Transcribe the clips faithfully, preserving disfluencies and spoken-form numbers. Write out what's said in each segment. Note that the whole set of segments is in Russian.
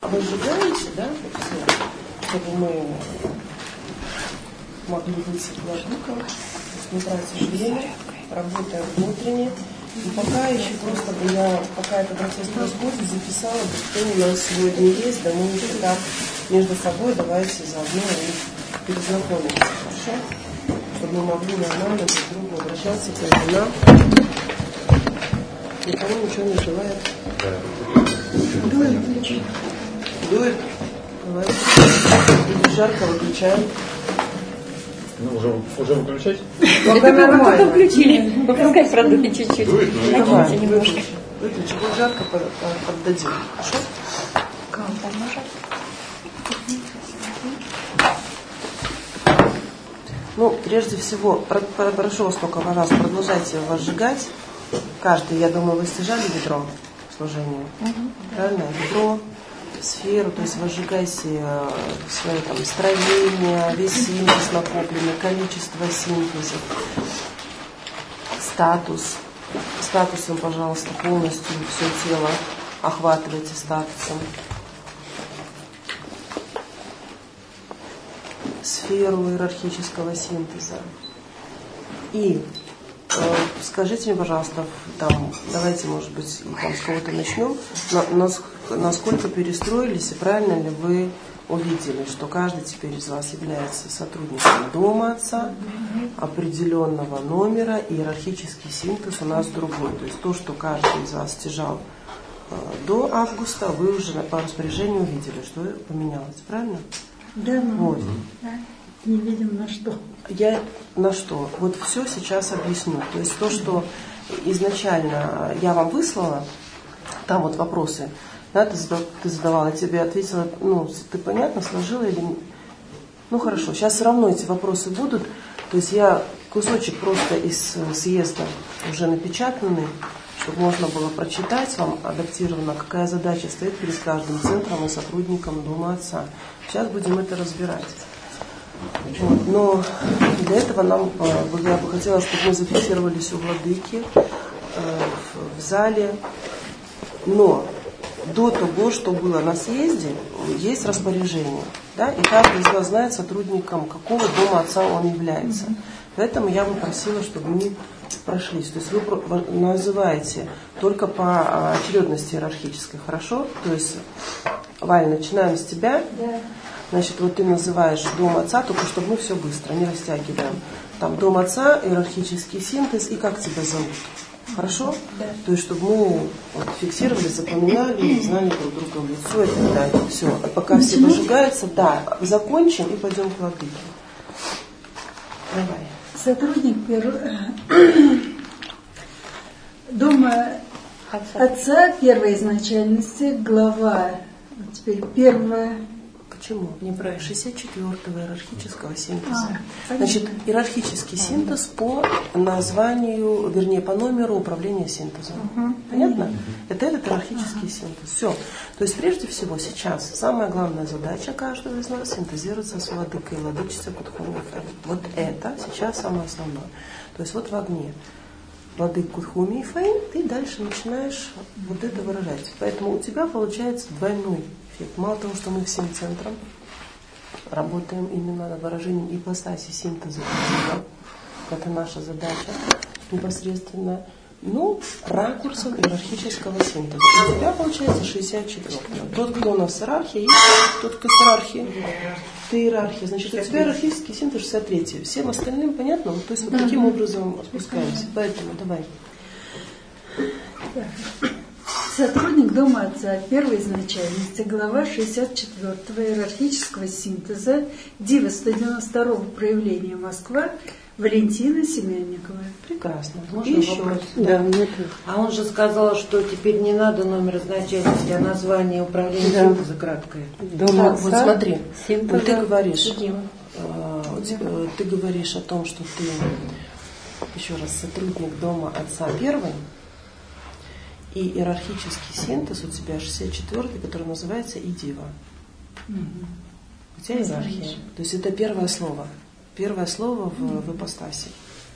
выжигаете, да, чтобы мы могли выйти к ладукам, не тратишь время, работаем внутренне. И пока еще просто бы я, пока этот процесс происходит, записала бы, что у нас сегодня есть, да мы еще так между собой давайте заодно и перезнакомимся, хорошо? Чтобы мы могли нормально друг к другу обращаться по именам. Никому ничего не желает. Дует. Дует? Давайте. Или жарко выключаем. Ну, уже, уже выключать? Пока нормально. Включили. Пускай продует чуть-чуть. Давай, выключи. Выключи. Будет жарко, поддадим. Хорошо? Ну, прежде всего, прошу вас только раз, продолжайте возжигать. Каждый, я думаю, вы стяжали ведро к служению. Угу. Правильно? Ведро, сферу, то есть возжигайте свое там строение, весь синтез накопленный, количество синтезов, статус. Статусом, пожалуйста, полностью все тело охватывайте статусом. Сферу иерархического синтеза. И э, скажите мне, пожалуйста, там, давайте, может быть, там, с кого-то начнем, на, насколько перестроились и правильно ли вы увидели, что каждый теперь из вас является сотрудником дома отца, определенного номера, и иерархический синтез у нас другой. То есть то, что каждый из вас стяжал э, до августа, вы уже по распоряжению увидели, что поменялось, правильно? Да, но вот. Да, не видим на что. Я на что? Вот все сейчас объясню. То есть то, что изначально я вам выслала, там вот вопросы, да, ты, ты задавала, я тебе ответила, ну, ты понятно сложила или нет? Ну хорошо, сейчас все равно эти вопросы будут. То есть я кусочек просто из съезда уже напечатанный, чтобы можно было прочитать вам адаптированно, какая задача стоит перед каждым центром и сотрудником Дома Отца. Сейчас будем это разбирать. Вот. Но для этого нам, я бы хотела, чтобы мы зафиксировались у владыки в зале. Но до того, что было на съезде, есть распоряжение. Да? И каждый из вас знает, сотрудником какого Дома Отца он является. Поэтому я бы просила, чтобы мы прошлись. То есть вы называете только по очередности иерархической, хорошо? То есть, Валя, начинаем с тебя. Да. Значит, вот ты называешь Дом Отца, только чтобы мы все быстро, не растягиваем. Там Дом Отца, иерархический синтез и как тебя зовут. Хорошо? Да. То есть, чтобы мы вот, фиксировали, запоминали, знали друг друга в лицо и так далее. Все. А пока все выжигаются, да, закончим и пойдем к владыке. Давай. Сотрудник Дома Отца, Отца первой изначальности, глава, теперь первая. Почему? Не про шестьдесят четвёртого иерархического синтеза. А, Значит, иерархический синтез по названию, вернее, по номеру управления синтезом. Угу. Понятно? Это этот иерархический ага. синтез. Все. То есть, прежде всего, сейчас самая главная задача каждого из нас синтезироваться с владыкой, владычицей Кутхуми Ифейн. Вот это сейчас самое основное. То есть, вот в огне владык Кутхуми Ифейн, ты дальше начинаешь вот это выражать. Поэтому у тебя получается двойной эффект. Мало того, что мы всем центром работаем именно над выражением ипостаси синтеза, это наша задача непосредственно, но ракурсом иерархического синтеза. У тебя получается шестьдесят четвёртый. Тот, кто у нас иерархия, есть тот, кто иерархия. Ты иерархия. Значит, у тебя иерархический синтез шестьдесят третий. Всем остальным понятно? То есть вот таким образом спускаемся. Поэтому давай. Сотрудник Дома Отца первой изначальности, глава шестьдесят четвёртого иерархического синтеза, Дива сто девяносто второго проявления Москва, Валентина Семенникова. Прекрасно. Можно еще вопрос? Да, нет. А он же сказал, что теперь не надо номер изначальности, а название управления да. синтеза краткое. Дома Отца. Вот смотри, вот ты говоришь, э, ты говоришь о том, что ты еще раз сотрудник Дома Отца первый. И иерархический синтез у тебя шестьдесят четвёртый, который называется Идива. Угу. У тебя иерархия. То есть это первое слово. Первое слово в, в ипостаси.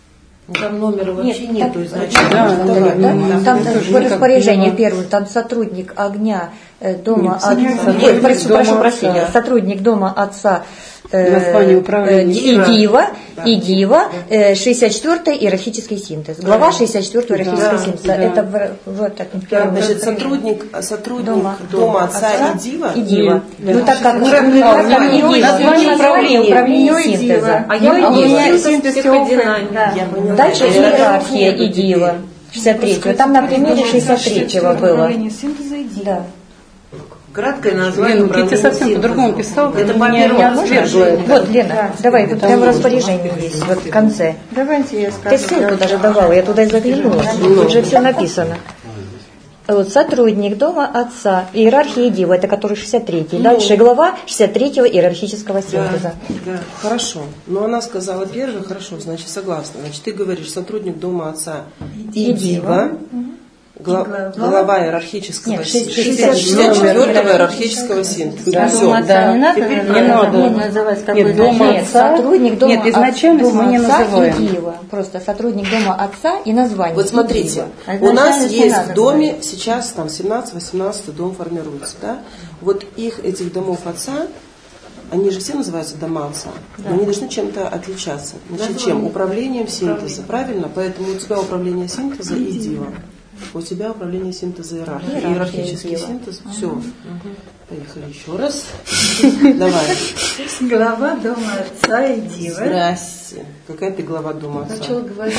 Там номера вообще Нет, нету так, изначально. да, Да, да, да, да. Там да, по распоряжению первым, там сотрудник огня э, дома Нет, отца, сотрудник ой, прошу, дома прошу отца. прощения, сотрудник дома отца э, Название управления. и Дива, Да. и Дива, э, шестьдесят четвёртый иерархический синтез. Глава шестьдесят четвёртый иерархического Да, синтеза. да. Это в, в этом первом Значит, распоряжении. сотрудник, сотрудник Дома. дома, отца, и Дива. И Дива. Да. Ну так как Ну, не как не не там название. не Дива, Название но управления. управление У неё и синтеза. Дива. А А я я и Дива. синтез психодинамики. Я поняла. Дальше Я иерархия нету и Дива. шестьдесят третьего. Там на примере шестьдесят третьего было. Управление синтеза и Дива. Да. Краткое название Лена, управления ты совсем синтезом. по-другому писал. Это ты по меня первому не распоряжению. отслеживаешь. Вот, Лена, давай, вот прямо распоряжение есть, вот в конце. Давайте я скажу. Ты ссылку даже давала, я туда и заглянула. Тут же все написано. Вот, сотрудник дома отца, иерархия Дива, это который шестьдесят третий. Дальше глава шестьдесят третьего иерархического синтеза. Да, хорошо. Но она сказала первое, хорошо, значит, согласна. Значит, ты говоришь сотрудник дома отца и, И Дива, гла- Глава- глава иерархического Нет, синтеза, шестьдесят шестьдесят четвёртого иерархического синтеза. Да. Все. Дома отца не надо, Теперь не надо. называть как Нет, бы дома Нет, отца. сотрудник дома, Нет, изначально от- дома мы не отца называем. и Дива. Просто сотрудник дома отца и название. Вот и смотрите, Дива. А у нас изначально не есть надо в доме, говорить. сейчас там семнадцать-восемнадцатый дом формируется, да? Вот их, этих домов отца, они же все называются дома отца, но они должны чем-то отличаться. Значит, чем? Управлением синтеза, правильно? Поэтому у тебя управление синтеза и Дива. У тебя управление синтеза и иерархии. Иерархия Иерархический Дива. синтез. Все. Поехали еще раз. Давай. глава дома отца и Дива. Здрасте. Какая ты глава дома отца? Начал говорить.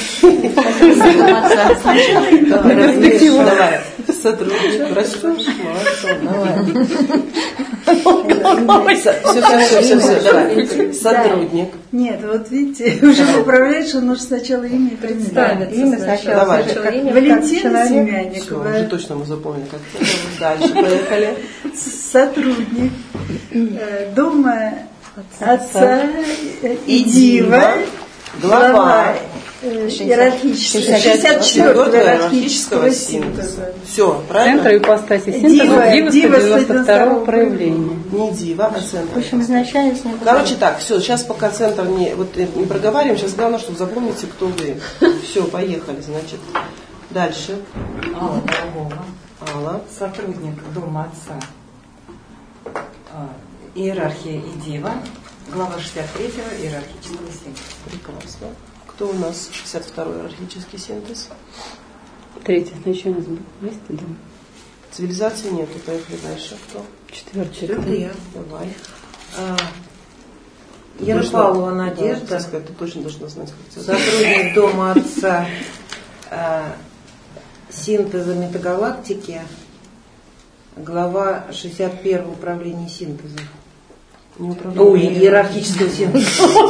Давай, разреши, давай. Сотрудник, растешь, молодцом, давай. Все, все, все, все, давай. Сотрудник. Нет, вот видите, уже поправляешь, что нужно сначала имя представиться. Имя сначала. сначала. Давай. Сначала имя, Валентина как человек. Все, Семянникова. уже точно мы запомнили, как это. Дальше, поехали. Сотрудник э, дома отца и И Дива. Дива. Глава э, иерархического, шестьдесят шестьдесят четвёртого четвёртого иерархического иерархического синтеза. синтеза. Все, Центра правильно? ипостаси Дива, синтеза Дива Дива сто девяносто второго проявления. Не Дива, а центр. В общем, изначально с ним Короче так, все, сейчас пока центр не, вот, э, не проговариваем, сейчас главное, чтобы запомните, кто вы. Все, поехали, значит. Дальше. Алла Дорогова, Алла. сотрудник дома отца, а, иерархия и Дива, глава шестьдесят третьего иерархического синтеза. Прекрасно. Кто у нас шестьдесят второй иерархический синтез? Третий сначала есть, да. Цивилизации нету, поехали дальше. Кто? Четвертый. Четвертый я. Давай. А, Ты Ярославова должна- Надежда, Да, сказать, ты точно должна знать, как тебя зовут. сотрудник дома отца, а, синтеза метагалактики, глава шестьдесят первого управления синтеза. Не управляю. Ой, иерархического синтеза.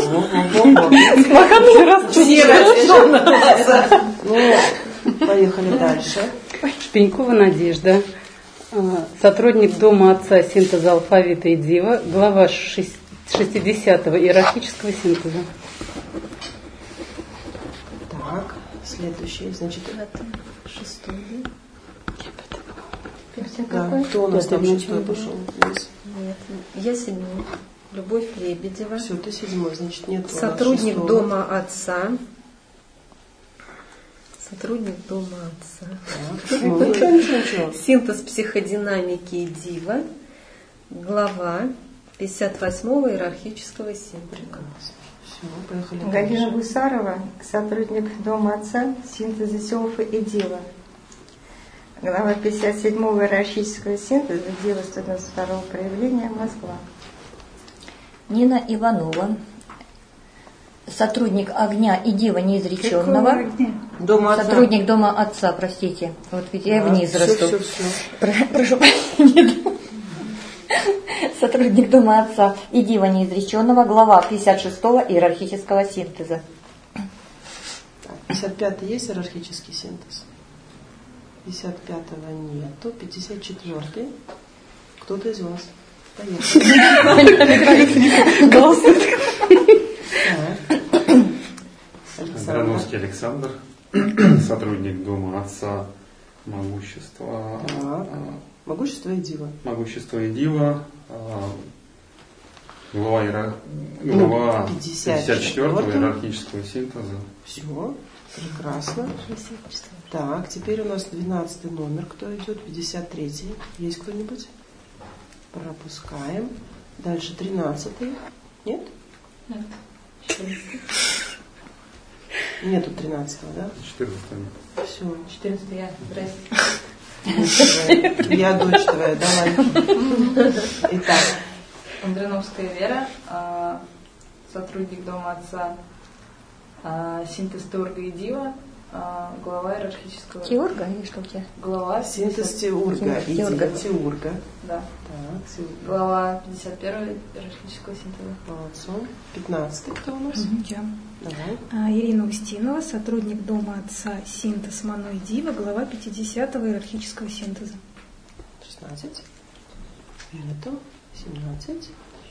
Все разрешены. Ну, поехали дальше. Шпенькова Надежда, а, сотрудник дома отца синтеза алфавита и Дива, глава шесть- шестидесятого иерархического синтеза. Так, следующий, значит, Шестой, да, кто у нас там шестой пошел? Здесь. Нет, я седьмой. Любовь Лебедева. Все, ты седьмой, значит, нет. у нас Сотрудник шестого. дома отца. Сотрудник дома отца. Так, ну, ничего, ничего, ничего. Синтез психодинамики и Дива. Глава пятьдесят восьмого иерархического синтеза. Все, поехали Галина дальше. Гусарова, сотрудник дома отца, синтеза Сеофа и Дива. Глава пятьдесят седьмого иерархического синтеза, Дива сто девяносто второго проявления, Москва. Нина Иванова, сотрудник огня и Дива неизреченного. Дома отца. Сотрудник дома отца, простите. Вот ведь я вниз все, расту. все, все. Про- Прошу прощения. Сотрудник дома отца и Дива неизреченного, глава пятьдесят шестого иерархического синтеза. Так, пятьдесят пятый есть иерархический синтез? пятьдесят пятого нету. пятьдесят четвёртый. Кто-то из вас? Грановский Александр, сотрудник дома отца, могущество, Так. Могущество и Дива. могущество и Дива, глава, иера- глава пятьдесят пятьдесят четвёртого четвёртого. иерархического синтеза. Все. Прекрасно. Так, теперь у нас двенадцатый номер. Кто идет? пятьдесят третий. Есть кто-нибудь? Пропускаем. Дальше тринадцатый. Нет? Нет. Нету тринадцатого, да? четырнадцатый. Все. четырнадцатый я. Здрасте. Я дочь твоя, давай. Итак. Андроновская Вера, сотрудник Дома Отца, синтез Теурга и Дива, глава иерархического... Теурга или что у тебя? Глава... Синтез Теурга и Дива. Теурга. Да. Так, Теурга. Глава пятьдесят первого иерархического синтеза. Молодцом. пятнадцатый кто у нас? Я. Давай. А, Ирина Устинова, сотрудник Дома Отца, синтез Ману и Дива, глава пятидесятого иерархического синтеза. шестнадцать. Нету. семнадцать.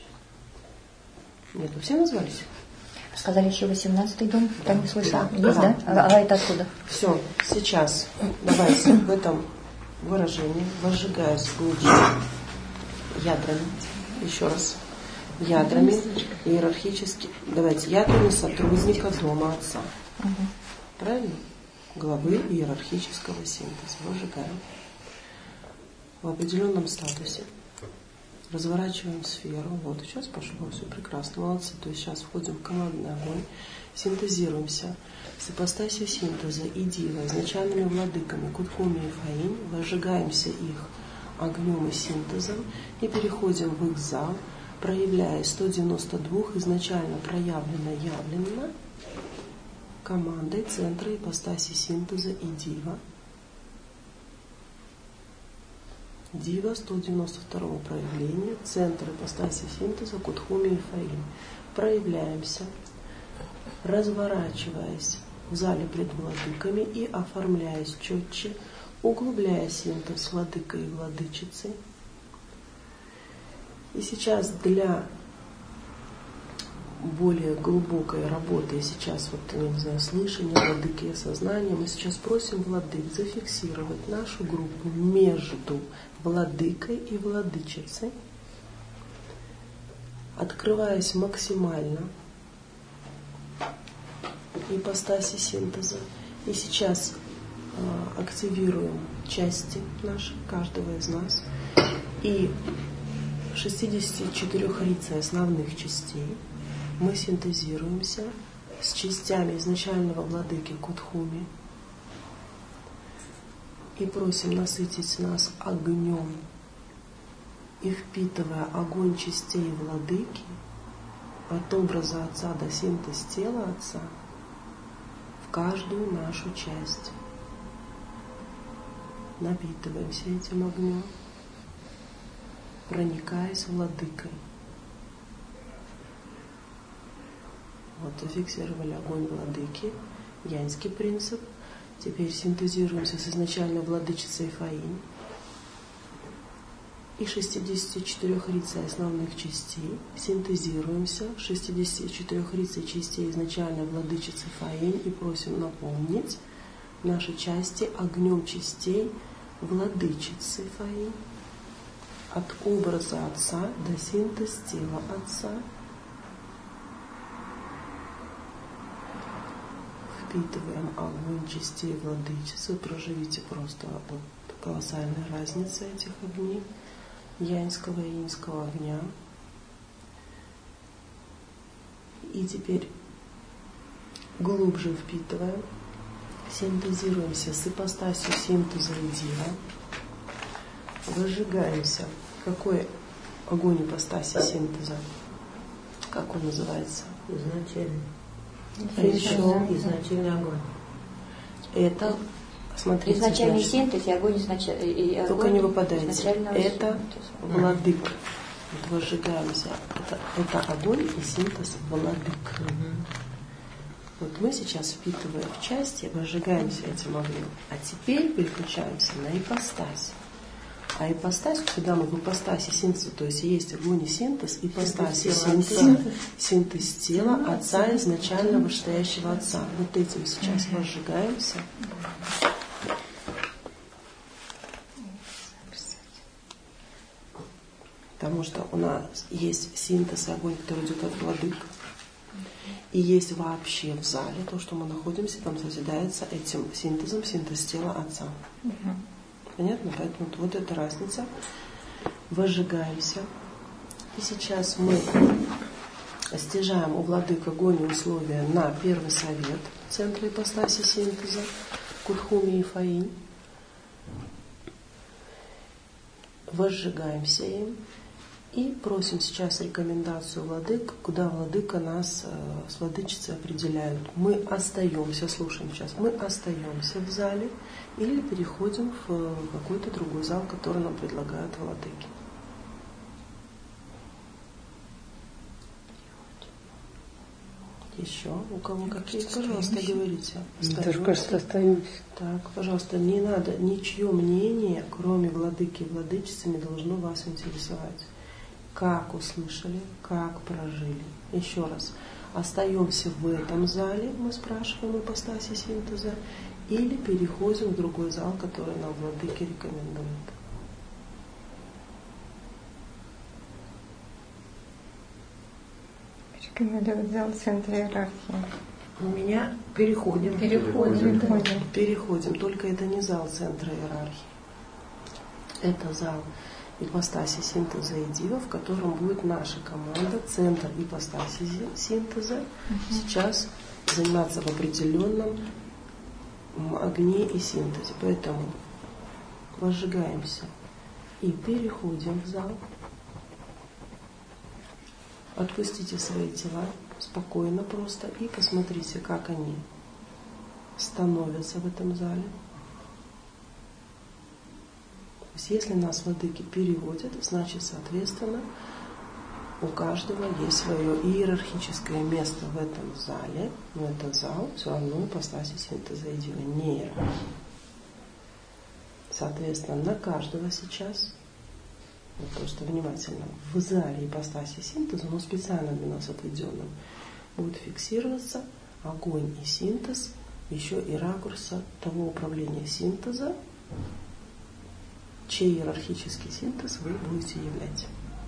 Нету. Все назвались? Сказали еще восемнадцатый дом, там не слышала. Да. Есть, да? Да. А, а это откуда? Все, сейчас давайте в этом выражении возжигаюсь лучи ядрами. Еще раз. Ядрами иерархически. Давайте ядрами сотрудника Дома Отца. Угу. Правильно? Главы иерархического синтеза. Выжигаем. В определенном статусе. Разворачиваем сферу. Вот, сейчас пошло, все прекрасно, молодцы. То есть сейчас входим в командный огонь, синтезируемся с ипостасью синтеза и дива, изначальными владыками Кутхуми и Фаинь, возжигаемся их огнем и синтезом и переходим в их зал, проявляя сто девяносто два изначально проявлено явленно командой центра ипостаси синтеза и дива. Дива сто девяносто второго проявления, центр ипостаси синтеза Кутхуми и Фаинь. Проявляемся, разворачиваясь в зале пред владыками и оформляясь четче, углубляя синтез владыкой и владычицей. И сейчас для более глубокой работы, и сейчас вот, я не знаю, слышание владыки и осознания, мы сейчас просим владык зафиксировать нашу группу между владыкой и владычицей, открываясь максимально ипостаси синтеза. И сейчас э, активируем части наши, каждого из нас, и шестьдесят четыре рицы основных частей мы синтезируемся с частями изначального владыки Кутхуми и просим насытить нас огнем и впитывая огонь частей владыки от образа Отца до синтез тела Отца в каждую нашу часть. Напитываемся этим огнем, проникаясь владыкой. Вот, зафиксировали огонь владыки, яньский принцип. Теперь синтезируемся с изначальной владычицей Фаинь и шестьдесят четыре рицей основных частей. Синтезируемся с шестьдесят четыре рицей частей изначальной владычицы Фаинь и просим наполнить наши части огнем частей владычицы Фаинь от образа Отца до синтез тела Отца. Впитываем огонь частей владычицы, проживите просто вот колоссальная разница этих огней, яньского и иньского огня. И теперь глубже впитываем, синтезируемся с ипостасью синтеза и дива, выжигаемся. Какой огонь ипостаси синтеза? Как он называется? Изначальный. А еще изначальный огонь. Это, смотрите, Изначальный значит, синтез и огонь изначальный. только не выпадайте. Это владык. Вот выжигаемся. Это, это огонь и синтез владык. Угу. Вот мы сейчас впитываем в части, выжигаемся этим огнем. А теперь переключаемся на ипостась. А ипостась, когда мы в ипостаси синтеза, то есть есть огонь и синтез, ипостаси синтеза, синтез тела Отца, изначально вышестоящего Отца. Вот этим сейчас возжигаемся. Потому что у нас есть синтез, огонь, который идет от владык. И есть вообще в зале то, что мы находимся, там созидается этим синтезом, синтез тела Отца. Угу. Понятно? Поэтому вот эта разница. Возжигаемся. И сейчас мы стяжаем у владык огонь и условия на первый совет центра ипостаси синтеза, Кутхуми и Фаинь. Возжигаемся им. И просим сейчас рекомендацию владык, куда владыка нас э, с владычицей определяют. Мы остаемся, слушаем сейчас, мы остаемся в зале или переходим в, в какой-то другой зал, который нам предлагают владыки. Еще у кого какие? Пожалуйста, говорите. Мне тоже кажется, остаемся. Так, пожалуйста, не надо, ничье мнение, кроме владыки и владычицы, не должно вас интересовать. Как услышали, как прожили. Еще раз. Остаемся в этом зале, мы спрашиваем ипостаси синтеза, или переходим в другой зал, который нам владыки рекомендуют. Рекомендуют зал центра иерархии. У меня переходим. Переходим. Переходим. Переходим. Только это не зал центра иерархии. Это зал ипостаси синтеза и дива, в котором будет наша команда, центр ипостаси синтеза, угу. сейчас заниматься в определенном огне и синтезе. Поэтому возжигаемся и переходим в зал. Отпустите свои тела спокойно просто и посмотрите, как они становятся в этом зале. То есть, если нас владыки переводят, значит, соответственно, у каждого есть свое иерархическое место в этом зале, но этот зал все равно ипостаси синтеза и дива, не иерархия. Соответственно, на каждого сейчас, вот просто внимательно, в зале ипостаси синтеза, но специально для нас отведенным, будет фиксироваться огонь и синтез, еще и ракурса того управления синтеза, чей иерархический синтез вы будете являть.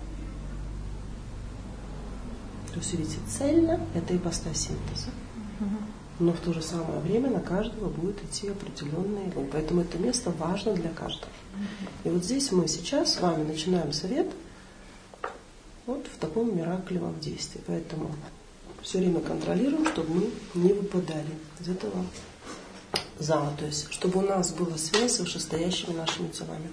То есть, видите, цельно это ипостась синтеза. Но в то же самое время на каждого будет идти определенный огонь. Поэтому это место важно для каждого. И вот здесь мы сейчас с вами начинаем совет вот в таком мираклевом действии. Поэтому все время контролируем, чтобы мы не выпадали из этого зала. То есть, чтобы у нас была связь с вышестоящими нашими телами.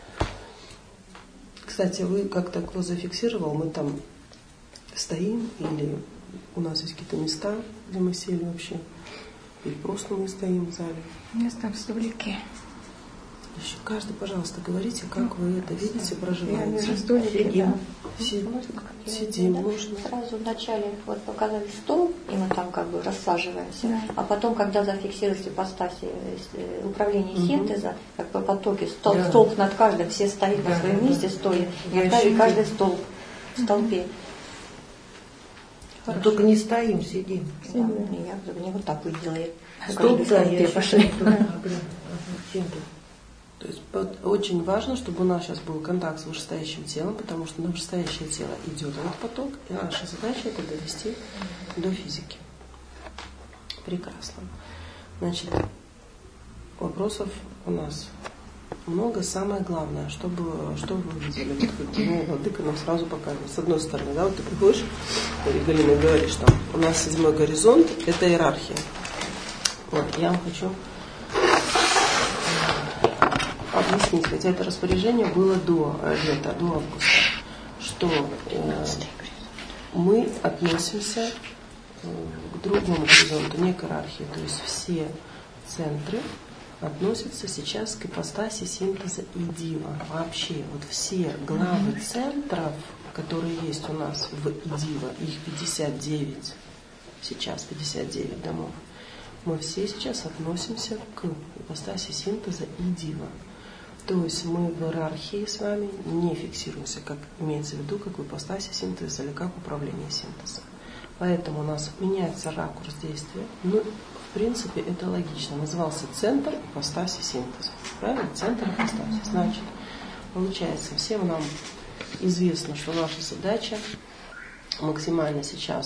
Кстати, вы как-то кто зафиксировал, мы там стоим, или у нас есть какие-то места, где мы сели вообще, или просто мы стоим в зале? Места в столике. Еще каждый, пожалуйста, говорите, как вы это видите, проживаете. Сидим. Сидим, Сидим да? нужно. Сразу вначале вот показали стол, и мы там как бы рассаживаемся, да. А потом, когда зафиксируете ипостаси управления угу. синтеза, как по потоке, стол, да. столб над каждым, все стоят да. на своем месте, стоя, и оставили каждый столб в столбе. Хорошо. Только не стоим, сидим. сидим. Да, я не вот так вот делаю. Столб, да, я пошли. То есть очень важно, чтобы у нас сейчас был контакт с вышестоящим телом, потому что на вышестоящее тело идет этот поток, и наша задача это довести до физики. Прекрасно. Значит, вопросов у нас много. Самое главное, чтобы, что вы увидели. Ну, владыка нам сразу показывает. С одной стороны, да, вот ты приходишь, и Галина говоришь, там, у нас седьмой горизонт, это иерархия. Вот, я вам хочу объяснить, хотя это распоряжение было до лета, до августа, что э, мы относимся э, к другому горизонту, не к иерархии, то есть все центры относятся сейчас к ипостаси синтеза и дива. Вообще, вот все главы центров, которые есть у нас в идива, их пятьдесят девять, сейчас пятьдесят девять домов, мы все сейчас относимся к ипостаси синтеза и дива. То есть мы в иерархии с вами не фиксируемся, как имеется в виду, как в ипостаси синтеза или как управление синтезом. Поэтому у нас меняется ракурс действия. Ну, в принципе, это логично. Назывался центр ипостаси синтеза. Правильно? Центр ипостаси. Значит, получается, всем нам известно, что наша задача максимально сейчас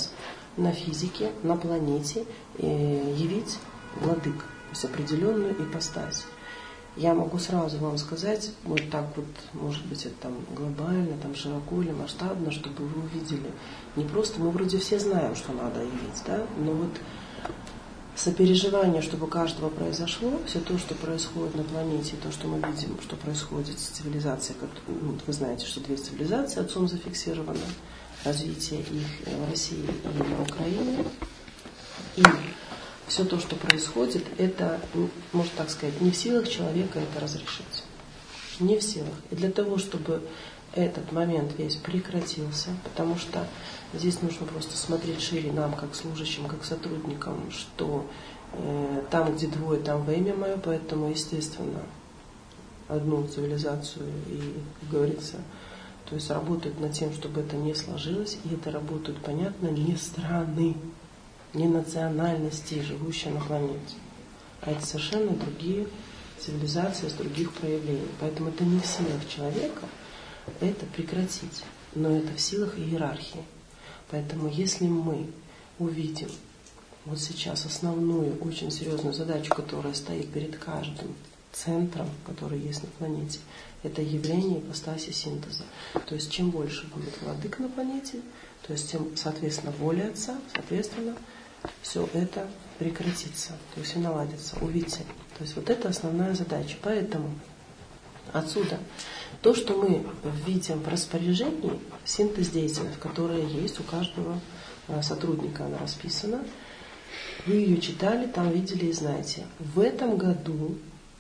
на физике, на планете э, явить владык, то есть определенную ипостась. Я могу сразу вам сказать, вот так вот, может быть, это там глобально, там широко или масштабно, чтобы вы увидели. Не просто, мы вроде все знаем, что надо явить, да, но вот сопереживание, чтобы у каждого произошло, все то, что происходит на планете, то, что мы видим, что происходит с цивилизацией, ну, вы знаете, что две цивилизации отцом зафиксировано, развитие их в России и в Украине, и все то, что происходит, это, можно так сказать, не в силах человека это разрешить. Не в силах. И для того, чтобы этот момент весь прекратился, потому что здесь нужно просто смотреть шире нам, как служащим, как сотрудникам, что э, там, где двое, там во имя мое, поэтому, естественно, одну цивилизацию и, как говорится, то есть работают над тем, чтобы это не сложилось, и это работают, понятно, не страны, не национальности, живущие на планете, а это совершенно другие цивилизации с других проявлений. Поэтому это не в силах человека это прекратить, но это в силах иерархии. Поэтому если мы увидим вот сейчас основную, очень серьезную задачу, которая стоит перед каждым центром, который есть на планете, это явление ипостаси синтеза. То есть чем больше будет владык на планете, то есть тем, соответственно, воля Отца, соответственно, все это прекратится, то есть и наладится. Увидите. То есть вот это основная задача. Поэтому отсюда то, что мы видим в распоряжении, синтез деятельности, которая есть у каждого сотрудника, она расписана. Вы ее читали, там видели и знаете. В этом году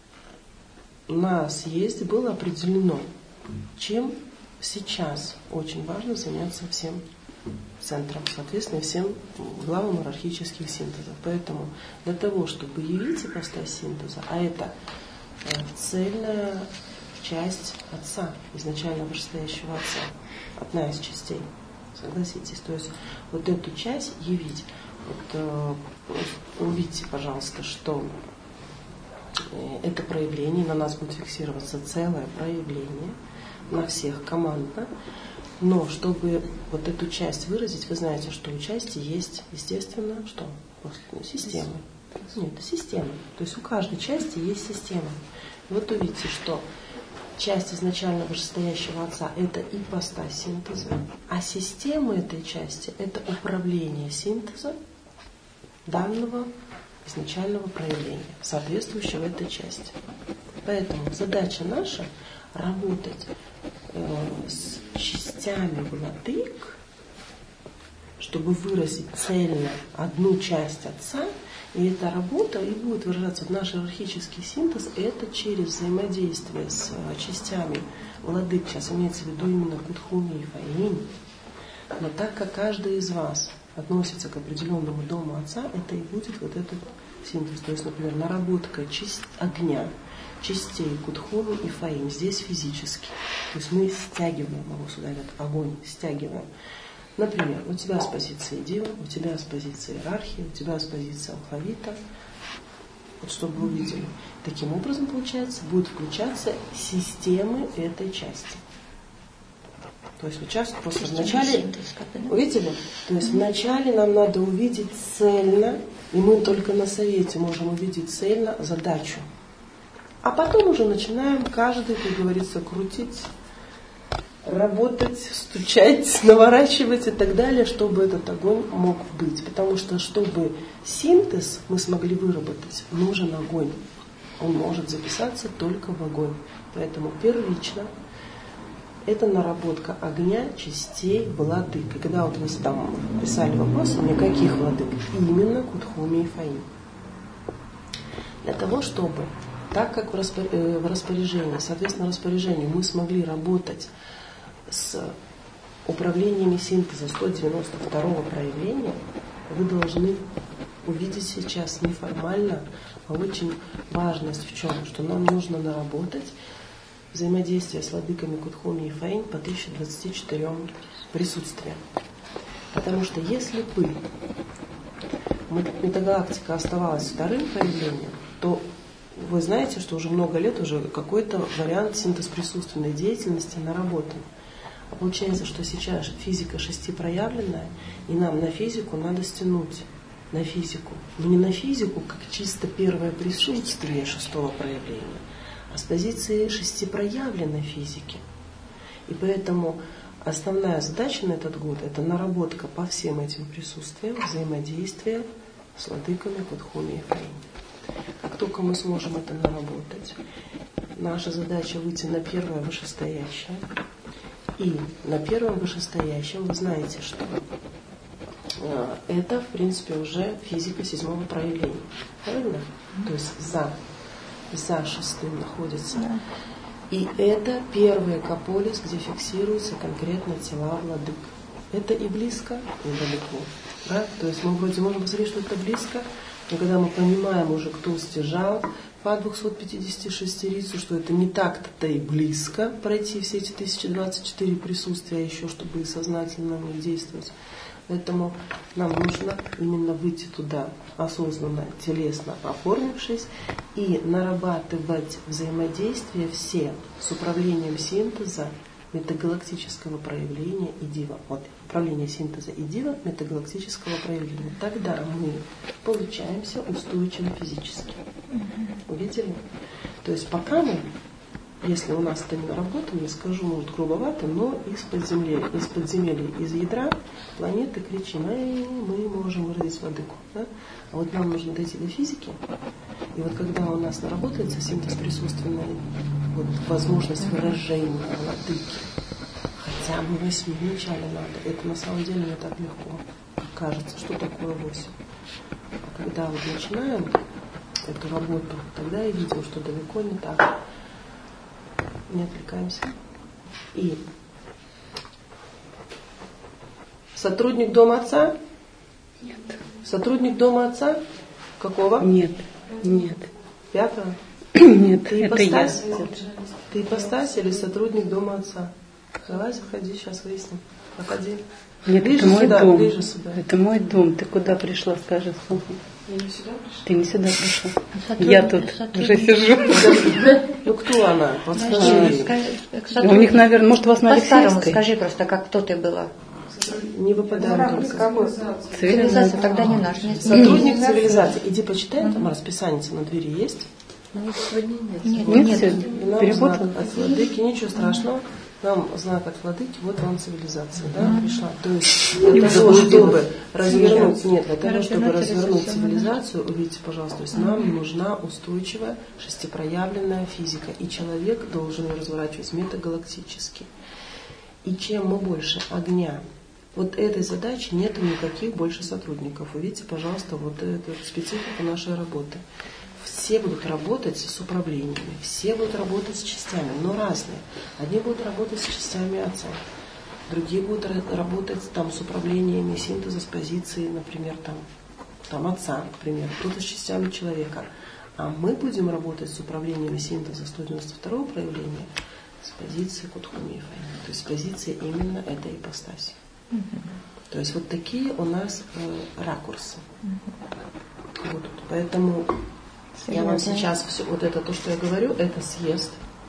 у нас есть, было определено, чем сейчас очень важно заняться всем центром, соответственно, всем главам иерархических синтезов. Поэтому для того, чтобы явить ипостась синтеза, а это цельная часть Отца, изначально вышестоящего Отца, одна из частей, согласитесь. То есть вот эту часть явить. Вот, увидите, пожалуйста, что это проявление, на нас будет фиксироваться целое проявление, на всех командно. Но чтобы вот эту часть выразить, вы знаете, что у части есть, естественно, что? Ну, система. Нет, система. То есть у каждой части есть система. И вот увидите, что часть изначально вышестоящего Отца – это ипостась синтеза, а система этой части – это управление синтеза данного изначального проявления, соответствующего этой части. Поэтому задача наша – работать э, с частями владык, чтобы выразить цельно одну часть Отца, и эта работа и будет выражаться в наш иерархический синтез, это через взаимодействие с частями владык, сейчас имеется в виду именно Кудхуми и Фаинь, но так как каждый из вас относится к определенному дому Отца, это и будет вот этот синтез. То есть, например, наработка часть огня, частей Кудхуми и Фаинь здесь физически. То есть мы стягиваем его сюда, этот огонь стягиваем. Например, у тебя с позиции Дива, у тебя с позиции иерархии, у тебя с позиции алфавита. Вот чтобы вы увидели. Таким образом, получается, будут включаться системы этой части. То есть сейчас просто вначале, увидели? То есть вначале нам надо увидеть цельно, и мы только на совете можем увидеть цельно задачу. А потом уже начинаем каждый, как говорится, крутить, работать, стучать, наворачивать и так далее, чтобы этот огонь мог быть. Потому что, чтобы синтез мы смогли выработать, нужен огонь. Он может записаться только в огонь. Поэтому первично это наработка огня частей владык. И когда вот вы там писали вопросы, мне каких владык? Именно Кудхуми и Фаинь. Для того, чтобы, так как в распоряжении, соответственно, распоряжению мы смогли работать с управлениями синтеза сто девяносто второго проявления, вы должны увидеть сейчас неформально, а очень важность в чем, что нам нужно наработать взаимодействие с владыками Кудхуми и Фаинь по тысяче двадцати четырем присутствиям. Потому что если бы метагалактика оставалась вторым проявлением, то вы знаете, что уже много лет уже какой-то вариант синтез присутственной деятельности наработан. Получается, что сейчас физика шестипроявленная, и нам на физику надо стянуть. На физику. Но не на физику, как чисто первое присутствие шестого проявления, а с позиции шестипроявленной физики. И поэтому основная задача на этот год – это наработка по всем этим присутствиям, взаимодействия с владыками Кудхуми и Фаи. Как только мы сможем это наработать, наша задача выйти на первое вышестоящее. И на первом вышестоящем вы знаете, что это, в принципе, уже физика седьмого проявления. Правильно? То есть за, за шестым находится. И это первый экополис, где фиксируются конкретно тела владык. Это и близко, и далеко. Да? То есть мы вроде можем посмотреть, что это близко, но когда мы понимаем уже, кто стяжал по двухсот пятидесяти шестерицу, что это не так-то и близко пройти все эти тысяча двадцать четыре присутствия еще, чтобы сознательно на них действовать. Поэтому нам нужно именно выйти туда осознанно, телесно оформившись и нарабатывать взаимодействие все с управлением синтеза метагалактического проявления и дива. Вот управление синтеза и дива метагалактического проявления. Тогда мы получаемся устойчиво физически. Увидели? То есть пока мы, если у нас это не наработано, скажу, может, грубовато, но из-под земли, из подземелья, из ядра планеты кричим: эй, мы можем выродить владыку. Да? А вот нам нужно дойти до физики. И вот когда у нас наработается синтез присутственной, вот, возможность выражения владыки, хотя бы восьми вначале надо, это на самом деле не так легко. Кажется, что такое восемь. А когда вот начинаем эту работу, тогда и видим, что далеко не так. Не отвлекаемся. И сотрудник Дома Отца? Нет. Сотрудник Дома Отца? Какого? Нет. Нет. Пятого? Нет, Ты это я. Ты ипостась или сотрудник Дома Отца? Давай, заходи, сейчас выясним. Проходи. Нет, ближе это мой сюда, дом. ближе сюда. Это мой дом. Ты куда пришла, скажи, слухай. Я не сюда пришла? Ты не сюда пришла. Сотрудник, Я тут сотрудник. уже сижу. Ну кто она? Подскажи. У них, наверное, может, у вас на По-старому Алексеевской? скажи просто, как кто ты была. Не выпадаем только. Цивилизация тогда не наша. Нет, Сотрудник цивилизации. Иди почитай, там расписание на двери есть. Нет, Нет, нет. сегодня? Нам Перепутала? знак от владыки, ничего страшного. Нам знак от владыки, вот вам цивилизация, да, пришла. То есть для того, чтобы развернуть, нет, для того, чтобы развернуть цивилизацию, увидите, пожалуйста, то есть нам нужна устойчивая шестипроявленная физика, и человек должен ее разворачивать метагалактически. И чем мы больше огня, вот этой задачи нет никаких больше сотрудников. Увидите, пожалуйста, вот эту специфику нашей работы. Все будут работать с управлениями, все будут работать с частями, но разные. Одни будут работать с частями Отца, другие будут работать там, с управлениями синтеза с позиции, например, там, там Отца, к примеру, кто-то с частями человека. А мы будем работать с управлениями синтеза сто девяносто второго проявления с позиции Кудхуми и Фаи, то есть с позиции именно этой ипостаси. Mm-hmm. То есть вот такие у нас э, ракурсы. Mm-hmm. Вот, поэтому я вам сейчас все, вот это то, что я говорю, это съезд.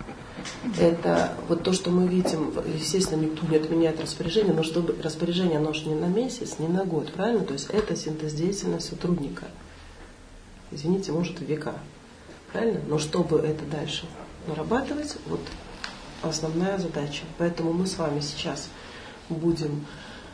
Это вот то, что мы видим, естественно, никто не отменяет распоряжение, но чтобы распоряжение, оно же не на месяц, не на год, правильно? То есть это синтез деятельности сотрудника. Извините, может, в века. Правильно? Но чтобы это дальше нарабатывать, вот основная задача. Поэтому мы с вами сейчас будем,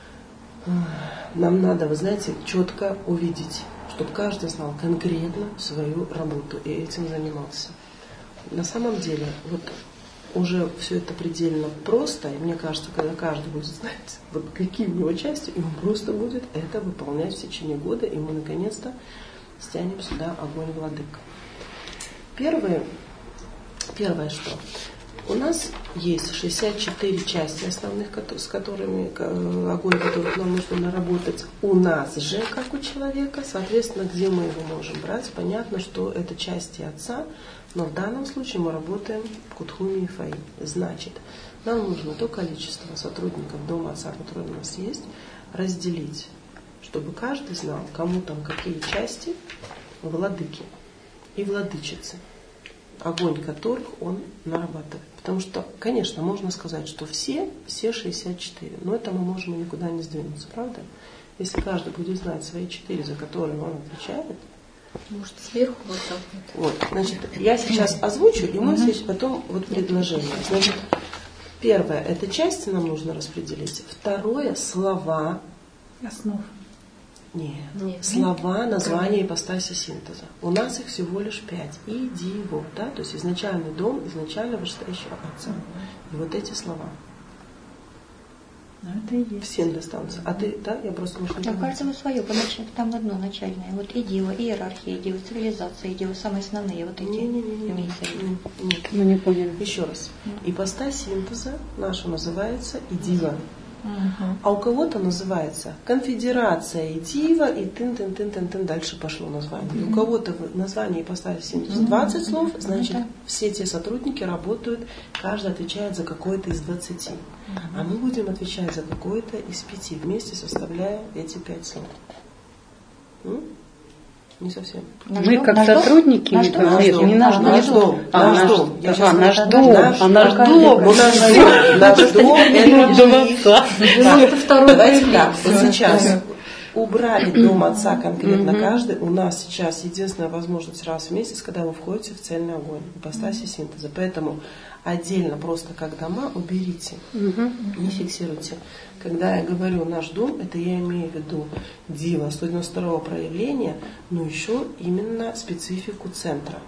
нам надо, вы знаете, четко увидеть, чтобы каждый знал конкретно свою работу и этим занимался. На самом деле, вот уже все это предельно просто, и мне кажется, когда каждый будет знать, вот какие у него части, и он просто будет это выполнять в течение года, и мы наконец-то стянем сюда огонь владык. Первое, первое что? У нас есть шестьдесят четыре части основных, с которыми, огонь которых нам нужно наработать у нас же, как у человека. Соответственно, где мы его можем брать? Понятно, что это части Отца, но в данном случае мы работаем в Кудхуми и Фаи. Значит, нам нужно то количество сотрудников Дома Отца, которые у нас есть, разделить, чтобы каждый знал, кому там какие части владыки и владычицы, огонь которых он нарабатывает. Потому что, конечно, можно сказать, что все, все шестьдесят четыре, но это мы можем и никуда не сдвинуться, правда? Если каждый будет знать свои четыре, за которые он отвечает. Может, сверху вот так вот. Вот, значит, я сейчас озвучу, и мы здесь потом вот предложение. Значит, первое, это части нам нужно распределить. Второе, слова. Основ. Нет. Нет. Слова, названия, ипостаси синтеза. У нас их всего лишь пять. И, ди, во, да? То есть изначальный дом, изначально вышестоящего отца. И вот эти слова. Ну, это и есть. Всем достанутся. А ты, да? Я просто, может, не Да, понимаю. каждому свое, там одно начальное. Вот и дива, иерархия, и дива, цивилизация, и дива, самые основные вот эти. Не-не-не. имеется в виду. Нет. Мы не поняли. Еще раз. Ипостась синтеза наша называется идива. А у кого-то называется конфедерация идива, и тын-тын-тын-тын-тын, дальше пошло название. И у кого-то название ипостаси синтеза двадцать слов, значит, все те сотрудники работают, каждый отвечает за какое-то из двадцати. А мы будем отвечать за какое-то из пяти, вместе составляя эти пять слов. М? Не совсем. Наш Мы дом, как наш дом, сотрудники, наш нет, дом, нет, дом, не наш, наш дом. дом, А, наш наш дом. Я а, сейчас наш наш- дом, наш- а наш наш дом, дом, наш дом, наш дом, это дом отца. Так, давайте так, вот сейчас убрали дом отца конкретно каждый. У нас сейчас единственная возможность раз в месяц, когда вы входите в цельный огонь, ипостаси синтеза. Поэтому отдельно просто как дома уберите, не фиксируйте. Когда я говорю наш дом, это я имею в виду дива сто девяносто второго проявления, но еще именно специфику центра.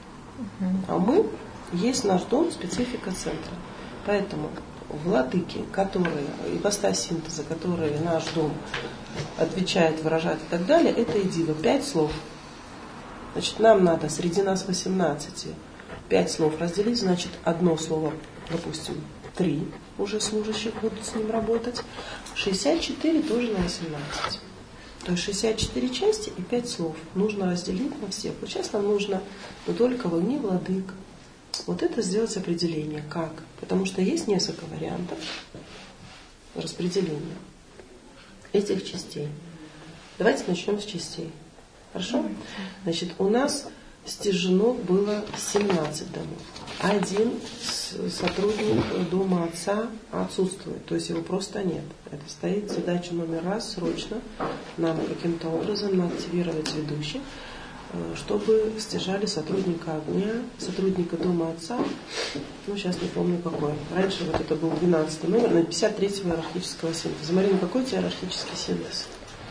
А мы есть наш дом, специфика центра. Поэтому владыки, которые, ипостась синтеза, которые наш дом отвечает, выражает и так далее, это и дива. Пять слов. Значит, нам надо среди нас восемнадцати пять слов разделить, значит, одно слово, допустим, три уже служащих будут с ним работать. шестьдесят четыре тоже на восемнадцать. То есть шестьдесят четыре части и пять слов нужно разделить на всех. Вот сейчас нам нужно, но только в огне владык. Вот это сделать определение. Как? Потому что есть несколько вариантов распределения этих частей. Давайте начнем с частей. Хорошо? Значит, у нас стяжено было семнадцать домов. Один сотрудник дома отца отсутствует, то есть его просто нет. Это стоит задача номер раз, срочно нам каким-то образом активировать ведущих, чтобы стяжали сотрудника огня, сотрудника дома отца, ну сейчас не помню какой. Раньше вот это был двенадцатый номер, на пятьдесят третьего иерархического синтеза. Марина, какой у тебя иерархический синтез?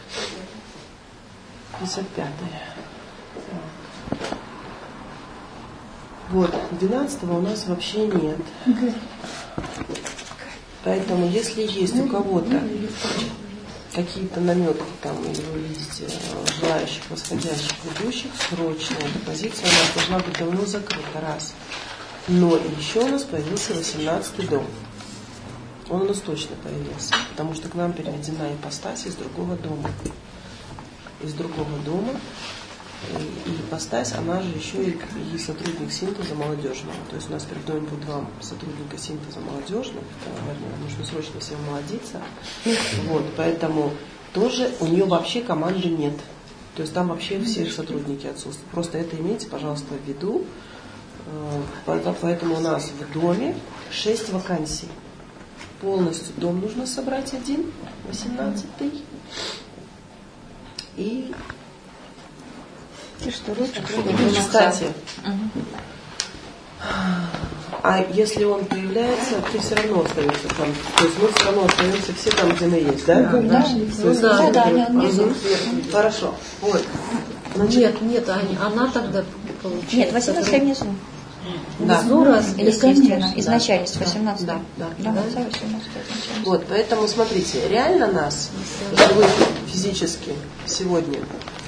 пятьдесят пятый. Вот, двенадцатого у нас вообще нет. Поэтому, если есть у кого-то какие-то наметки там, или вы видите желающих, восходящих, идущих, срочно эта позиция у нас должна быть давно закрыта, раз. Но еще у нас появился восемнадцатый дом. Он у нас точно появился, потому что к нам переведена ипостась из другого дома. Из другого дома. И ипостась, она же еще и, и сотрудник синтеза молодежного. То есть у нас перед нами будет два сотрудника синтеза молодежного. Нужно срочно всем молодиться. Вот, поэтому тоже у нее вообще команды нет. То есть там вообще все сотрудники отсутствуют. Просто это имейте, пожалуйста, в виду. Поэтому у нас в доме шесть вакансий. Полностью дом нужно собрать один, восемнадцатый. И И что, ручка? кстати, а если он появляется, ты все равно остаешься там. То есть мы все равно остаемся все там, где мы есть, да? Да, да, То есть, да, да, они внизу. внизу. Хорошо. Вот. Значит, Нет, нет, она, она тогда получается. Нет, восемнадцатый внизу. да. Внизу раз. Естественно, изначальность восемнадцатый. Да, да, Да, да. отца восемнадцатый изначальность. Вот, поэтому смотрите, реально нас, живых физически, сегодня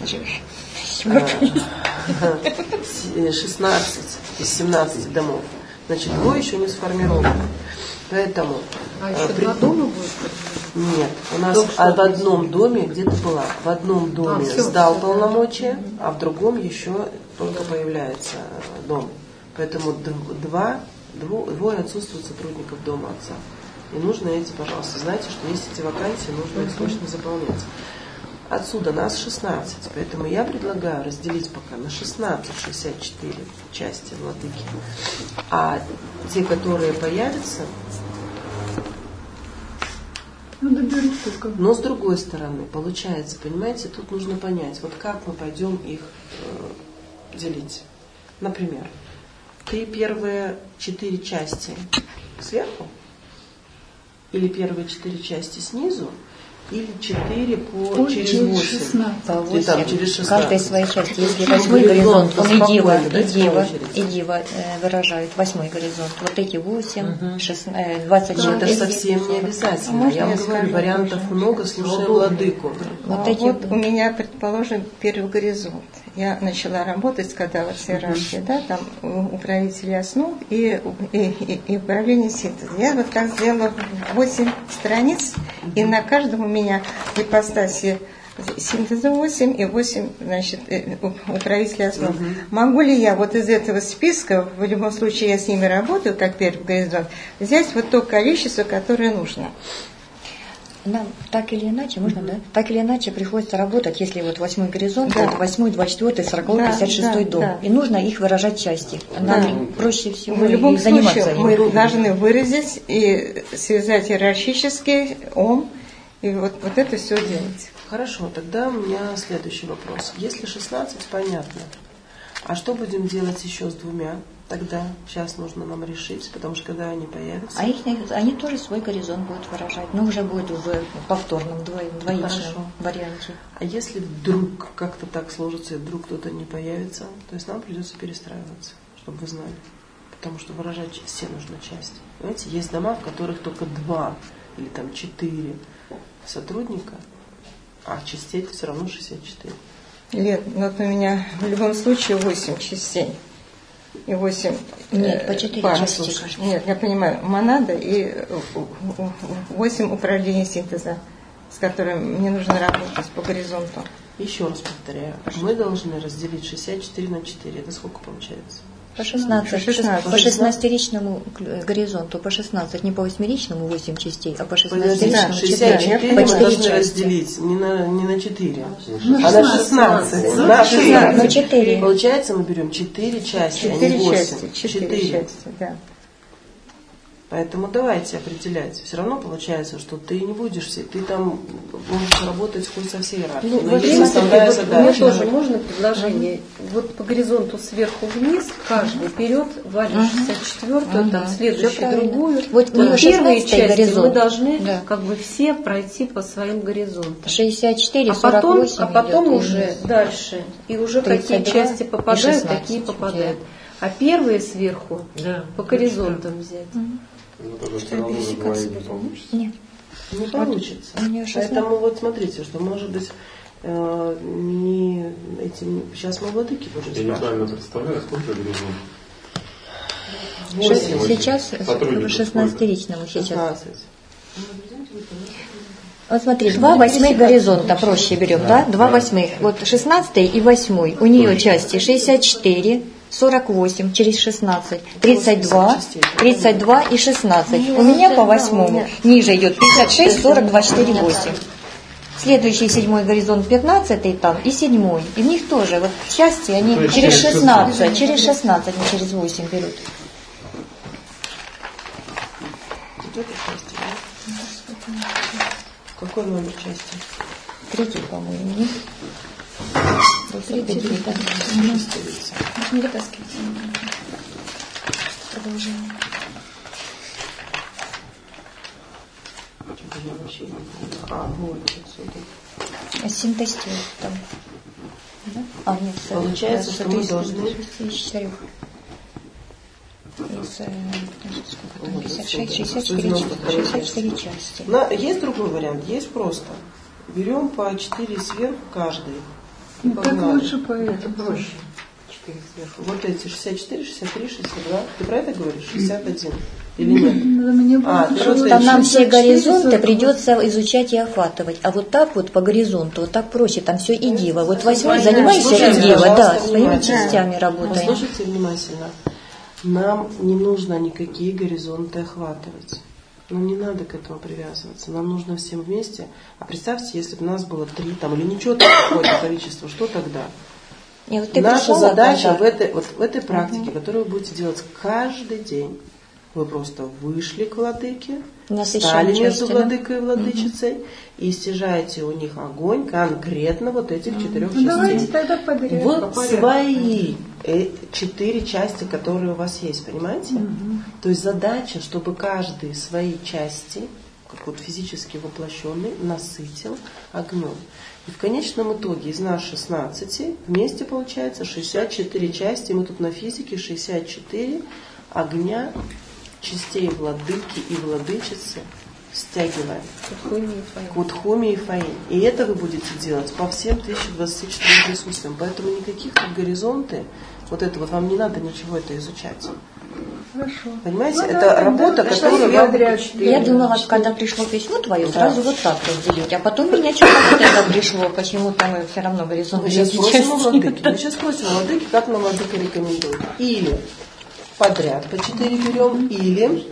шестнадцать из семнадцати домов. Значит, двое еще не сформированы. Поэтому... А еще при... два дома будет? Нет, у нас Только а в что одном доме, где ты была, в одном доме А, всё, сдал всё, полномочия, а в другом еще только появляется дом. Поэтому два, двое отсутствуют сотрудников дома отца. И нужно эти, пожалуйста, знайте, что есть эти вакансии, нужно их срочно заполнять. Отсюда нас шестнадцать, поэтому я предлагаю разделить пока на шестнадцать шестьдесят четыре части владыки. А те, которые появятся, но с другой стороны, получается, понимаете, тут нужно понять, вот как мы пойдем их э, делить. Например, ты первые четыре части сверху, или первые четыре части снизу, или четыре по через восемь. По восемь. Там, через шестнадцать. Каждой своей части. Если восьмой горизонт, он и дива, и дива, и дива э, выражают восьмой горизонт. Вот эти восемь, угу. шестнадцать, э, двадцать Но это совсем не обязательно. Я вам говорю, вариантов много, слушая владыку. Вот, а эти... вот у меня, предположим, первый горизонт. Я начала работать, когда вот иерархия, да, там управители основ и, и, и, и управление синтеза. Я вот так сделала восемь страниц, и на каждом у меня в ипостаси синтеза восемь и восемь, значит, управителей основ. Угу. Могу ли я вот из этого списка, в любом случае я с ними работаю, как первый горизонт, взять вот то количество, которое нужно? Нам так или иначе, можно, mm-hmm. да? Так или иначе приходится работать, если вот восьмой горизонт, да. это восьмой, двадцать четвёртый, сороковой, да, пятьдесят шестой да, дом. Да. И нужно их выражать части. Нам да. проще всего в любом заниматься случае, мы им. должны выразить и связать иерархический ом, и вот, вот это все делать. Хорошо, тогда у меня следующий вопрос. Если шестнадцать, понятно. А что будем делать еще с двумя? Тогда сейчас нужно нам решить, потому что когда они появятся... А их, они тоже свой горизонт будут выражать, но уже будет в повторном, двоичном Хорошо. варианте. А если вдруг как-то так сложится, и вдруг кто-то не появится, то есть нам придется перестраиваться, чтобы вы знали. Потому что выражать все нужно части. Понимаете, есть дома, в которых только два или там четыре сотрудника, а частей все равно шестьдесят четыре. Лет, вот у меня в любом случае восемь частей. И восемь Нет, по четыре пар. части. Нет, я понимаю, монада и восемь управлений синтеза, с которым мне нужно работать по горизонту. Еще раз повторяю, мы должны разделить шестьдесят четыре на четыре. Это сколько получается? По шестнадцать. шестнадцать. По шестнадцатиричному горизонту, по шестнадцать, не по восьмиричному восемь частей, а по шестнадцатиричному шестьдесят четыре мы должны разделить не на, не на четыре, а на шестнадцать. На шестнадцать. На четыре. Получается, мы берем четыре части, а не восемь. четыре части, да. Поэтому давайте определять. Все равно получается, что ты не будешь, ты там можешь работать хоть со всей иерархией. Ну, в принципе, вот мне тоже можно предложение. Uh-huh. Вот по горизонту сверху вниз, каждый вперед, валишь uh-huh. шестьдесят четвёртую, uh-huh. там следующую другую. Вот вот первые части горизонт. мы должны да. как бы все пройти по своим горизонтам. шестьдесят четыре, а потом, сорок восемь а потом идет. уже дальше. И уже какие части попадают, такие попадают. А первые сверху да. по горизонтам взять. Uh-huh. Ну, тогда все равно двоих не получится. Нет. Не получится. Поэтому вот смотрите, что может быть э, не этим. Сейчас мы владыки будем. Я неправильно представляю, сколько горизонт? Сейчас шестнадцатиричному сейчас. Вот смотри, два восьмых горизонта, проще берем, да? Два восьмых. Вот шестнадцатый и восьмой. У нее части шестьдесят четыре, сорок восемь через шестнадцать, тридцать два, тридцать два и шестнадцать. У меня по восьмому ниже идет пятьдесят шесть, сорок, двадцать четыре, восемь. Следующий седьмой горизонт пятнадцатый там и седьмой. И в них тоже вот части они через шестнадцать, через шестнадцать, не через восемь берут. Какой номер части? Третий, по-моему, нет? Третий, да. Не вытаскивайте. Продолжение. А, вот отсюда. Синтестил там. Да? А, нет, получается, что мы должны... Из четырех. пятьдесят шесть, шестьдесят четыре, шестьдесят четыре части. Но есть другой вариант, есть просто. Берем по четыре сверху каждый. Ну, так лучше по это проще. четыре сверху. Вот эти шестьдесят четыре, шестьдесят три, шестьдесят два. Ты про это говоришь? шестьдесят один. Или нет? А, там нам все горизонты придется изучать и охватывать. А вот так вот по горизонту, вот так проще, там все и диво. Вот восьмой занимайся и диво, да, своими частями работаем. Послушайте внимательно. Нам не нужно никакие горизонты охватывать. Но не надо к этому привязываться. Нам нужно всем вместе. А представьте, если бы нас было три там, или ничего, какое-то количество, что тогда? И вот Наша пришла, задача когда... в этой, вот в этой практике, угу. которую вы будете делать каждый день, вы просто вышли к владыке, стали между владыкой и владычицей, угу. и стяжаете у них огонь конкретно вот этих угу. четырех ну, частей. Тогда подряд, вот свои четыре части, которые у вас есть, понимаете? Угу. То есть задача, чтобы каждый свои части, как вот физически воплощенный, насытил огнем. И в конечном итоге из нас шестнадцати вместе получается шестьдесят четыре части. Мы тут на физике шестьдесят четыре огня частей владыки и владычицы стягиваем к Утхуме и Фаин. И это вы будете делать по всем тысяче двадцати четырем присутствиям. Поэтому никаких как горизонты, вот это вот вам не надо ничего это изучать. Хорошо. Понимаете, ну, это да, работа, да, которую я, я... я думала, когда пришло письмо твое, да. сразу вот так разделить, а потом меня что-то вот это пришло, почему-то мы все равно горизонт. Мы сейчас спросим у владыки, мы сейчас спросим у владыки, как нам владыка рекомендует. Или подряд по четыре берем, или...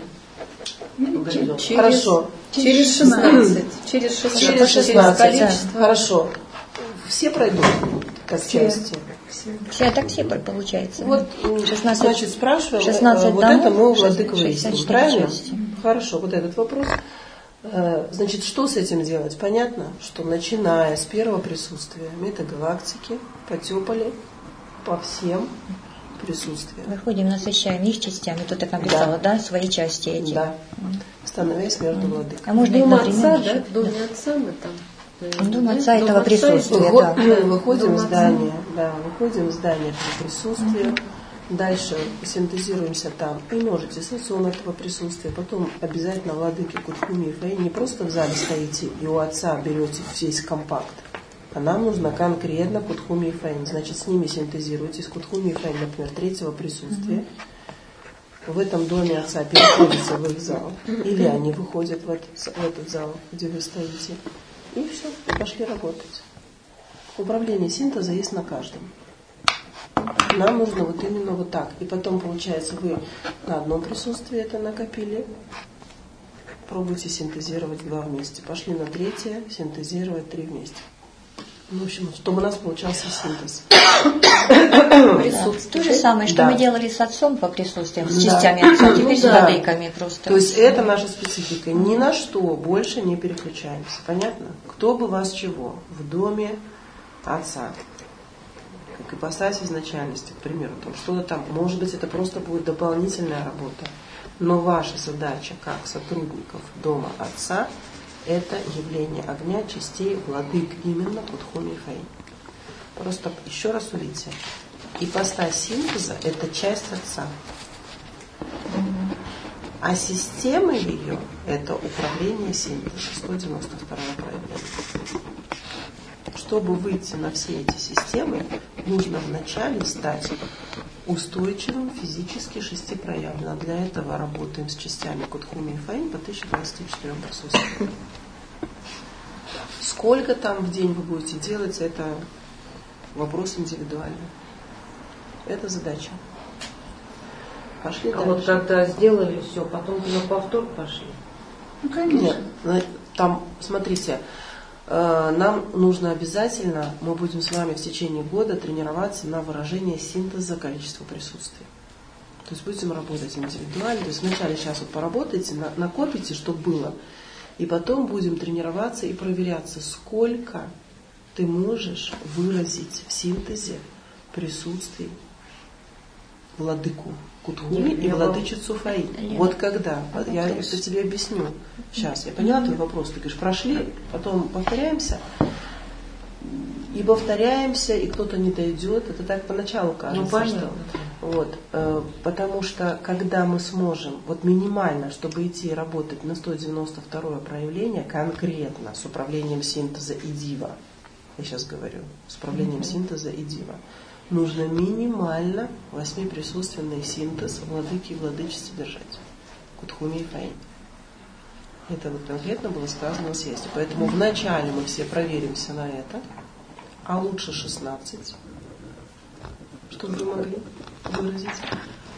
Через, Хорошо. Через шестнадцать. Через шестнадцать. Через шестнадцать. Количество. Хорошо. Все пройдут как все. Части. Все. Все, так все получается. Вот, шестнадцать, значит, спрашиваем, шестнадцать вот домов, это мы у владык выясним. Правильно? Части. Хорошо, вот этот вопрос. Значит, что с этим делать? Понятно, что начиная с первого присутствия метагалактики потепали по всем присутствиям. Выходим, насыщаем их частями. Тут так написала, да, да свои части эти. Да. Становясь между mm. владыками. А можно Дома их, отца, например, да? В доме отца мы там. Дом отца этого присутствия, Выход, да. Выходим в Дом здание, да, выходим в здание этого присутствия. Mm-hmm. Дальше синтезируемся там и можете с отцом этого присутствия. Потом обязательно владыки Кутхуме и Фаин не просто в зале стоите и у отца берете весь компакт. А нам нужно конкретно Кутхуме и Фаин. Значит, с ними синтезируйтесь. Кутхуме и Фаин, например, третьего присутствия. Mm-hmm. В этом доме отца переходите в их зал. Или они выходят в этот, в этот зал, где вы стоите. И все, пошли работать. Управление синтеза есть на каждом. Нам нужно вот именно вот так. И потом, получается, вы на одном присутствии это накопили. Пробуйте синтезировать два вместе. Пошли на третье, синтезировать три вместе. В общем, чтобы у нас получался синтез. Да, то же самое, что да. мы делали с отцом по присутствиям, с да. частями отца, теперь ну, с да. владыками просто. То есть это наша специфика. Ни на что больше не переключаемся. Понятно? Кто бы вас чего в доме отца, как ипостась изначальности, к примеру, там что-то там, может быть, это просто будет дополнительная работа. Но ваша задача как сотрудников дома отца – это явление огня частей владык именно Кутхуме и Фаин. Просто еще раз увидите. Ипостась синтеза – это часть отца. А система ее – это управление синтеза, сто девяносто второе проявление. Чтобы выйти на все эти системы, нужно вначале стать устойчивым физически шестипроявленно. Для этого работаем с частями Кутхуме и Фаин по тысяче двадцати четырем присутствиям. Сколько там в день вы будете делать, это вопрос индивидуальный. Это задача. Пошли а дальше. Вот когда сделали все, потом на повтор пошли? Ну, конечно. Нет, там, смотрите, нам нужно обязательно, мы будем с вами в течение года тренироваться на выражение синтеза количества присутствий. То есть будем работать индивидуально. То есть вначале сейчас вот поработайте, накопите, чтобы было. И потом будем тренироваться и проверяться, сколько ты можешь выразить в синтезе присутствий владыку Кутхуме и владычицу Фаин. Вот когда, я это тебе объясню сейчас. Я поняла твой вопрос. Ты говоришь, прошли, потом повторяемся. И повторяемся, и кто-то не дойдет. Это так поначалу кажется. Ну, понятно. Что, вот, э, потому что когда мы сможем, вот минимально, чтобы идти и работать на сто девяносто второе проявление, конкретно с управлением синтеза и дива, я сейчас говорю, с управлением mm-hmm. синтеза и дива, нужно минимально восьмиприсутственный синтез владыки и владычицы держать. Кутхуме и Фаин. Это вот конкретно было сказано в съезде. Поэтому вначале мы все проверимся на это, а лучше шестнадцать, чтобы вы могли выразить.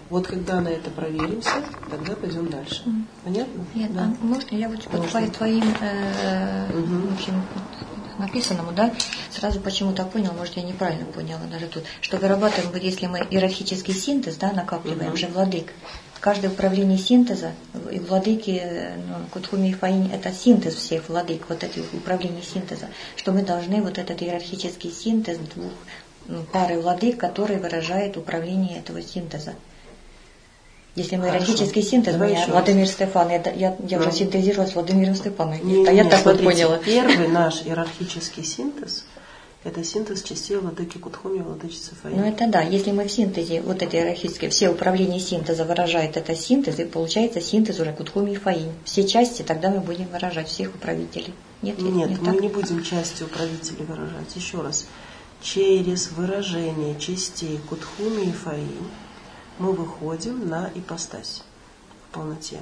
Вот когда на это проверимся, тогда пойдем дальше. Mm. Понятно? Нет, да. а можно я вот по твоим э, mm-hmm. в общем, написанному, да, сразу почему-то понял, может, я неправильно поняла даже тут, что вырабатываем, вот если мы иерархический синтез, да, накапливаем mm-hmm. же владык, каждое управление синтеза, и владыки, ну, Кутхуми и Фаинь, это синтез всех владык, вот это управление синтеза, что мы должны вот этот иерархический синтез двух ну, пары владык, который выражает управление этого синтеза. Если мы иерархический синтез, меня Владимир Стефан, я, я, я ну. уже синтезировала с Владимиром Стефановым. Не, а я не, так смотрите, вот поняла. Первый наш иерархический синтез – это синтез частей владыки Кутхуми и владычицы Фаинь. Ну это да, если мы в синтезе, вот это иерархическое, все управления синтеза выражает это синтез, и получается синтез уже Кутхуми и Фаинь. Все части тогда мы будем выражать, всех управителей. Нет, нет, нет, нет мы так? не будем части управителей выражать. Еще раз. Через выражение частей Кутхуми и Фаинь мы выходим на ипостась в полноте.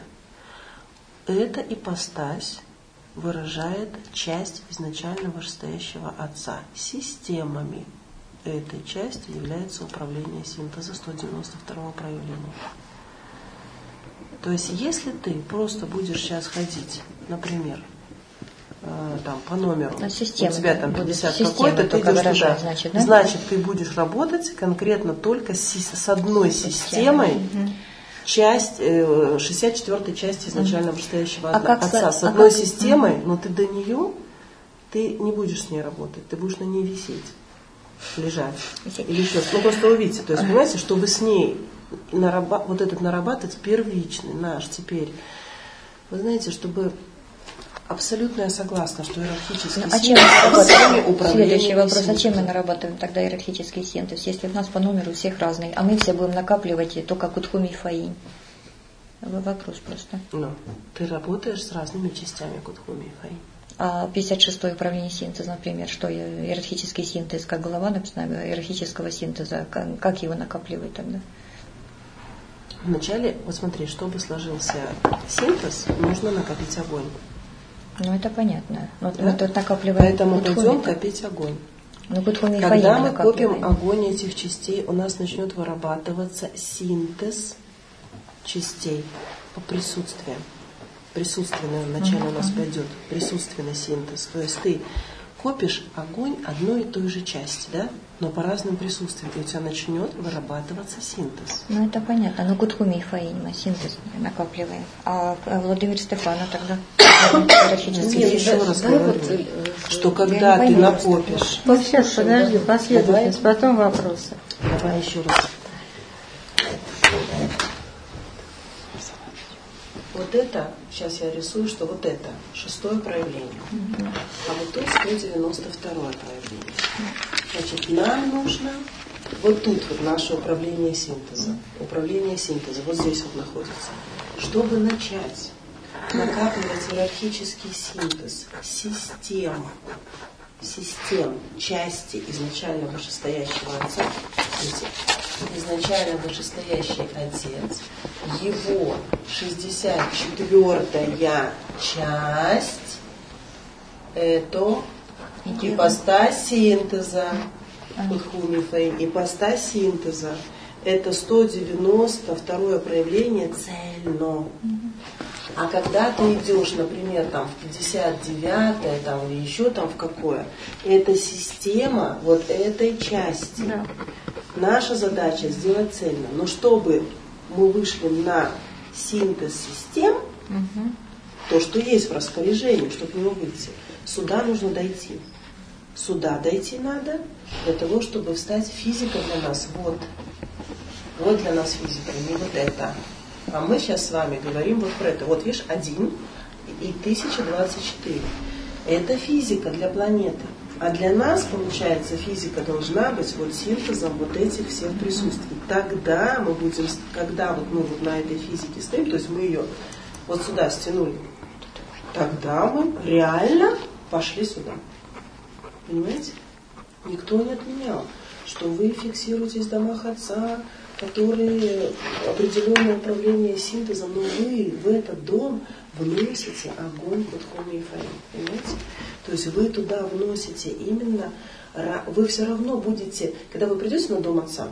Эта ипостась выражает часть изначально вышестоящего Отца. Системами этой части является управление синтеза сто девяносто второго проявления. То есть, если ты просто будешь сейчас ходить, например, э, там, по номеру, у тебя там пятьдесят какой-то, ты идешь туда, значит, да? Значит, ты будешь работать конкретно только с, с одной системой, угу. часть, э, шестьдесят четвёртой части изначально вышестоящего а Отца. С одной а системой, но ты до нее, ты не будешь с ней работать, ты будешь на ней висеть, лежать. Или еще. Ну, просто увидите, то есть, понимаете, чтобы с ней нараба- вот этот нарабатывать первичный наш теперь, вы знаете, чтобы абсолютно я согласна, что иерархический а синтез. Следующий вопрос, а чем мы нарабатываем тогда иерархический синтез, если у нас по номеру у всех разный, а мы все будем накапливать только Кутхуми и Фаинь? Вопрос просто. Ну, ты работаешь с разными частями Кутхуми и Фаинь. А пятьдесят шестое управление синтеза, например, что иерархический синтез, как голова написана, иерархического синтеза, как, как его накапливать тогда? Вначале, вот смотри, чтобы сложился синтез, нужно накопить огонь. Ну, это понятно. Но да? мы тут накапливаем. Поэтому пойдем копить огонь. Ну, когда мы копим огонь этих частей, у нас начнет вырабатываться синтез частей по присутствию. Присутственный вначале uh-huh. у нас пойдет, присутственный синтез. То есть ты копишь огонь одной и той же части, да? Но по разным присутствиям, и у тебя начнет вырабатываться синтез. Ну, это понятно. Но Кутхуми и Фаинь мы синтез накапливаем. А Владимир Стефанов тогда я еще раз говорю, что когда ты накопишь... Вот сейчас, подожди, последовательность, потом вопросы. Давай еще раз. Вот это, сейчас я рисую, что вот это шестое проявление, mm-hmm. а вот тут сто девяносто второе проявление. Значит, нам нужно вот тут вот наше управление синтеза. Управление синтеза вот здесь вот находится. Чтобы начать накапливать иерархический синтез систем, систем части изначально вышестоящего Отца, изначально вышестоящий Отец, его шестьдесят четвёртая часть, это ипостась синтеза, Кутхуми Фаинь, ипостась синтеза, это сто девяносто второе проявление цельно. А когда ты идешь, например, там, в пятьдесят девятое там, или еще там в какое, это система вот этой части. Да. Наша задача сделать цельно. Но чтобы мы вышли на синтез систем, угу. то, что есть в распоряжении, чтобы в него выйти, сюда нужно дойти. Сюда дойти надо для того, чтобы встать физика для нас. Вот. Вот для нас физика, не вот это. А мы сейчас с вами говорим вот про это. Вот видишь, один и тысяча двадцать четыре. Это физика для планеты. А для нас, получается, физика должна быть вот синтезом вот этих всех присутствий. Тогда мы будем, когда вот мы вот на этой физике стоим, то есть мы ее вот сюда стянули, тогда мы реально пошли сюда. Понимаете? Никто не отменял, что вы фиксируетесь в домах Отца, которые определенное управление синтезом, но вы в этот дом вносите огонь Кутхуми и Фаинь. Понимаете? То есть вы туда вносите именно, вы все равно будете, когда вы придете на дом Отца,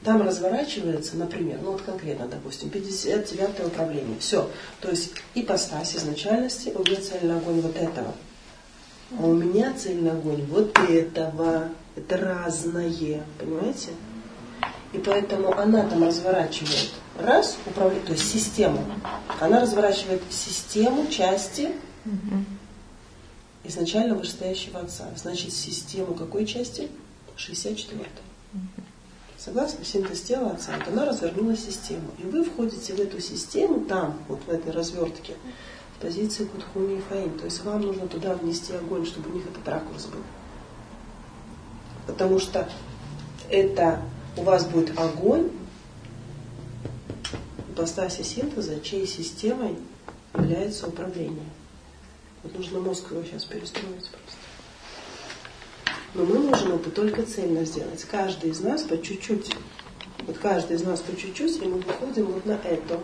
там разворачивается, например, ну вот конкретно, допустим, пятьдесят девятое управление. Все. То есть ипостась изначальности, у меня цельный огонь вот этого. А у меня цельный огонь вот этого. Это разное. Понимаете? И поэтому она там разворачивает раз, управляет, то есть систему. Она разворачивает систему, части изначально вышестоящего Отца. Значит, систему какой части? шестьдесят четвёртой. Согласны? Синтез тела Отца. Вот она развернула систему. И вы входите в эту систему, там, вот в этой развертке, в позиции Кутхуми и Фаим. То есть вам нужно туда внести огонь, чтобы у них этот ракурс был. Потому что это у вас будет огонь ипостаси синтеза, чьей системой является управление. Вот нужно мозг его сейчас перестроить просто. Но мы можем это только цельно сделать. Каждый из нас по чуть-чуть. Вот каждый из нас по чуть-чуть, и мы выходим вот на это.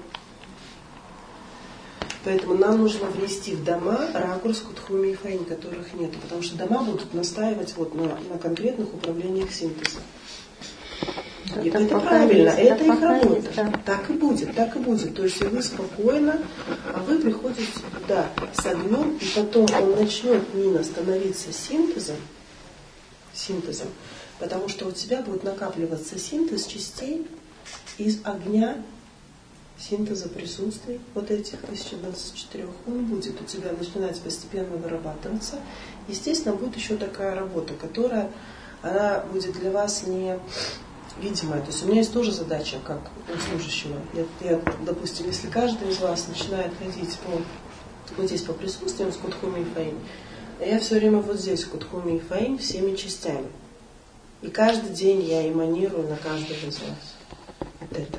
Поэтому нам нужно внести в дома ракурс Кутхуми и Фаим, которых нет. Потому что дома будут настаивать вот на, на конкретных управлениях синтеза. И это, это правильно, есть, это их работа. Есть, да. Так и будет, так и будет. То есть вы спокойно, а вы приходите туда с огнем, и потом он начнет мина становиться синтезом, синтезом, потому что у тебя будет накапливаться синтез частей из огня, синтеза присутствий, вот этих тысяча двадцать четыре. Он будет у тебя начинать постепенно вырабатываться. Естественно, будет еще такая работа, которая она будет для вас не видимая. То есть у меня есть тоже задача, как у служащего. Я, я, допустим, если каждый из вас начинает ходить по, вот здесь по присутствиям с Кутхуми и Фаим, я все время вот здесь Кутхуми и Фаим всеми частями. И каждый день я эманирую на каждого из вас. Вот это.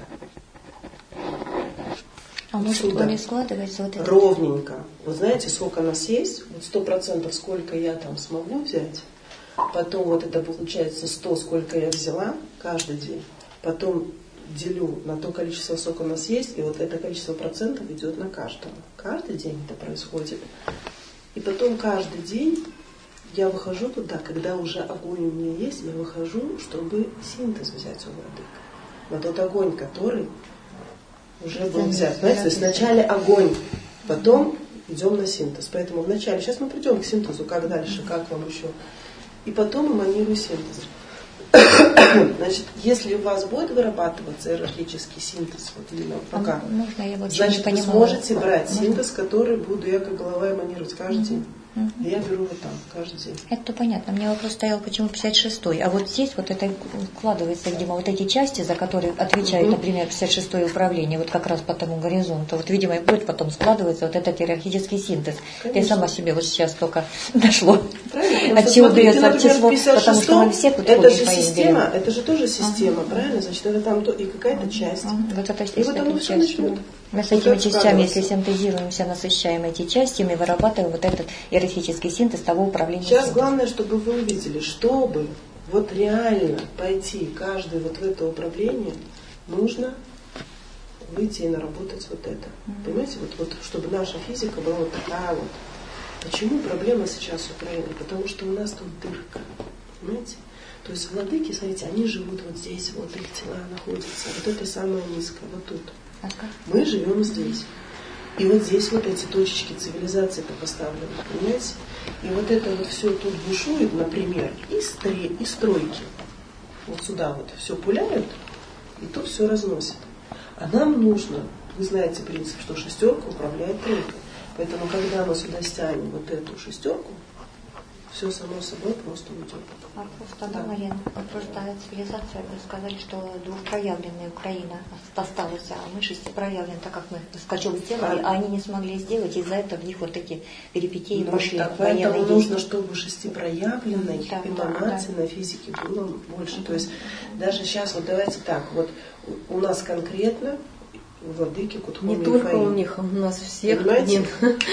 А может, он не складывается вот это? Ровненько. Вы знаете, сколько нас есть? Вот сто процентов сколько я там смогу взять. Потом вот это получается сто, сколько я взяла каждый день. Потом делю на то количество, сколько у нас есть. И вот это количество процентов идет на каждого. Каждый день это происходит. И потом каждый день я выхожу туда, когда уже огонь у меня есть, я выхожу, чтобы синтез взять у владыка. На тот огонь, который уже был взят. Знаете, то есть вначале огонь, потом идем на синтез. Поэтому вначале, сейчас мы придем к синтезу, как дальше, как вам еще. И потом эманирую синтез. Значит, если у вас будет вырабатываться иерархический синтез, вот именно пока, а можно, я вот значит, вы сможете брать можно? Синтез, который буду я как голова эманировать каждый угу. день. Угу. И я беру вот там каждый день. Это понятно. Мне вопрос стоял, почему пятьдесят шестой. А вот здесь вот это вкладывается, видимо, вот эти части, за которые отвечает, угу. например, пятьдесят шестое управление, вот как раз по тому горизонту. Вот, видимо, и будет потом складывается вот этот иерархический синтез. Конечно. Я сама себе вот сейчас только дошло. Правильно. От чего берется число, потому что мы все тут это же система, это же тоже система, uh-huh. правильно? Значит, это там и какая-то часть. Uh-huh. Вот это, и вот оно все начнет. Мы с этими частями, если синтезируемся, насыщаем эти части, мы вырабатываем вот этот иерархический синтез того управления. Сейчас синтезом. Главное, чтобы вы увидели, чтобы вот реально пойти каждый вот в это управление, нужно выйти и наработать вот это. Uh-huh. Понимаете, вот, вот чтобы наша физика была вот такая вот. Почему проблема сейчас в Украине? Потому что у нас тут дырка. Понимаете? То есть владыки, смотрите, они живут вот здесь, вот их тела находятся. Вот это самое низкое, вот тут. Ага. Мы живем здесь. И вот здесь вот эти точечки цивилизации-то поставлены, понимаете? И вот это вот все тут бушует, например, и, стре, и стройки. Вот сюда вот все пуляют, и тут все разносит. А нам нужно, вы знаете принцип, что шестерка управляет тройкой. Поэтому, когда мы сюда стянем вот эту шестерку, все само собой просто уйдет. А просто, да, Марина, просто цивилизация, вы сказали, что двухпроявленная Украина осталась, а мы шестипроявленные, так как мы скачок сделали, а они не смогли сделать, из-за этого в них вот эти перипетии ну, пошли. Так, поэтому нужно, чтобы шестипроявленной да, эманации да. на физике было больше. То есть даже сейчас, вот давайте так, вот у нас конкретно владыки Кутхуми и Не только Фаим. у них, у нас всех. Понимаете?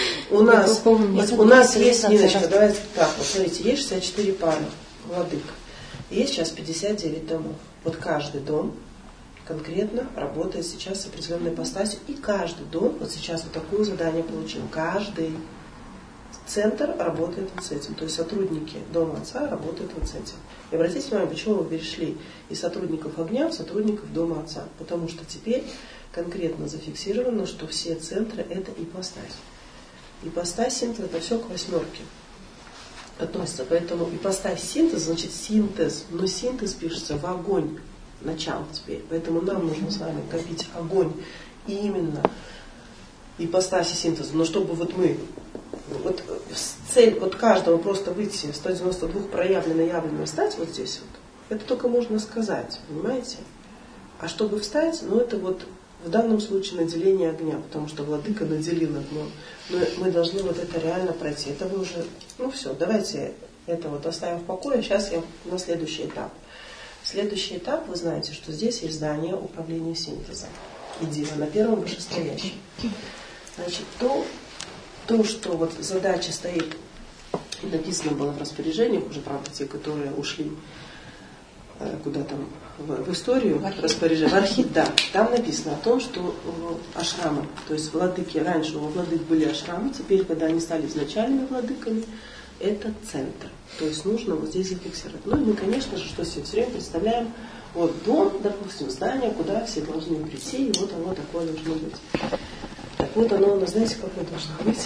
У нас, у у нас есть, Ниночка, давайте так, вот смотрите, есть шестьдесят четыре пары владык. Есть сейчас пятьдесят девять домов. Вот каждый дом конкретно работает сейчас с определенной ипостасью. И каждый дом, вот сейчас вот такое задание получил. Каждый. центр работает вот с этим. То есть сотрудники Дома Отца работают вот с этим. И обратите внимание, почему мы перешли из сотрудников огня в сотрудников Дома Отца. Потому что теперь конкретно зафиксировано, что все центры это ипостась. Ипостась синтеза это все к восьмерке относится. Поэтому ипостась синтез значит синтез. Но синтез пишется в огонь. Начало теперь. Поэтому нам нужно с вами копить огонь. И именно ипостаси синтеза. Но чтобы вот мы, вот цель вот каждого просто выйти сто девяносто два проявленно явленно стать вот здесь вот, это только можно сказать, понимаете? А чтобы встать, ну это вот в данном случае наделение огня, потому что владыка наделил огнем. Но мы должны вот это реально пройти. Это вы уже, ну все, давайте это вот оставим в покое. Сейчас я на следующий этап. Следующий этап, вы знаете, что здесь есть здание управления синтезом. Идея на первом вышестоящем. Значит, то, то, что вот задача стоит, и написано было в распоряжениях, уже, правда, те, которые ушли э, куда там в, в историю, распоряжение, в архив, да, там написано о том, что э, ашрамы, то есть владыки, раньше у владык были ашрамы, теперь, когда они стали изначальными владыками, это центр. То есть нужно вот здесь зафиксировать. Ну и мы, конечно же, что себе все время представляем, вот дом, допустим, здание, куда все должны прийти, и вот оно такое должно быть. Так вот оно, ну, знаете, какое должно быть?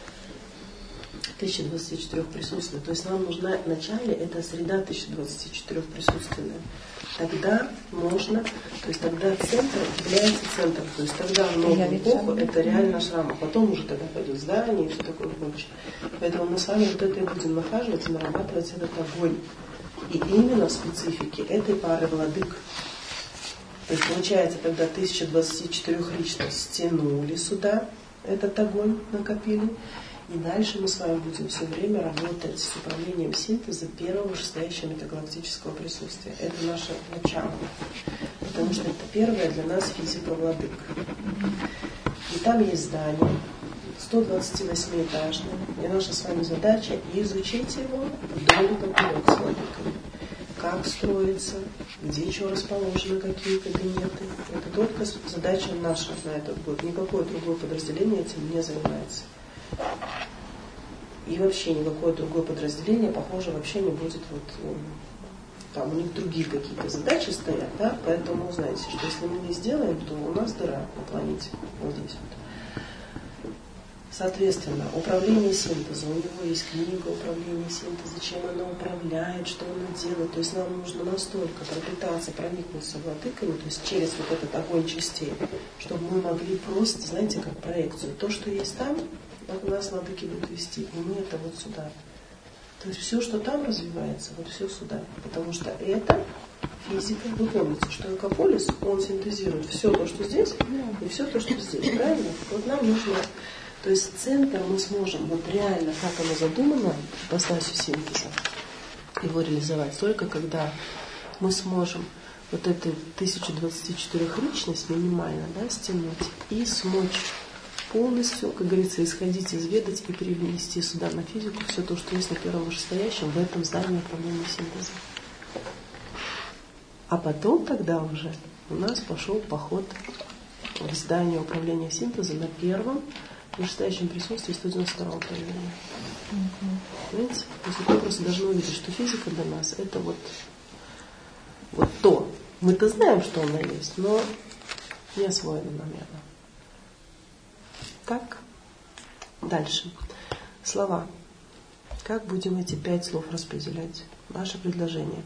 тысяча двадцать четыре присутствия. То есть нам нужна вначале эта среда тысяча двадцать четыре присутственная. Тогда можно, то есть тогда центр является центром. То есть тогда в новую эпоху это реально шрам. А потом уже тогда пойдет здание и все такое прочее. Поэтому мы с вами вот это и будем нахаживать и нарабатывать этот огонь. И именно в специфике этой пары владык. То есть получается тогда тысяча двадцать четыре лично стянули сюда, этот огонь накопили. И дальше мы с вами будем все время работать с управлением синтеза первого вышестоящего метагалактического присутствия. Это наше начало. Потому что это первая для нас физика владык. И там есть здание, сто двадцативосьмиэтажное. И наша с вами задача изучить его вдоль и поперек с владыками. Как строится, где что расположено, какие кабинеты. Это только задача наша на этот год. Никакое другое подразделение этим не занимается. И вообще никакое другое подразделение, похоже, вообще не будет, вот, там у них другие какие-то задачи стоят, да, поэтому знаете, что если мы не сделаем, то у нас дыра на планете, вот здесь вот. Соответственно, управление синтезом, у него есть книга управления синтеза, чем она управляет, что она делает, то есть нам нужно настолько пропитаться, проникнуться владыками, то есть через вот этот огонь частей, чтобы мы могли просто, знаете, как проекцию, то, что есть там, у нас владыки будут вести, и мы это вот сюда. То есть все, что там развивается, вот все сюда. Потому что это физика. Вы помните, что экополис, он синтезирует все то, что здесь, и все то, что здесь. Правильно? Вот нам нужно, то есть центр мы сможем, вот реально, как оно задумано, по стасию синтеза, его реализовать только когда мы сможем вот эту тысячу двадцать четыре личность минимально, да, стянуть и смочь полностью, как говорится, исходить, изведать и перенести сюда на физику все то, что есть на первом вышестоящем в этом здании управления синтезом. А потом тогда уже у нас пошел поход в здание управления синтезом на первом вышестоящем присутствии сто девяносто второго проявления. Понимаете? То есть мы просто должны увидеть, что физика для нас это вот, вот то. Мы-то знаем, что она есть, но не освоено, наверное. Так, дальше. Слова. Как будем эти пять слов распределять? Ваше предложение.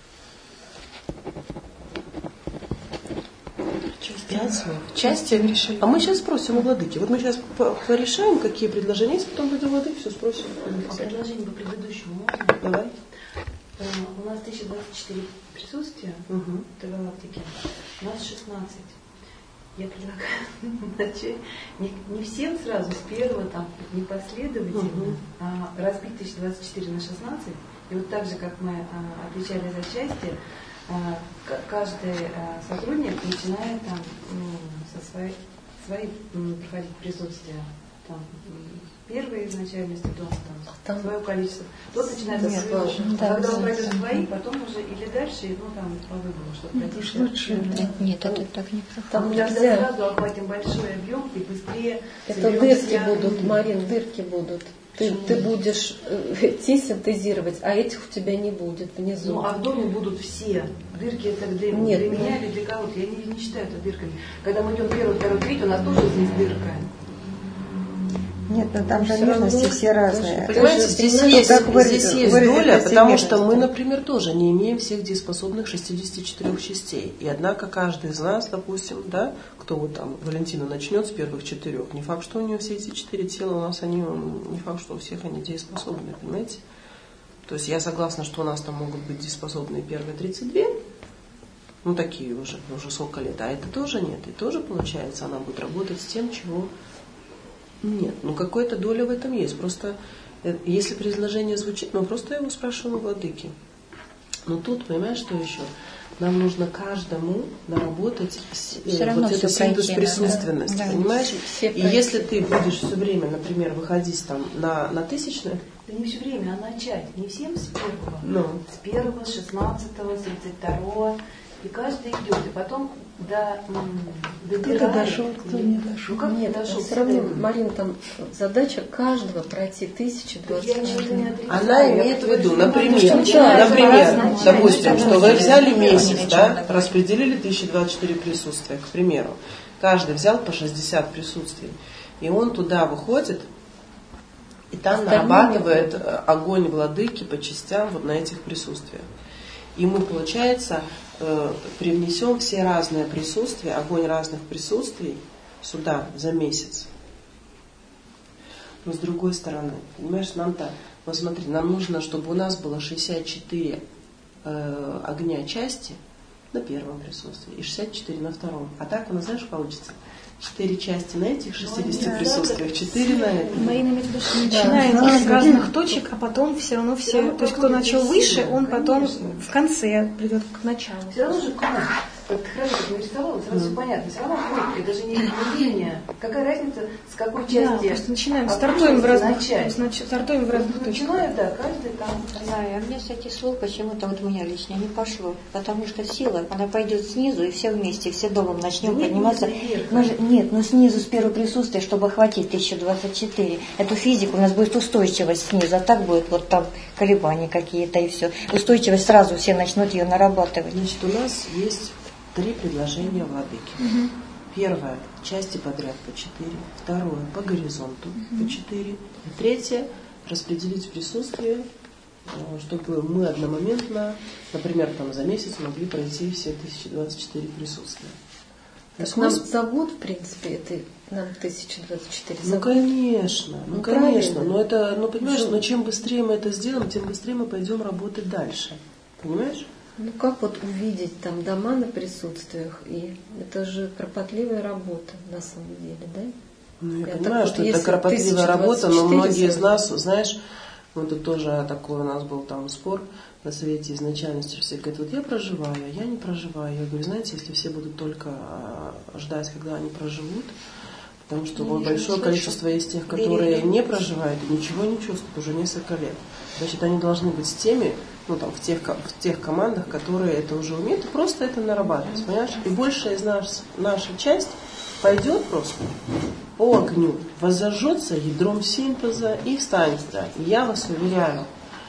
Пять слов. Части решили. А мы сейчас спросим у владыки. Вот мы сейчас порешаем, какие предложения есть, потом будем владыки все спросим. А предложение по предыдущему можно? Давай. У нас тысяча двадцать четыре присутствия угу. в этой галактике. У нас шестнадцать. Я предлагаю начать не, не всем сразу, с первого, там, не последовательно, угу. а разбить тысяча двадцать четыре на шестнадцать. И вот так же, как мы а, отвечали за части, а, каждый а, сотрудник начинает там, ну, со своей, своей м, проходить присутствие. Там, первые изначальности дома, там, там свое количество. Тот начинает со своего. Да, когда он пройдет свои, потом уже или дальше, ну там по выбору что-то пройти. Лучше. Нет, нет, это так не проходит. Там нельзя сразу охватим большой объем и быстрее. Это дырки будут, Марин, дырки будут. Ты, ты будешь э, те синтезировать, а этих у тебя не будет внизу. Ну, а в доме будут все. Дырки это для, Нет, для меня нет. или для кого-то. Я не, не считаю это дырками. Когда мы идем первый, второй, третий, у нас тоже здесь дырка. Нет, но там Всё замерности равно, все разные. Понимаете, Даже, здесь понимаете, есть, как вы- здесь есть выразить доля, это потому что мы, мерности. например, тоже не имеем всех дееспособных шестидесяти четырёх частей. И однако каждый из нас, допустим, да, кто вот там, Валентина начнет с первых четырех, не факт, что у нее все эти четыре тела у нас, они, не факт, что у всех они дееспособны, понимаете? То есть я согласна, что у нас там могут быть дееспособные первые тридцать два, ну такие уже, уже сколько лет, а это тоже нет. И тоже, получается, она будет работать с тем, чего нет. Ну какая-то доля в этом есть. Просто э, если предложение звучит, ну просто я его спрашиваю у владыки. Но тут, понимаешь, что еще? Нам нужно каждому наработать с- Всё э, равно вот всё эту пройти синтез-присутственность, надо, да. понимаешь? Все И пройти. если ты будешь все время, например, выходить там на, на тысячное, Да не все время, а начать. Не всем с первого. ну, С первого, с шестнадцатого, с тридцать второго. И каждый идет. И потом до, м, добирает. дошел, кто не дошел. Ну как не Нет, дошел? все равно, Марина, там задача каждого пройти тысячу двадцать Я ничего не четыре. отрицаю. она Я имеет в говорю, виду, что надо, например, что начинается например, по-разному. допустим, что вы взяли месяц, Начинается да, по-разному. распределили тысяча двадцать четыре присутствия, к примеру. Каждый взял по шестьдесят присутствий. И он туда выходит, и там Остальные нарабатывает э, огонь владыки по частям вот на этих присутствиях. И мы, получается, э, привнесем все разные присутствия, огонь разных присутствий сюда за месяц. Но с другой стороны, понимаешь, нам-то, вот смотри, нам нужно, чтобы у нас было шестьдесят четыре э, огня части на первом присутствии и шестьдесят четыре на втором. А так у нас, знаешь, получится четыре части на этих шестидесяти присутствиях, четыре на этом. Марина имеет в виду, что начинается с разных точек, а потом все равно все, то есть кто начал выше, он потом в конце придет к началу. Все равно же круг. Как ты хорошо как нарисовала, сразу все понятно. Все равно круг, это же не линия. Какая разница, с какой Да, части? просто начинаем, А стартуем в разных, начать. значит, стартуем в разных точках. Начинаю, да, каждый там. Да, и у меня с этих слов почему-то вот у меня лично не пошло, потому что сила, она пойдет снизу, и все вместе, все домом начнем Да нет, подниматься. нет, нет. Но же- нет, но снизу с первого присутствия, чтобы охватить тысячу двадцать четыре. Эту физику у нас будет устойчивость снизу, а так будет вот там колебания какие-то и все. Устойчивость сразу все начнут ее нарабатывать. Значит, у нас есть три предложения владыки. Первое – части подряд по четыре. Второе – по горизонту по четыре. И третье – распределить присутствие, э, чтобы мы одномоментно, например, там за месяц могли пройти все тысяча двадцать четыре присутствия. То Так есть нам мы- за год, в принципе, это нам тысяча двадцать четыре. Ну, за год. конечно, ну, Ну, конечно. правильно. Но это, ну, понимаешь, Ну. но чем быстрее мы это сделаем, тем быстрее мы пойдем работать дальше. Понимаешь? Ну как вот увидеть там дома на присутствиях, и это же кропотливая работа на самом деле, да? Ну, я, Я понимаю, так вот, что это если кропотливая работа, но тысяча двадцать четыре многие из сделать. нас, знаешь, вот тут тоже такой у нас был там спор на совете изначальности, все говорят, вот я проживаю, а я не проживаю. Я говорю, знаете, если все будут только а, ждать, когда они проживут, потому что вот большое количество есть тех, которые не проживают и ничего не чувствуют уже несколько лет. Значит, они должны быть с теми, ну там в тех, ко- в тех командах, которые это уже умеют, и просто это нарабатывать, понимаешь? И большая из нас, наша часть пойдет просто по огню, возожжется ядром синтеза и встанет туда. И я вас уверяю,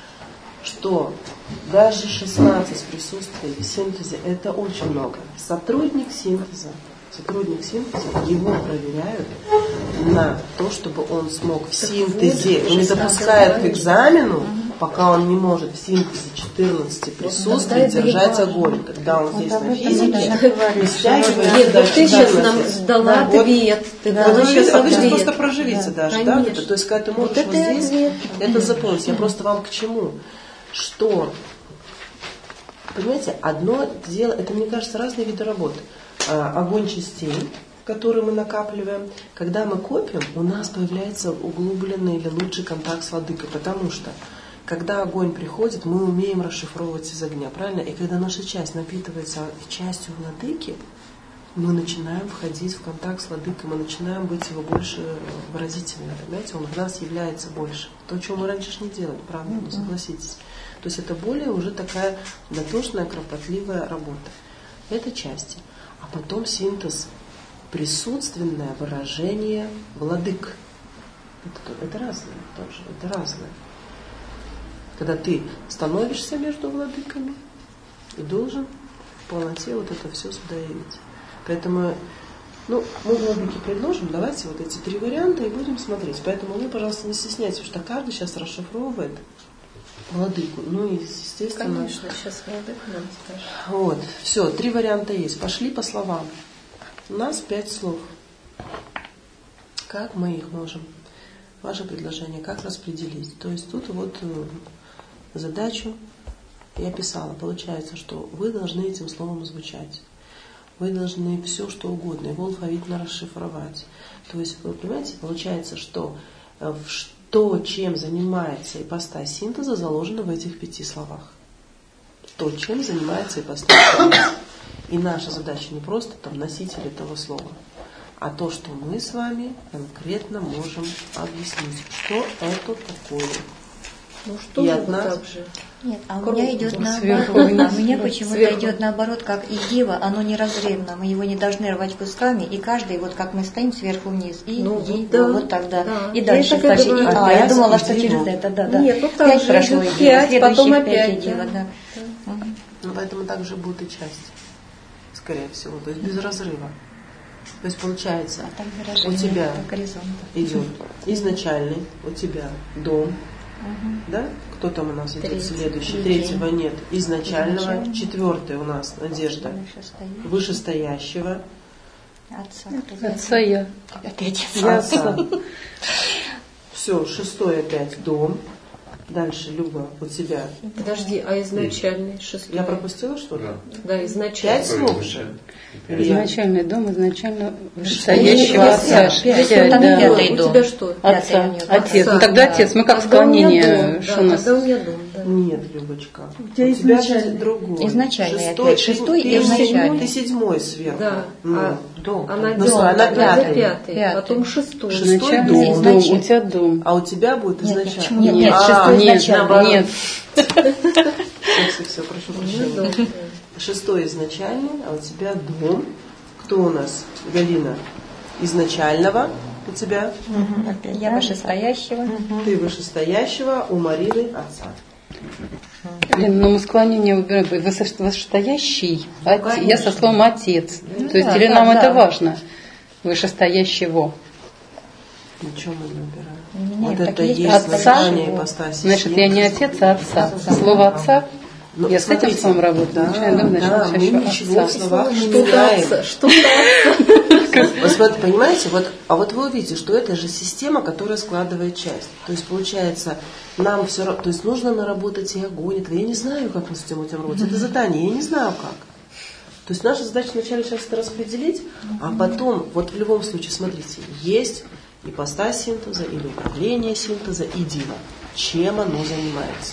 что даже шестнадцать присутствий в синтезе – это очень много. Сотрудник синтеза, сотрудник синтеза, его проверяют на то, чтобы он смог в синтезе, он не допускает к экзамену, пока он не может в синтезе четырнадцати присутствий это держать важно. огонь. Когда он здесь об на этом физике, надо говорить, не что стягивает можно- Нет, вот ты сейчас четырнадцать. нам сдала Да, вот. ответ. Ты Да, дала вы сейчас, а вы сейчас ответ. просто проживите даже, да? Конечно. То есть, когда ты можешь Вот вот, это здесь, ответ. это запомнить. Я просто вам к чему? Что, понимаете, одно дело, это, мне кажется, разные виды работы. А, огонь частей, который мы накапливаем. Когда мы копим, у нас появляется углубленный или лучший контакт с владыкой, потому что когда огонь приходит, мы умеем расшифровывать из огня, правильно? И когда наша часть напитывается частью владыки, мы начинаем входить в контакт с владыкой, мы начинаем быть его больше выразительными, понимаете? Он в нас является больше. То, чего мы раньше ж не делали, правда, ну, согласитесь. То есть это более уже такая дотошная, кропотливая работа. Это части. А потом синтез, присутственное выражение владык. Это, это разное тоже, это разное. Когда ты становишься между владыками и должен в полноте вот это все сюда явить. Поэтому, ну, мы владыки предложим, давайте вот эти три варианта и будем смотреть. Поэтому вы, пожалуйста, не стесняйтесь, потому что каждый сейчас расшифровывает владыку. Ну и, естественно... Конечно, сейчас владыка нам скажет. Вот, все, три варианта есть. Пошли по словам. У нас пять слов. Как мы их можем? Ваше предложение, как распределить? То есть тут вот задачу я писала. Получается, что вы должны этим словом звучать. Вы должны все, что угодно, его алфавитно расшифровать. То есть, вы понимаете, получается, что то, чем занимается ипостась синтеза, заложено в этих пяти словах. То, чем занимается ипостась синтеза. И наша задача не просто там носитель этого слова, а то, что мы с вами конкретно можем объяснить, что это такое. Ну что и же от нас... так же? Нет, а у Круг меня идет сверху наоборот. вниз. А у меня почему-то Сверху. идет наоборот, как и дева, оно неразрывно. Мы его не должны рвать кусками, и каждый, вот как мы стоим сверху вниз, и Ну, дева, да, вот тогда. да. И Я дальше так и дальше. И, говорю. а, я Опять думала, и что дева. через это, да, да. Нет, ну так пять же прошло, идет и пять, дева, потом следующих опять, пять, и дева, да. да. Мгм. Ну, поэтому также будет и часть, скорее всего, то есть без разрыва. То есть получается, А там у выражение тебя как горизонт. идет изначальный, у тебя дом, Мгм. да? Кто там у нас идет Третий. следующий? Третий. Третьего нет. Изначального. Изначального. Четвертый у нас Надежда. Вышестоящий. Вышестоящего. Отца. кто знает? Отца я. Опять Я отца. отца. Все, шестой опять дом. Дальше, Люба, у тебя. Подожди, а изначальный шестой? Я пропустила что-то? Да, изначальный. Пять слов? Изначальный дом, изначально вышестоящего отца. Пять. Пять, Пять. да. Пятый У дом. тебя что? Отца. Пятый у нее. Отец. Отца. Ну тогда отец. Мы как Тогда у меня склонение. дом, Что да, у нас? тогда у меня дом, да. Нет, Любочка. У тебя изначальный. другой. Изначальный Шестой, опять. Шестой ты, и ты изначальный. Ты седьмой сверху. Да. Ну, А дом. Она Ну, делала она тогда пятый. пятый, Пятый. потом шестой. Шестой Изначальный дом. дом. Изначально. У тебя дом. А у тебя будет Нет, изначально. почему нет? Нет, А, шестой Нет, изначальный. наоборот. нет. Все, все, все, прошу Ну, прощения. дом, да. Шестой изначальный, а у тебя дом. Кто у нас? Галина. Изначального у тебя. Мгм. Опять. Я вышестоящего. Ты вышестоящего, у Марины отца. Блин, ну мы склонение выбираем. Высо- Вышестоящий. Отец. Я конечно. со словом отец. Ну То есть да, или да, нам да. это важно? Вышестоящего. Ничего мы не выбираем. У меня Вот так это есть есть отца. название ипостаси. Значит, я не отец, а отца. Отца. Слово отца. Ну, Я с этим смотрите, словом работаю. Да, Начинаю думать, да, значит, мы еще ничего в отца. словах не Что-то меняем. отца, что-то Вот смотрите, понимаете, вот, а вот вы увидите, что это же система, которая складывает часть. То есть получается, нам все равно, то есть нужно наработать и огонь. Это я не знаю, как мы с этим будем работать. Это задание, я не знаю как. То есть наша задача вначале сейчас это распределить, а потом, вот в любом случае, смотрите, есть ипостась синтеза или управление синтеза и дива. Чем оно занимается?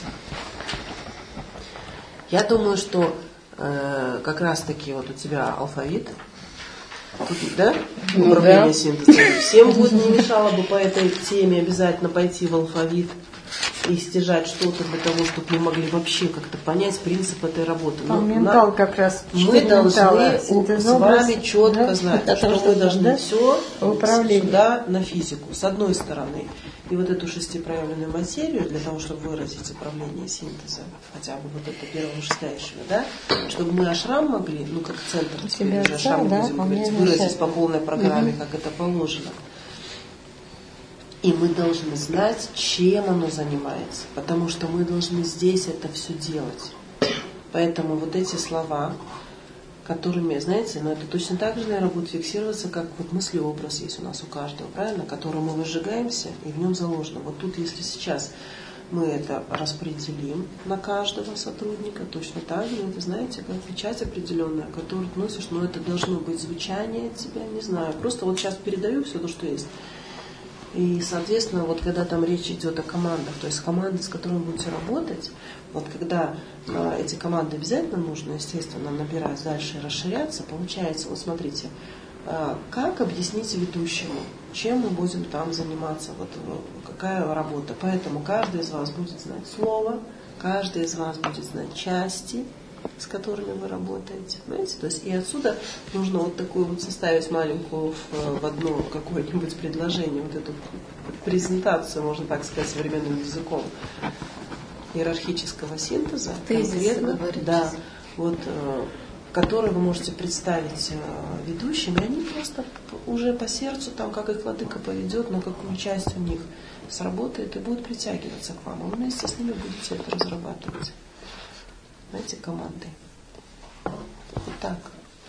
Я думаю, что э, как раз-таки вот у тебя алфавит, тут, да, Ну управление да. синтезом. Всем будет не мешало бы по этой теме обязательно пойти в алфавит и стяжать что-то для того, чтобы мы могли вообще как-то понять принцип этой работы. А Но ментал на- как раз. мы четыре ментала, должны у- синтез с вами образ, четко да, знать, это что что мы там, должны да? все Управление. сюда на физику, с одной стороны. И вот эту шестипроявленную материю, для того, чтобы выразить управление синтеза, хотя бы вот это первого вышестоящего, да, чтобы мы ашрам могли, ну как центр теперь тебя уже отца, ашрам да, будем а говорить, мне выразить изначально. по полной программе, как это положено. И мы должны знать, чем оно занимается, потому что мы должны здесь это все делать. Поэтому вот эти слова, которыми, знаете, ну это точно так же, наверное, будет фиксироваться, как вот мыслеобраз есть у нас у каждого, правильно, который мы выжигаемся, и в нем заложено. Вот тут, если сейчас мы это распределим на каждого сотрудника, точно так же, это, знаете, как печать определенная, которую ты носишь, но это должно быть звучание от тебя, не знаю. Просто вот сейчас передаю все то, что есть. И, соответственно, вот когда там речь идет о командах, то есть команды, с которыми вы будете работать, вот когда э, эти команды обязательно нужно, естественно, набирать дальше и расширяться, получается, вот смотрите, э, как объяснить ведущему, чем мы будем там заниматься, вот э, какая работа. Поэтому каждый из вас будет знать слово, каждый из вас будет знать части, с которыми вы работаете. Понимаете? То есть и отсюда нужно вот такую вот составить маленькую в, в одно какое-нибудь предложение, вот эту презентацию, можно так сказать, современным языком иерархического синтеза, конкретно, да, вот, который вы можете представить ведущим, и они просто уже по сердцу, там, как их владыка поведет, на какую часть у них сработает и будут притягиваться к вам. А вы вместе с ними будете это разрабатывать. Знаете, командой. Вот так.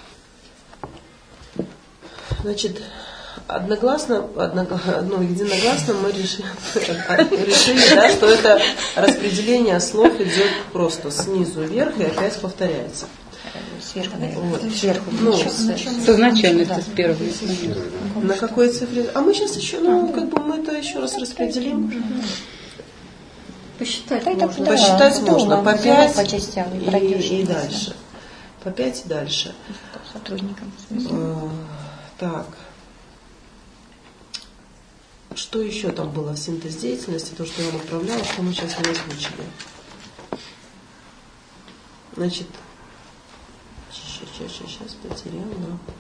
Значит, одногласно, одногласно, ну, единогласно мы решили, решили, да, что это распределение слов идет просто снизу вверх и опять повторяется. Сверху, вот. Сверху. Ну, с изначальностью с первой. На какой цифре? А мы сейчас еще, ну, как бы мы это еще раз распределим. Посчитать да, можно. Да, Посчитать да, можно да, по пять по частям, и, и, и дальше. По пять и дальше. Сотрудникам. А, так. Что еще там было в синтез деятельности, то, что я вам отправляла, что мы сейчас не озвучили. Значит, сейчас, сейчас, сейчас потеряла.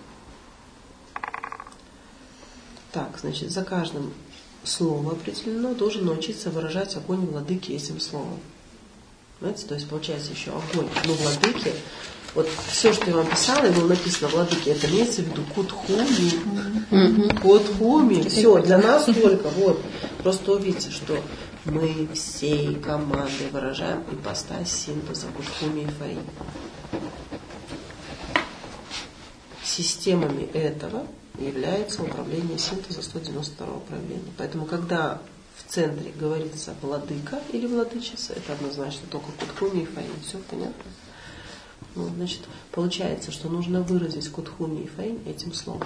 Так, значит, за каждым словом определено должен научиться выражать огонь владыки этим словом. Понимаете, то есть получается еще огонь, но владыки, вот все, что я вам писала, и было написано владыки, это имеется в виду кутхуми, mm-hmm. кутхуми, все, для нас только, вот, просто увидите, что мы всей командой выражаем ипостась синтеза кутхуми и фаи. Системами этого является управление синтеза сто девяносто второго проявления. Поэтому, когда в центре говорится владыка или владычица, это однозначно только кутхуми и фаин. Все понятно? Ну, значит, получается, что нужно выразить кутхуми и фаин этим словом.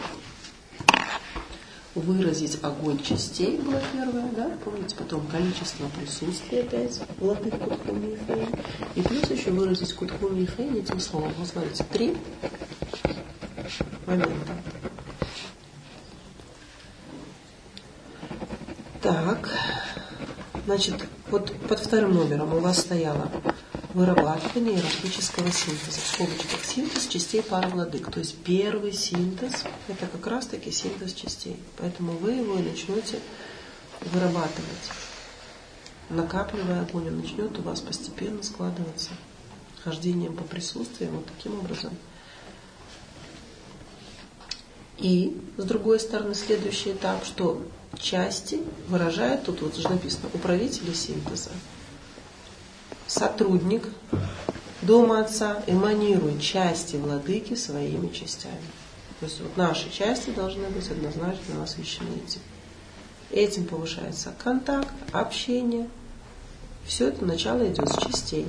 Выразить огонь частей было первое, да? Помните, потом количество присутствия опять владык кутхуми и фаин. И плюс еще выразить кутхуми и фаин этим словом. Вот смотрите, три момента. Так, значит, вот под вторым номером у вас стояло вырабатывание иерархического синтеза. В скобочках синтез частей пары владык. То есть первый синтез – это как раз-таки синтез частей. Поэтому вы его и начнете вырабатывать. Накапливая огонь, он начнет у вас постепенно складываться хождением по присутствию, вот таким образом. И, с другой стороны, следующий этап, что части выражают, тут вот уже написано, управители синтеза. Сотрудник Дома Отца эманирует части владыки своими частями. То есть вот наши части должны быть однозначно насыщены этим. Этим повышается контакт, общение. Все это начало идет с частей.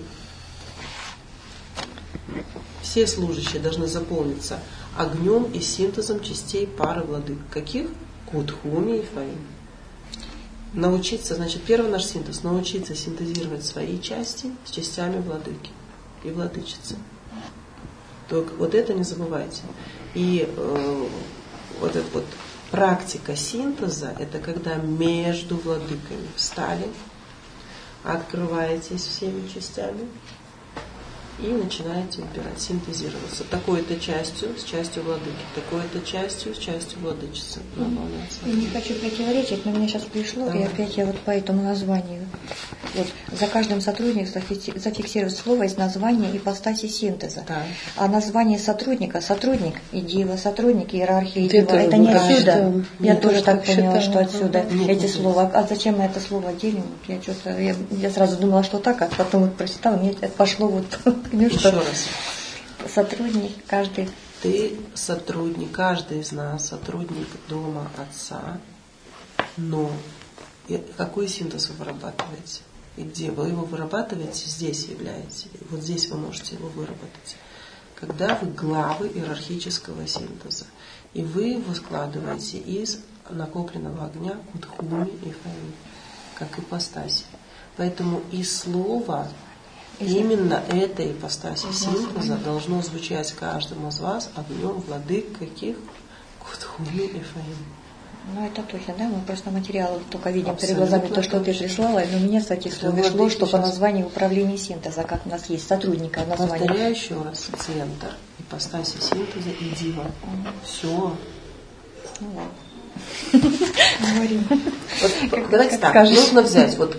Все служащие должны заполниться огнем и синтезом частей пары владык. Каких? Кутхуми и фаин. Научиться, значит, первый наш синтез, научиться синтезировать свои части с частями владыки и владычицы. Только вот это не забывайте. И э, вот эта вот практика синтеза, это когда между владыками встали, открываетесь всеми частями и начинаете выбирать, синтезироваться. Такой-то частью с частью владыки, такой-то частью с частью владычицы. Я не хочу противоречить, но мне сейчас пришло, да. И опять я вот по этому названию. Вот, за каждым сотрудником зафиксировать слово из названия ипостаси синтеза. Да. А название сотрудника, сотрудник и дива, сотрудник, иерархия и дива, это не отсюда. Я тоже так поняла, что отсюда эти слова. А зачем мы это слово делим? Я что-то, я, я сразу думала, что так, а потом вот прочитала, мне это пошло вот. Еще раз. Сотрудник, каждый. Ты сотрудник, каждый из нас сотрудник Дома Отца, но какой синтез вы вырабатываете? И где вы его вырабатываете, здесь являете. Вот здесь вы можете его выработать. Когда вы главы иерархического синтеза, и вы его складываете из накопленного огня кутхуми и фаин, как ипостаси. Поэтому и слово именно этой ипостаси синтеза должно звучать каждому из вас огнем владык каких? Кутхуми и фаин. Ну, это точно, да? Мы просто материалы только видим Абсолютно перед глазами то, что ты точно. прислала. Но у меня, кстати, слово Это шло, что по сейчас. названию управления синтеза, как у нас есть сотрудника названия. Повторяю еще раз. Центр, ипостаси синтеза и дива. Все. Ну ладно. Говорим. Вот, давайте так, скажешь. нужно взять вот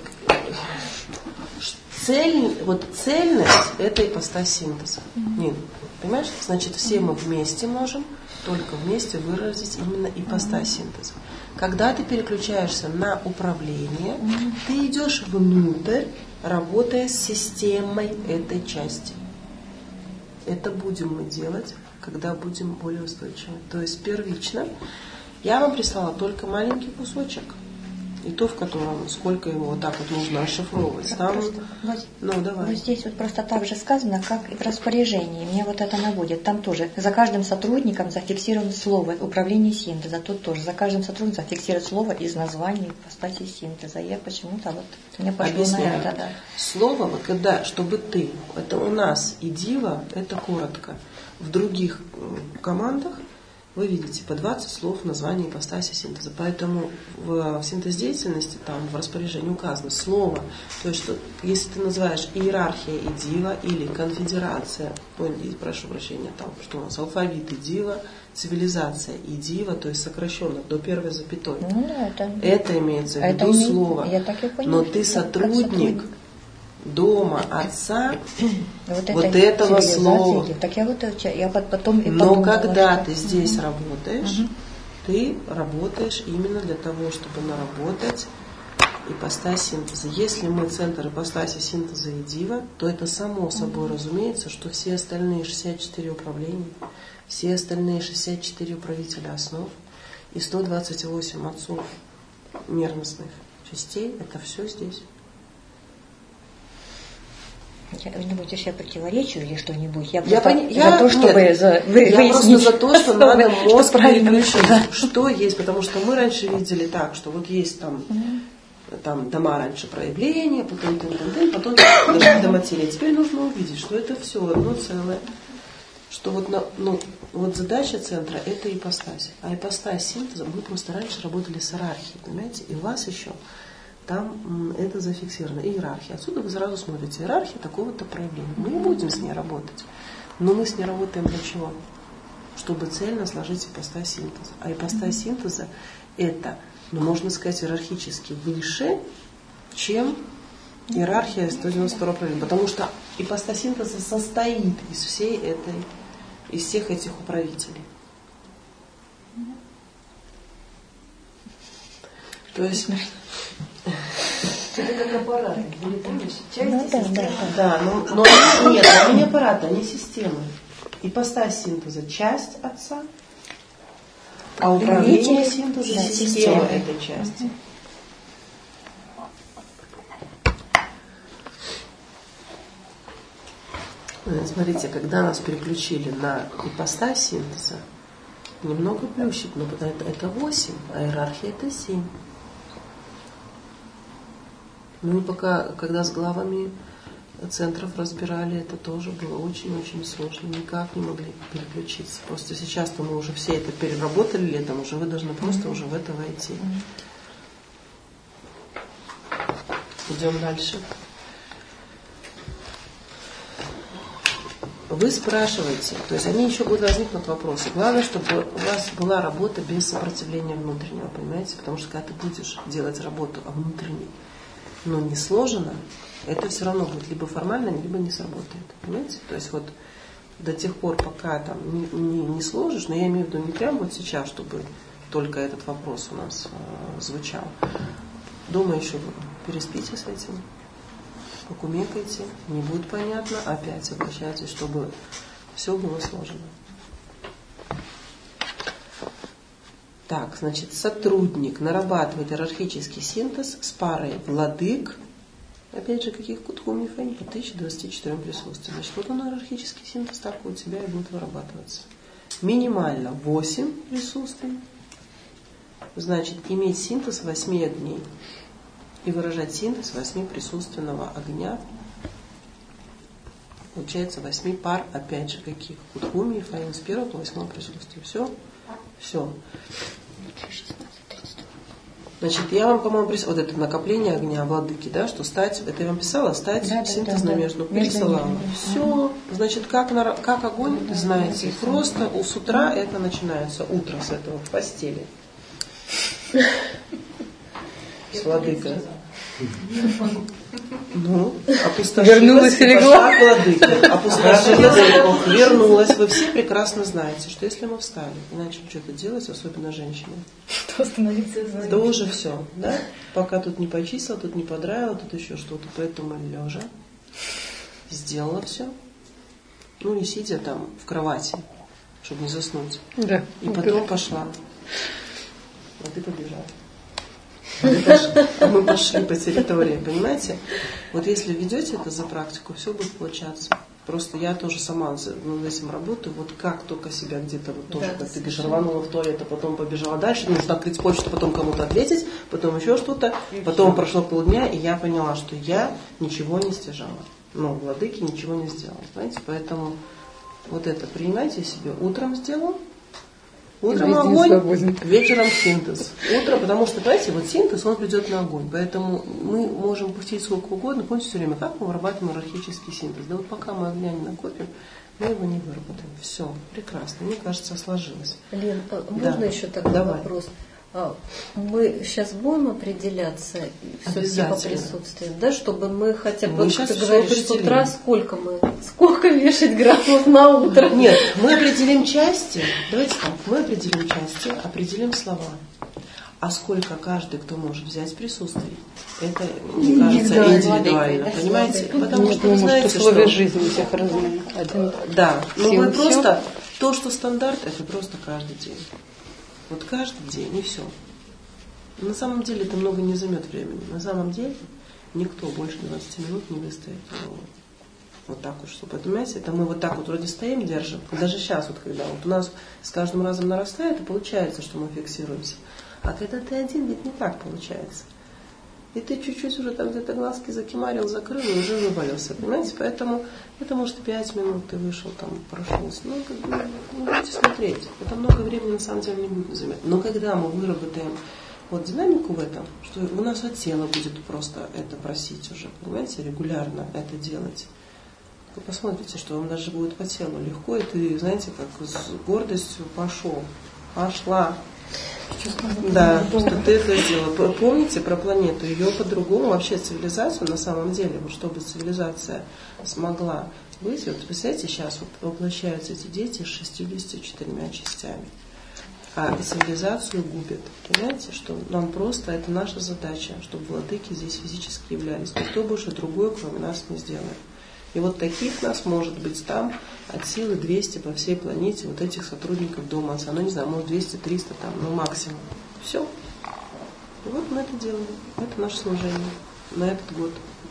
цель, вот цельность – это ипостась синтеза. Нин, понимаешь? Значит, все мы вместе можем только вместе выразить именно ипостась синтеза. Когда ты переключаешься на управление, ты идешь внутрь, работая с системой этой части. Это будем мы делать, когда будем более устойчивы. То есть первично я вам прислала только маленький кусочек, и то, в котором сколько его вот так вот нужно расшифровывать. Там, вот, ну, давай. вот здесь вот просто так же сказано, как и в распоряжении. Мне вот это наводит. Там тоже за каждым сотрудником зафиксировано слово управление синтеза. Тут тоже за каждым сотрудником зафиксировано слово из названия ипостаси синтеза. Я почему-то вот мне пошло Объясняю. на это, да. Слово, вот когда, чтобы ты, это у нас и дива, это коротко. В других командах вы видите по двадцать слов названия ипостаси синтеза. Поэтому в, в синтез деятельности, там в распоряжении указано слово. То есть, что, если ты называешь иерархия и дива или конфедерация, ой, прошу прощения, там что у нас, алфавит и дива, цивилизация и дива, то есть сокращенно до первой запятой. Ну, да, это, это имеется в это виду не, слово. Я так и поняла, Но ты сотрудник, сотрудник дома отца вот, вот это этого слова. Так я вот я потом и Но подумала, когда что... ты здесь угу. работаешь, угу. ты работаешь именно для того, чтобы наработать ипостась синтеза. Если мы центр ипостаси синтеза и дива, то это само собой угу. разумеется, что все остальные шестьдесят четыре управления, все остальные шестьдесят четыре управителя основ и сто двадцать восемь отцов нервностных частей, это все здесь. Я, не будешь я противоречию или что-нибудь? Я, я, просто я за то, чтобы нет, за, вы, я выяснить, просто за то, что надо мозг что переключить. Да. Что есть, потому что мы раньше видели так, что вот есть там, mm-hmm. там дома раньше проявления, потом тын, тын, тын, потом до материи. Теперь нужно увидеть, что это все одно целое. Что вот, на, ну, вот задача центра – это ипостась. А ипостась синтеза, мы просто раньше работали с иерархией, понимаете? И у вас еще там это зафиксировано, иерархия. Отсюда вы сразу смотрите, иерархия такого-то проявления. Мы не будем с ней работать. Но мы с ней работаем для чего? Чтобы цельно сложить ипостась синтеза. А ипостась mm-hmm. синтеза это, ну, можно сказать, иерархически выше, чем иерархия сто девяносто второго проявления. Потому что ипостась синтеза состоит из всей этой, из всех этих управителей. То есть... Это как аппараты, были, помнишь? Части ну, да, системы. Да, да, но, но они, нет, они не аппараты, они системы. Ипостась синтеза – часть отца, а управление синтеза – да, система система этой части. Угу. Смотрите, когда нас переключили на ипостась синтеза, немного плющит, но это, это восемь, а иерархия это семь. Ну и пока, когда с главами центров разбирали, это тоже было очень-очень сложно. Никак не могли переключиться. Просто сейчас-то мы уже все это переработали летом, уже вы должны просто mm-hmm. уже в это войти. Mm-hmm. Идем дальше. Вы спрашиваете, то есть они еще будут возникнуть вопросы. Главное, чтобы у вас была работа без сопротивления внутреннего, понимаете? Потому что когда ты будешь делать работу, а внутренней, но не сложено, это все равно будет либо формально, либо не сработает. Понимаете? То есть вот до тех пор, пока там не, не, не сложишь, но я имею в виду не прямо вот сейчас, чтобы только этот вопрос у нас э, звучал. Дома еще переспите с этим, покумекайте, не будет понятно, опять обращайтесь, чтобы все было сложено. Так, значит, сотрудник нарабатывает иерархический синтез с парой владык, опять же, каких кутхуми фэнь, по тысяче двадцати четырем присутствиям. Значит, вот он иерархический синтез так у тебя и будет вырабатываться. Минимально восемь присутствий, значит, иметь синтез восьми огней и выражать синтез восьми присутственного огня. Получается восьми пар, опять же, каких кутхуми фэнь с первого по восьмого присутствия. Все? Все. Значит, я вам, по-моему, присылала вот это накопление огня владыки, да, что стать, это я вам писала, стать да, синтезно да, да, между да. присылала. Все, значит, как, на, как огонь, знаете, просто у с утра это начинается, утро с этого в постели. С владыкой. Ну, Вернулась и легла. Владыка, опустошилась, вернулась. Вы все прекрасно знаете, что если мы встали и начали что-то делать, особенно женщины, То остановиться то уже все, да? Пока тут не почистила, тут не подраила, тут еще что-то. Поэтому лежа сделала все. Ну и сидя там в кровати, чтобы не заснуть. Да. И потом пошла. Вот и побежала. А мы пошли по территории, понимаете? Вот если ведете это за практику, все будет получаться. Просто я тоже сама над этим работаю. Вот как только себя где-то вот тоже, да, как ты говоришь, рванула в туалет, а потом побежала дальше, нужно открыть почту, потом кому-то ответить, потом еще что-то, потом прошло полдня, и я поняла, что я ничего не стяжала. Ну, владыки ничего не сделала, знаете, поэтому вот это принимайте себе. Утром сделал, утром огонь, вечером синтез. Утро, потому что, понимаете, вот синтез, он придет на огонь. Поэтому мы можем пустить сколько угодно. Помните все время, как мы вырабатываем иерархический синтез. Да вот пока мы огня не накопим, мы его не выработаем. Все, прекрасно. Мне кажется, сложилось. Лен, а можно да. еще такой Давай. вопрос? Мы сейчас будем определяться все-таки по присутствию, да, чтобы мы хотя бы, как ты говоришь, с утра сколько мы, сколько вешать граммов на утро? Нет, мы определим части, давайте так, мы определим части, определим слова. А сколько каждый, кто может взять присутствие, это, мне кажется, индивидуально, понимаете? Потому что вы знаете, что условия жизни у всех разные. Да, но вы просто, то, что стандарт, это просто каждый день. Вот каждый день, и все. На самом деле это много не займет времени. На самом деле никто больше двадцати минут не выстоит. Ну, вот так уж, что, понимаете, это мы вот так вот вроде стоим, держим. Даже сейчас, вот когда вот у нас с каждым разом нарастает, и получается, что мы фиксируемся. А когда ты один, ведь не так получается. И ты чуть-чуть уже там где-то глазки закимарил, закрыл и уже вывалился, понимаете? Поэтому это может пять минут ты вышел, там, прошелся. Ну, как бы, ну, будете смотреть. Это много времени на самом деле не будет занимать. Но когда мы выработаем вот динамику в этом, что у нас от тела будет просто это просить уже, понимаете, регулярно это делать. Вы посмотрите, что вам даже будет по телу легко, и ты, знаете, как с гордостью пошел, пошла. Да, что ты это сделала. Помните про планету, ее по-другому, вообще цивилизацию на самом деле, вот чтобы цивилизация смогла быть, вот представляете, сейчас вот воплощаются эти дети с шестьюдесятью четырьмя частями, а цивилизацию губят. Понимаете, что нам просто, это наша задача, чтобы владыки здесь физически являлись. Никто больше другой, кроме нас, не сделает. И вот таких нас может быть там от силы двести по всей планете, вот этих сотрудников Дома Отца. Ну, не знаю, может двести-триста там, ну, максимум. Все. И вот мы это делаем. Это наше служение на этот год.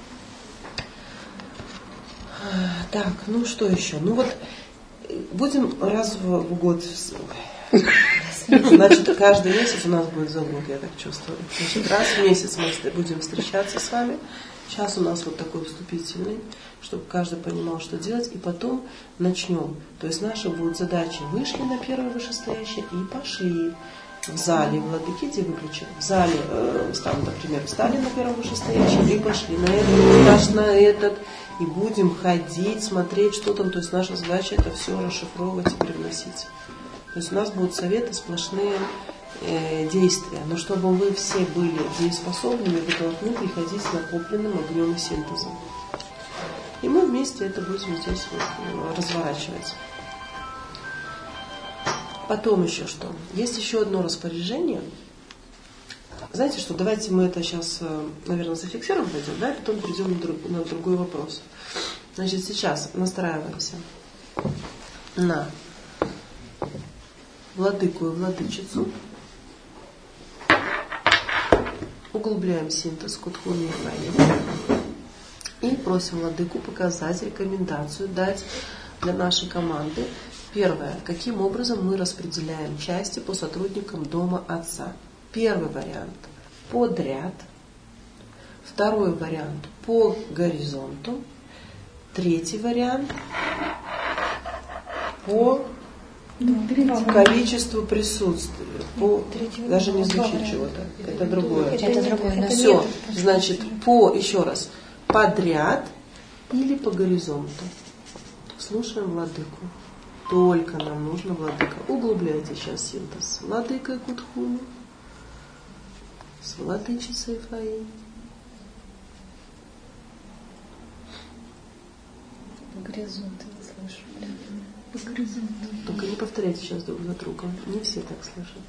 Так, ну что еще? Ну вот, будем раз в год... Значит, каждый месяц у нас будет за год, я так чувствую. Значит, раз в месяц мы будем встречаться с вами. Сейчас у нас вот такой вступительный, чтобы каждый понимал, что делать, и потом начнем. То есть наши будут задачи: вышли на первое вышестоящее и пошли. В зале владыки, где выключили, в зале, э, там, например, встали на первое вышестоящее и пошли на этот этаж, на этот, и будем ходить, смотреть, что там. То есть наша задача это все расшифровывать и привносить. То есть у нас будут советы сплошные, э, действия. Но чтобы вы все были дееспособными, вы должны приходить с накопленным огнем и синтезом. И мы вместе это будем здесь вот разворачивать. Потом еще что? Есть еще одно распоряжение. Знаете что, давайте мы это сейчас, наверное, зафиксируем, пойдем, да, и потом перейдем на, друг, на другой вопрос. Значит, сейчас настраиваемся на владыку и владычицу. Углубляем синтез Кутхуни и и просим владыку показать рекомендацию, дать для нашей команды. Первое. Каким образом мы распределяем части по сотрудникам Дома Отца? Первый вариант – подряд. Второй вариант – по горизонту. Третий вариант – по количеству присутствия. По, даже не звучит чего-то. Это другое. Это другое. Все. Значит, по, еще раз, подряд или по горизонту. Слушаем владыку. Только нам нужно владыка. Углубляйте сейчас синтез. С владыкой Кутхуми, с владычицей Фаи. Горизонт не слышу. По горизонту. Только не повторяйте сейчас друг за другом. Не все так слышат.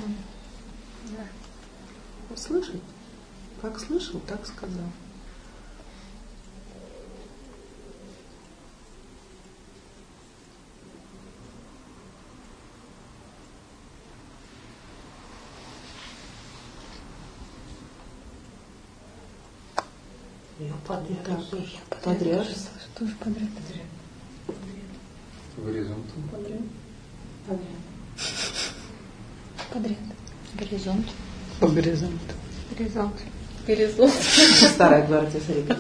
Слышит? Как слышал, так сказал. Подряд. Так, подряд. Тоже подряд. Горизонт. Подряд. Подряд. Горизонт. По горизонту. Горизонт. Горизонт. Старая гвардия Сарика.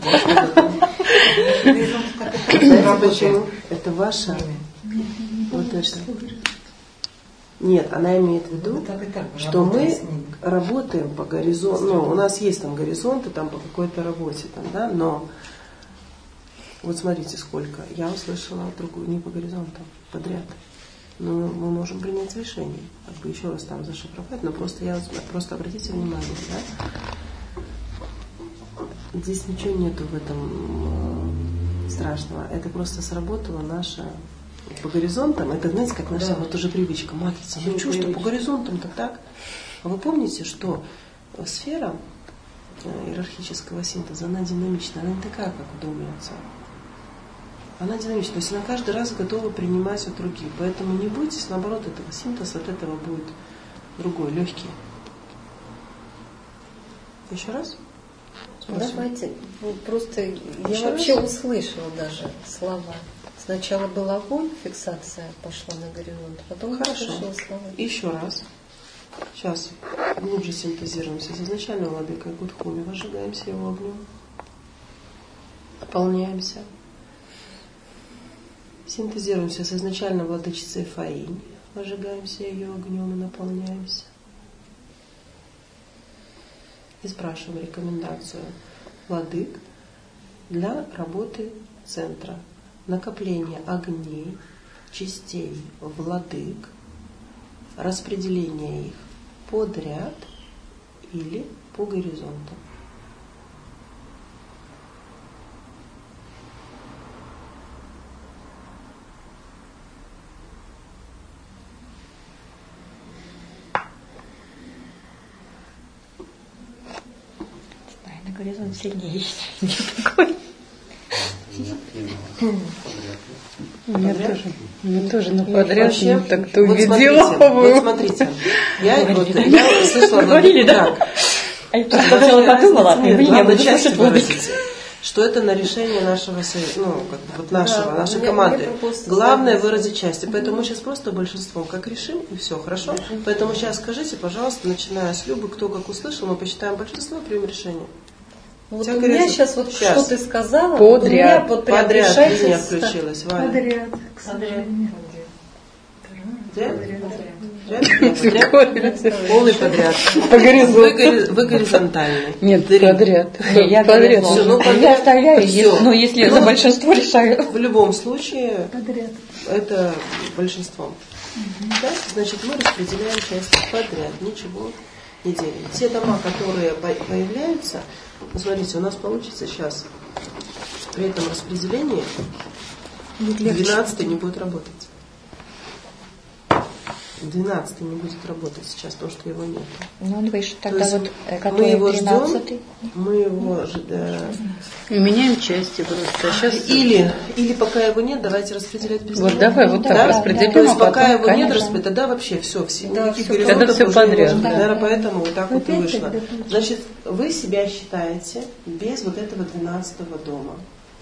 Почему? Это ваша? Вот это. Нет, она имеет в виду, что мы работаем по горизонту. Ну, у нас есть там горизонты там по какой-то работе, там, да, но вот смотрите, сколько. Я услышала другую, не по горизонтам, подряд. Но мы можем принять решение, как бы еще раз там зашифровать, но просто я просто обратите внимание, да? Здесь ничего нету в этом страшного. Это просто сработала наша по горизонтам. Это, знаете, как наша да. вот уже привычка, матрица. Ну что, что по горизонтам-то так? А вы помните, что сфера иерархического синтеза, она динамичная, она не такая, как у дома и отца. Она динамичная, то есть она каждый раз готова принимать от руки. Поэтому не бойтесь, наоборот, этого синтез от этого будет другой, легкий. Еще раз? Спросим. Давайте, ну, просто Еще я вообще раз? услышала даже слова. Сначала был огонь, фиксация пошла на горизонт, потом Хорошо. услышала слова. Еще раз. Сейчас глубже синтезируемся. С изначальной владыкой Кутхуми возжигаемся его огнем. Наполняемся. Синтезируемся с изначальной владычицей Фаинь. Возжигаемся ее огнем и наполняемся. И спрашиваем рекомендацию владык для работы центра. Накопление огней, частей владык, распределение их подряд или по горизонту. На горизонт сильнее. Такой. Мне тоже, мне тоже, но подряд Вообще, ну, так ты вот увидела. Смотрите, вот смотрите, я, вот, я услышала говорили, да? так. А я просто сначала подумала, Нет, блин, я главное буду часть слушать владыку. выразите, что это на решение нашего, ну, как бы вот нашего, Да, нашей мне- команды. мне просто Главное согласна. выразить части. Поэтому мы сейчас просто большинством как решим, и все, хорошо? Поэтому сейчас скажите, пожалуйста, начиная с Любы, кто как услышал, мы посчитаем большинство, примем решение. Вот Тебя у меня горизонт. сейчас вот Сейчас. что ты сказала, Подряд. у меня вот прям Подряд решается линия ста- включилась, Валя. Подряд, к сожалению. Подряд? Подряд? Подряд? Полный подряд. По горизонту. Вы, гори- вы горизонтальный. Нет, Три. подряд. Не, я Подряд. горизонт. Всё, ну, Я подряд. оставляю, Всё. если- ну если Ну, за большинство решаю. В любом случае, Подряд. это большинством. Да? Значит, мы распределяем части подряд, ничего не делим. Те дома, которые по- появляются, ну, смотрите, у нас получится сейчас при этом распределении двенадцатый не будет работать. двенадцатый не будет работать сейчас, потому что его нет. Ну он выше, То тогда есть вот, э, мы который его ждем, тринадцатый. мы его ж- э, И меняем части просто. А сейчас или, или пока его нет, давайте распределять без вот него. давай вот так Да? распределим, То есть а пока потом, его нет, конечно. распределять, тогда вообще все, все Да, никаких всё, горизонтов тогда всё уже не подряд, может быть. да. Наверное, поэтому вот так вот и Опять вышло. тогда получится. Значит, вы себя считаете без вот этого двенадцатого дома.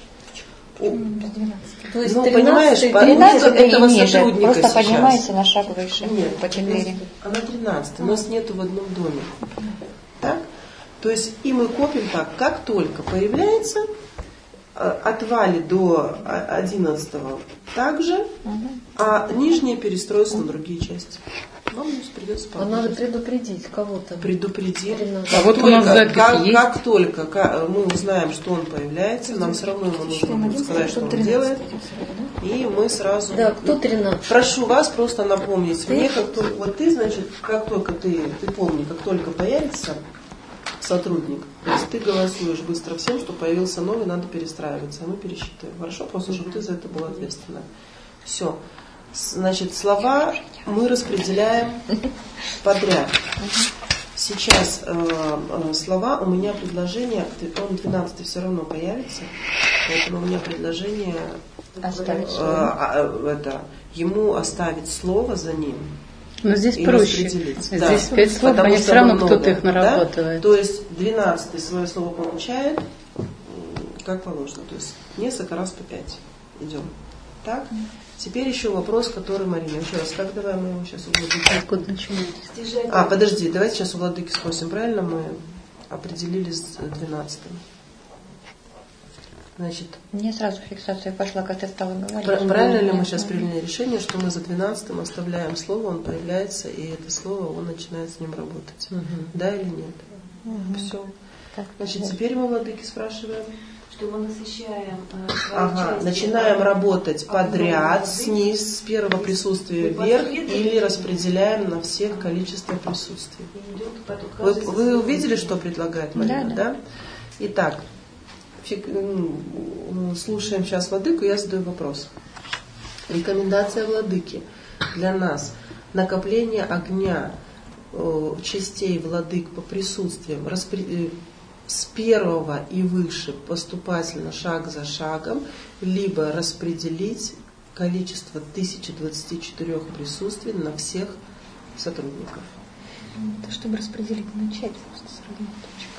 То есть Ну, тринадцатый понимаешь, день- по- тринадцатый этого и ниже, сотрудника просто сейчас. поднимается на шаг выше, Нет, по четыре. она тринадцатая, у нас нету в одном доме. Так? То есть и мы копим так, как только появляется от Вали до одиннадцатого также, а нижние перестроятся на другие части. Вам придется а надо предупредить кого-то. Предупредить. А вот у нас запись как, есть. как только как мы узнаем, что он появляется, нам все равно ему нужно будет сказать, что он делает. И мы сразу... Да, кто тринадцать? Прошу вас просто напомнить ты? Мне, как только... Вот ты, значит, как только ты, ты помни, как только появится сотрудник, то есть ты голосуешь быстро всем, что появился новый, надо перестраиваться, а мы пересчитываем. Хорошо? Просто, чтобы ты за это была ответственна. Все. Значит, слова мы распределяем подряд. Сейчас э, э, слова, у меня предложение, он двенадцатый все равно появится, поэтому у меня предложение Оставить э, э, это, ему оставить слово за ним. Но здесь и проще. Здесь да. пять слов, потому они что все равно много, кто-то их наработает. Да? То есть двенадцатый свое слово получает, как положено. То есть несколько раз по пять. Идем. Так? Теперь еще вопрос, который Марина. Еще раз, как давай мы его сейчас у Владыки? Откуда начинать? А, подожди, давайте сейчас у Владыки спросим. Правильно мы определили с двенадцатым? Значит, мне сразу фиксация пошла, как ты стала говорить. Правильно ли мы сейчас приняли решение, что мы за двенадцатым оставляем слово, он появляется, и это слово, он начинает с ним работать? Угу. Да или нет? Угу. Все. Так, значит, да. Теперь мы Владыки спрашиваем. Что мы насыщаем э, ага, части, начинаем работать подряд, снизу, с первого присутствия вверх, или распределяем на всех количество присутствий. Вы, вы увидели, что предлагает Марина, да? да? Итак, фиг, слушаем сейчас Владыку, я задаю вопрос. Рекомендация Владыки для нас. Накопление огня э, частей Владык по присутствиям, распределение с первого и выше поступательно шаг за шагом, либо распределить количество тысяча двадцать четыре присутствий на всех сотрудников. Это чтобы распределить, начать просто с разных точек.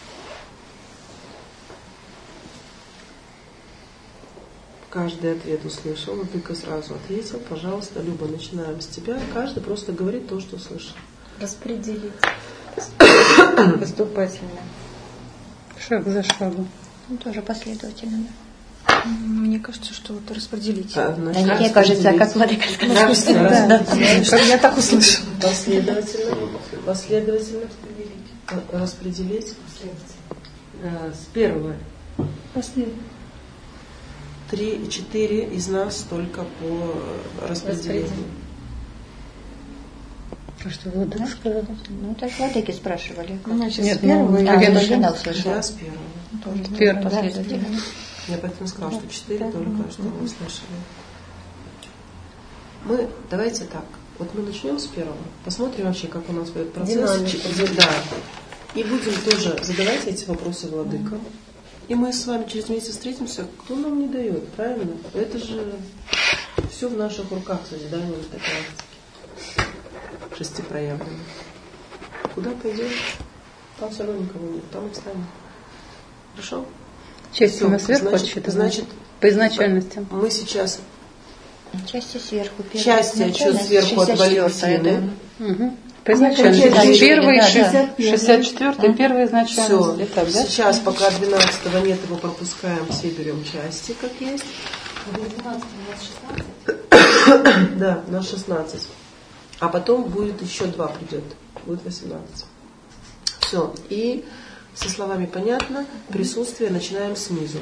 Каждый ответ услышал, Владыка сразу ответил. Пожалуйста, Люба, начинаем с тебя. Каждый просто говорит то, что слышал. Распределить. Поступательно. Шаг за шагом. Ну, тоже последовательно, да. Мне кажется, что вот распределить. А, да, мне кажется, как Владыка сказала. Да, да, да. Я так услышала. Последовательно. Последовательно. Распределить. С первого. Последовательно. Три, четыре из нас только по распределению. А что Владыка сказала? Ну, так Владыки спрашивали. Значит, Нет, с первого. ну, а, я Марина услышала. Я с первого. Тоже Первый. последовательно. Я поэтому сказала, что четыре да, только, да, что да. вы услышали. Мы, давайте так, вот мы начнем с первого, посмотрим вообще, как у нас будет процесс. Динамика. Да. И будем тоже задавать эти вопросы Владыкам. И мы с вами через месяц встретимся, кто нам не дает, правильно? Это же все в наших руках, созидание вот этой практики. Шестипроявленной. Куда пойдем? Там все равно никого нет, там и встанем. Хорошо? Части мы сверху значит, отсчитываем. Значит, по изначальности. Мы сейчас Части сверху. части отчет сверху от Валентины. Угу. По изначальности. Первый, шестьдесят четвёртый, первый изначальности. Все. Так, да? Сейчас, пока двенадцатого нет, его пропускаем, все берем части, как есть. Да, на шестнадцать. А потом будет еще два придет. Будет восемнадцать. Все. И со словами понятно. Присутствие начинаем снизу.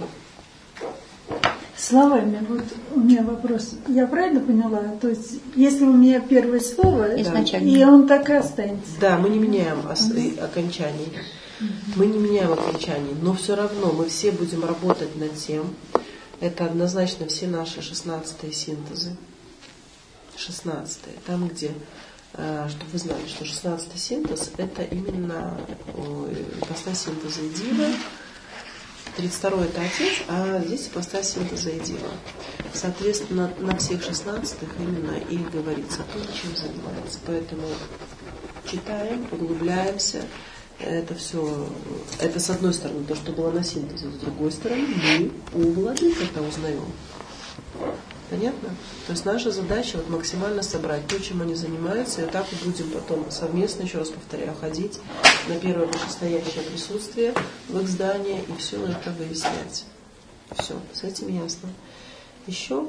Словами, вот у меня вопрос. Я правильно поняла? То есть, если у меня первое слово, изначально, и он так и останется. Да, мы не меняем ос- окончаний. Мы не меняем окончаний, но все равно мы все будем работать над тем. Это однозначно все наши шестнадцатые синтезы. шестнадцатые. Там, где, чтобы вы знали, что шестнадцатый синтез это именно ипостась синтеза и дива. тридцать второй это отец, а здесь ипостась синтеза и дива. Соответственно, на всех шестнадцатых именно и говорится то, чем занимается. Поэтому читаем, углубляемся. Это все, это с одной стороны то, что было на синтезе, с другой стороны мы у Владык это узнаем. Понятно? То есть наша задача вот максимально собрать то, чем они занимаются, и вот так мы будем потом совместно, еще раз повторяю, ходить на первое вышестоящее присутствие в их здании и все это выяснять. Все, с этим ясно. Еще?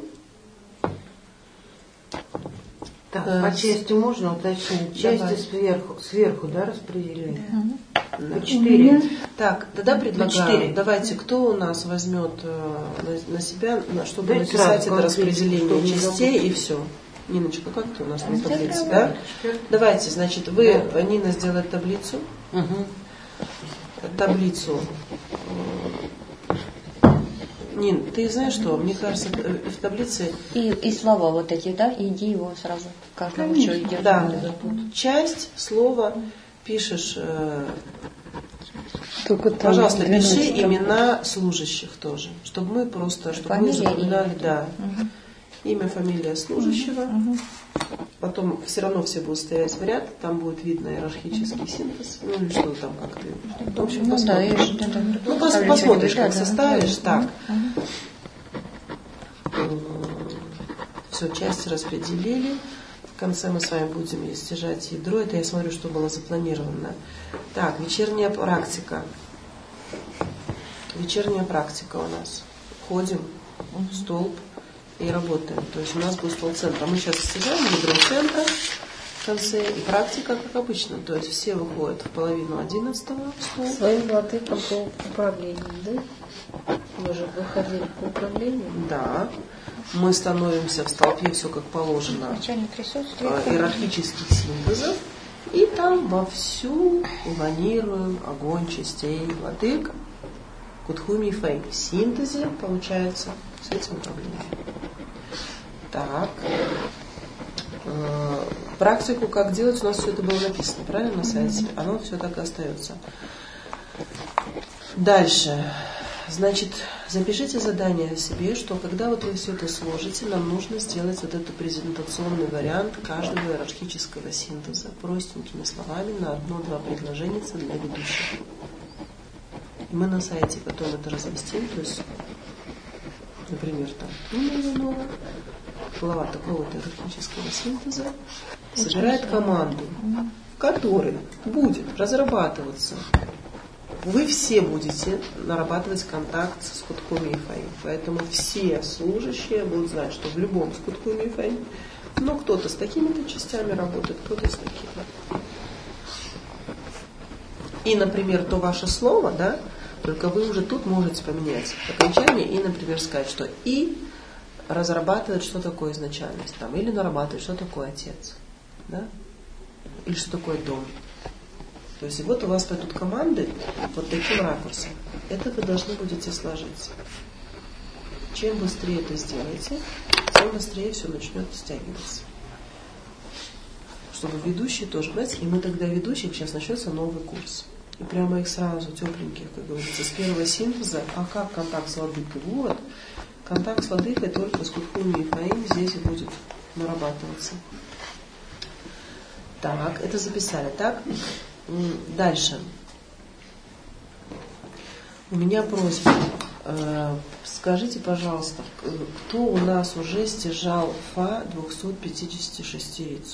Так, э, по части можно уточнить? Части давай. сверху, сверху, да, распределили? Да. На четыре. Так, тогда предлагаю, давайте, кто у нас возьмет э, на, на себя, чтобы Дайте написать это распределение частей и все. Ниночка, как ты у нас на таблице, да? Давайте, значит, вы, да. Нина сделает таблицу. Угу. Таблицу. Нин, ты знаешь что? Мне кажется, в таблице... И, и слова вот эти, да? Иди его сразу. Каждому что идет. Да. Часть слова пишешь... Только пожалуйста, пиши имена служащих тоже. Чтобы мы просто, чтобы мы запоминали, да. Угу. Имя, фамилия служащего. Угу. Потом все равно все будут стоять в ряд, там будет видно иерархический синтез. Ну или что там, как ты. В общем, ну, посмотришь. Да, да, да. Ну, пос, посмотришь, как да, составишь. Да. Так. Угу. Все, части распределили. В конце мы с вами будем стяжать ядро. Это я смотрю, что было запланировано. Так, вечерняя практика. Вечерняя практика у нас. Ходим в столб и работаем. То есть у нас будет стол центра. Мы сейчас стяжаем ядро центра в конце. И практика, как обычно. То есть все выходят в половину одиннадцатого в стол. Своим владыком по управлению, да? Мы же выходили по управлению. Да. Мы становимся в столпе, все как положено, иерархических синтезов, и там вовсю эманируем огонь частей владык, Кутхуми и Фэй. В синтезе получается с этим управлением. Так. Практику, как делать, у нас все это было написано, правильно, на сайте? Оно все так и остается. Дальше. Значит, запишите задание себе, что когда вот вы все это сложите, нам нужно сделать вот этот презентационный вариант каждого иерархического синтеза простенькими словами на одно-два предложения для ведущих. И мы на сайте потом это разместим, то есть, например, там, ну, глава такого-то иерархического синтеза собирает команду, в которой будет разрабатываться. Вы все будете нарабатывать контакт с Кутхуми и Фэй. Поэтому все служащие будут знать, что в любом с Кутхуми и Фэй, но кто-то с такими-то частями работает, кто-то с такими. И, например, то ваше слово, да, только вы уже тут можете поменять окончание и, например, сказать, что «и» разрабатывает, что такое изначальность, там, или нарабатывает, что такое отец, да, или что такое дом. То есть вот у вас пойдут команды вот таким ракурсом. Это вы должны будете сложить. Чем быстрее это сделаете, тем быстрее все начнет стягиваться. Чтобы ведущие тоже, понимаете, и мы тогда ведущих, сейчас начнется новый курс. И прямо их сразу тепленьких, как говорится, с первого синтеза, а как контакт с владыкой? Вот, контакт с владыкой только с Кутхуми и Фаим здесь и будет нарабатываться. Так, это записали, так? Дальше. У меня просьба. Скажите, пожалуйста, кто у нас уже стяжал Фа двухсот пятидесяти шестерицу?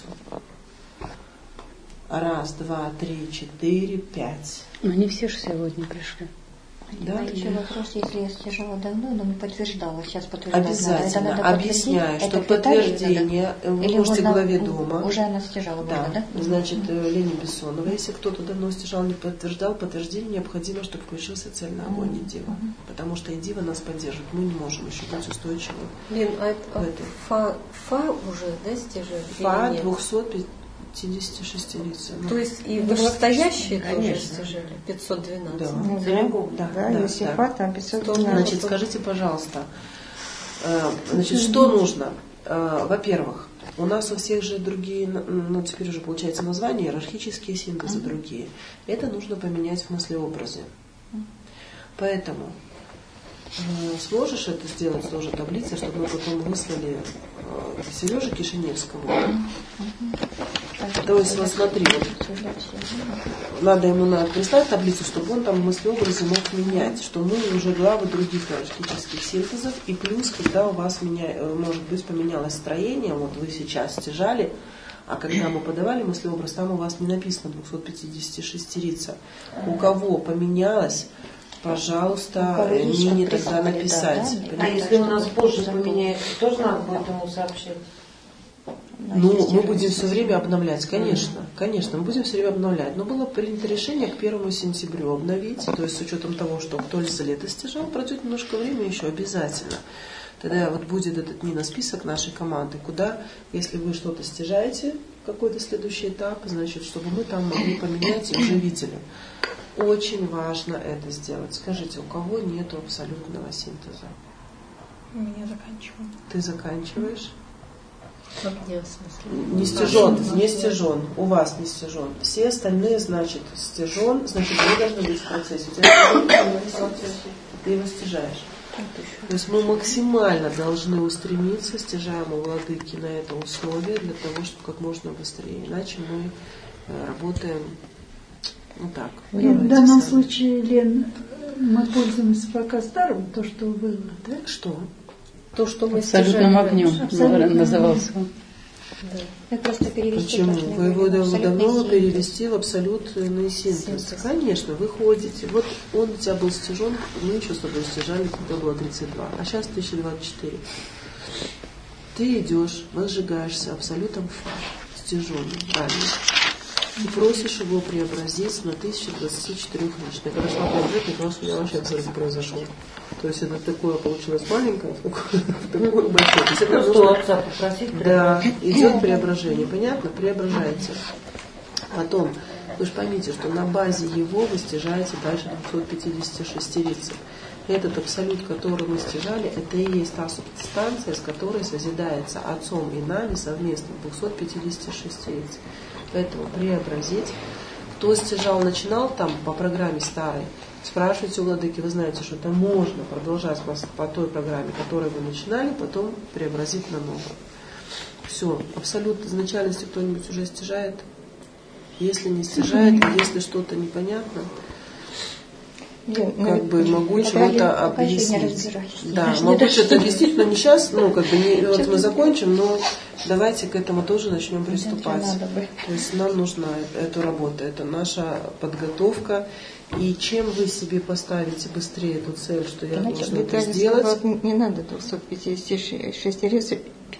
Раз, два, три, четыре, пять. Но не все же сегодня пришли. Да, еще вопрос, если я стяжала давно, но не подтверждала, сейчас подтверждать. Обязательно. Это надо объясняю, что подтверждение вы или можете главе дома. Уже она стяжала, да. Можно, да? Значит, Лене Бессонова, если кто-то давно стяжал, не подтверждал, подтверждение необходимо, чтобы включился цельный огонь mm-hmm. Идива. Mm-hmm. Потому что Идива нас поддерживает. Мы не можем еще быть устойчивы. Лен, а это фа, фа уже, да, стяжали? Фа двухсот пятидесяти шестерицы. Ну, то есть и вышестоящие тоже стяжали? пятьсот двенадцать. Да, ну, да, да, да, если да. Фа, там пятьсот двенадцать. Значит, скажите, пожалуйста, значит, что нужно? Во-первых, у нас у всех же другие, ну теперь уже получается название, иерархические синтезы mm-hmm. другие. Это нужно поменять в мыслеобразе. Поэтому сможешь это сделать тоже таблицей, чтобы мы потом выслали Сереже Кишиневскому. То есть, вот смотри, вот, надо ему надо представить таблицу, чтобы он там в мыслеобразе мог менять, что мы уже главы других иерархических синтезов, и плюс, когда у вас меня, может быть, поменялось строение, вот вы сейчас стяжали, а когда мы подавали мыслеобраз, там у вас не написано двухсот пятидесяти шестерица. У кого поменялось пожалуйста, Нине тогда написать. Да, да? А если у нас позже поменяется, тоже надо будет ему сообщать? Ну, мы будем все время обновлять, конечно, mm-hmm. конечно, мы будем все время обновлять. Но было принято решение к первому сентября обновить, то есть с учетом того, что кто за лето стяжал, пройдет немножко времени еще обязательно. Тогда вот будет этот Нина список нашей команды, куда, если вы что-то стяжаете, какой-то следующий этап, значит, чтобы мы там могли поменять и уже видели. Очень важно это сделать. Скажите, у кого нету абсолютного синтеза? У меня заканчиваю. Ты заканчиваешь? Огня, в смысле? Не стяжен, не стяжен. У вас не стяжен. Все остальные, значит, стяжен, значит, вы должны быть в процессе. У тебя ты его стяжаешь. То есть мы максимально должны устремиться, стяжаем у владыки на это условие, для того, чтобы как можно быстрее. Иначе мы работаем ну так. Лен, в данном случае, Лен, мы пользуемся пока старым, то, что было, да? Что? То, что мы абсолютным огнем назывался он. Да. Это просто перевести. Почему? Вы его давно перевести в абсолютный синтез. синтез. Конечно, вы ходите. Вот он у тебя был стяжен, мы еще с тобой стяжали, когда было тридцать два, а сейчас тысяча двадцать четыре. Ты идешь, возжигаешься абсолютом стяженным, правильно. И просишь его преобразить на тысяча двадцать четыре личных. Когда шла преобразить, как раз у меня вообще абсолютно произошел. То есть это такое получилось маленькое, такое большое. То есть это что отца попросить? Да, идет преображение. Понятно? Преображаете. Потом, вы же поймите, что на базе его вы стяжаете дальше двухсот пятидесяти шестерицев. Этот абсолют, который мы стяжали, это и есть та субстанция, с которой созидается отцом и нами совместно двухсот пятидесяти шестериц. Поэтому преобразить. Кто стяжал, начинал там по программе старой, спрашивайте у владыки, вы знаете, что это можно продолжать по той программе, которой вы начинали, потом преобразить на новую. Все, абсолют изначальности кто-нибудь уже стяжает? Если не стяжает, если что-то непонятно, как бы могу чего-то объяснить. Да, могу что-то объяснить, но не сейчас, ну, как бы не, вот мы закончим, но давайте к этому тоже начнем приступать. То есть нам нужна эта работа, это наша подготовка. И чем вы себе поставите быстрее эту цель, что я Значит, должна это сделать? Не надо двухсот пятидесяти шестерицу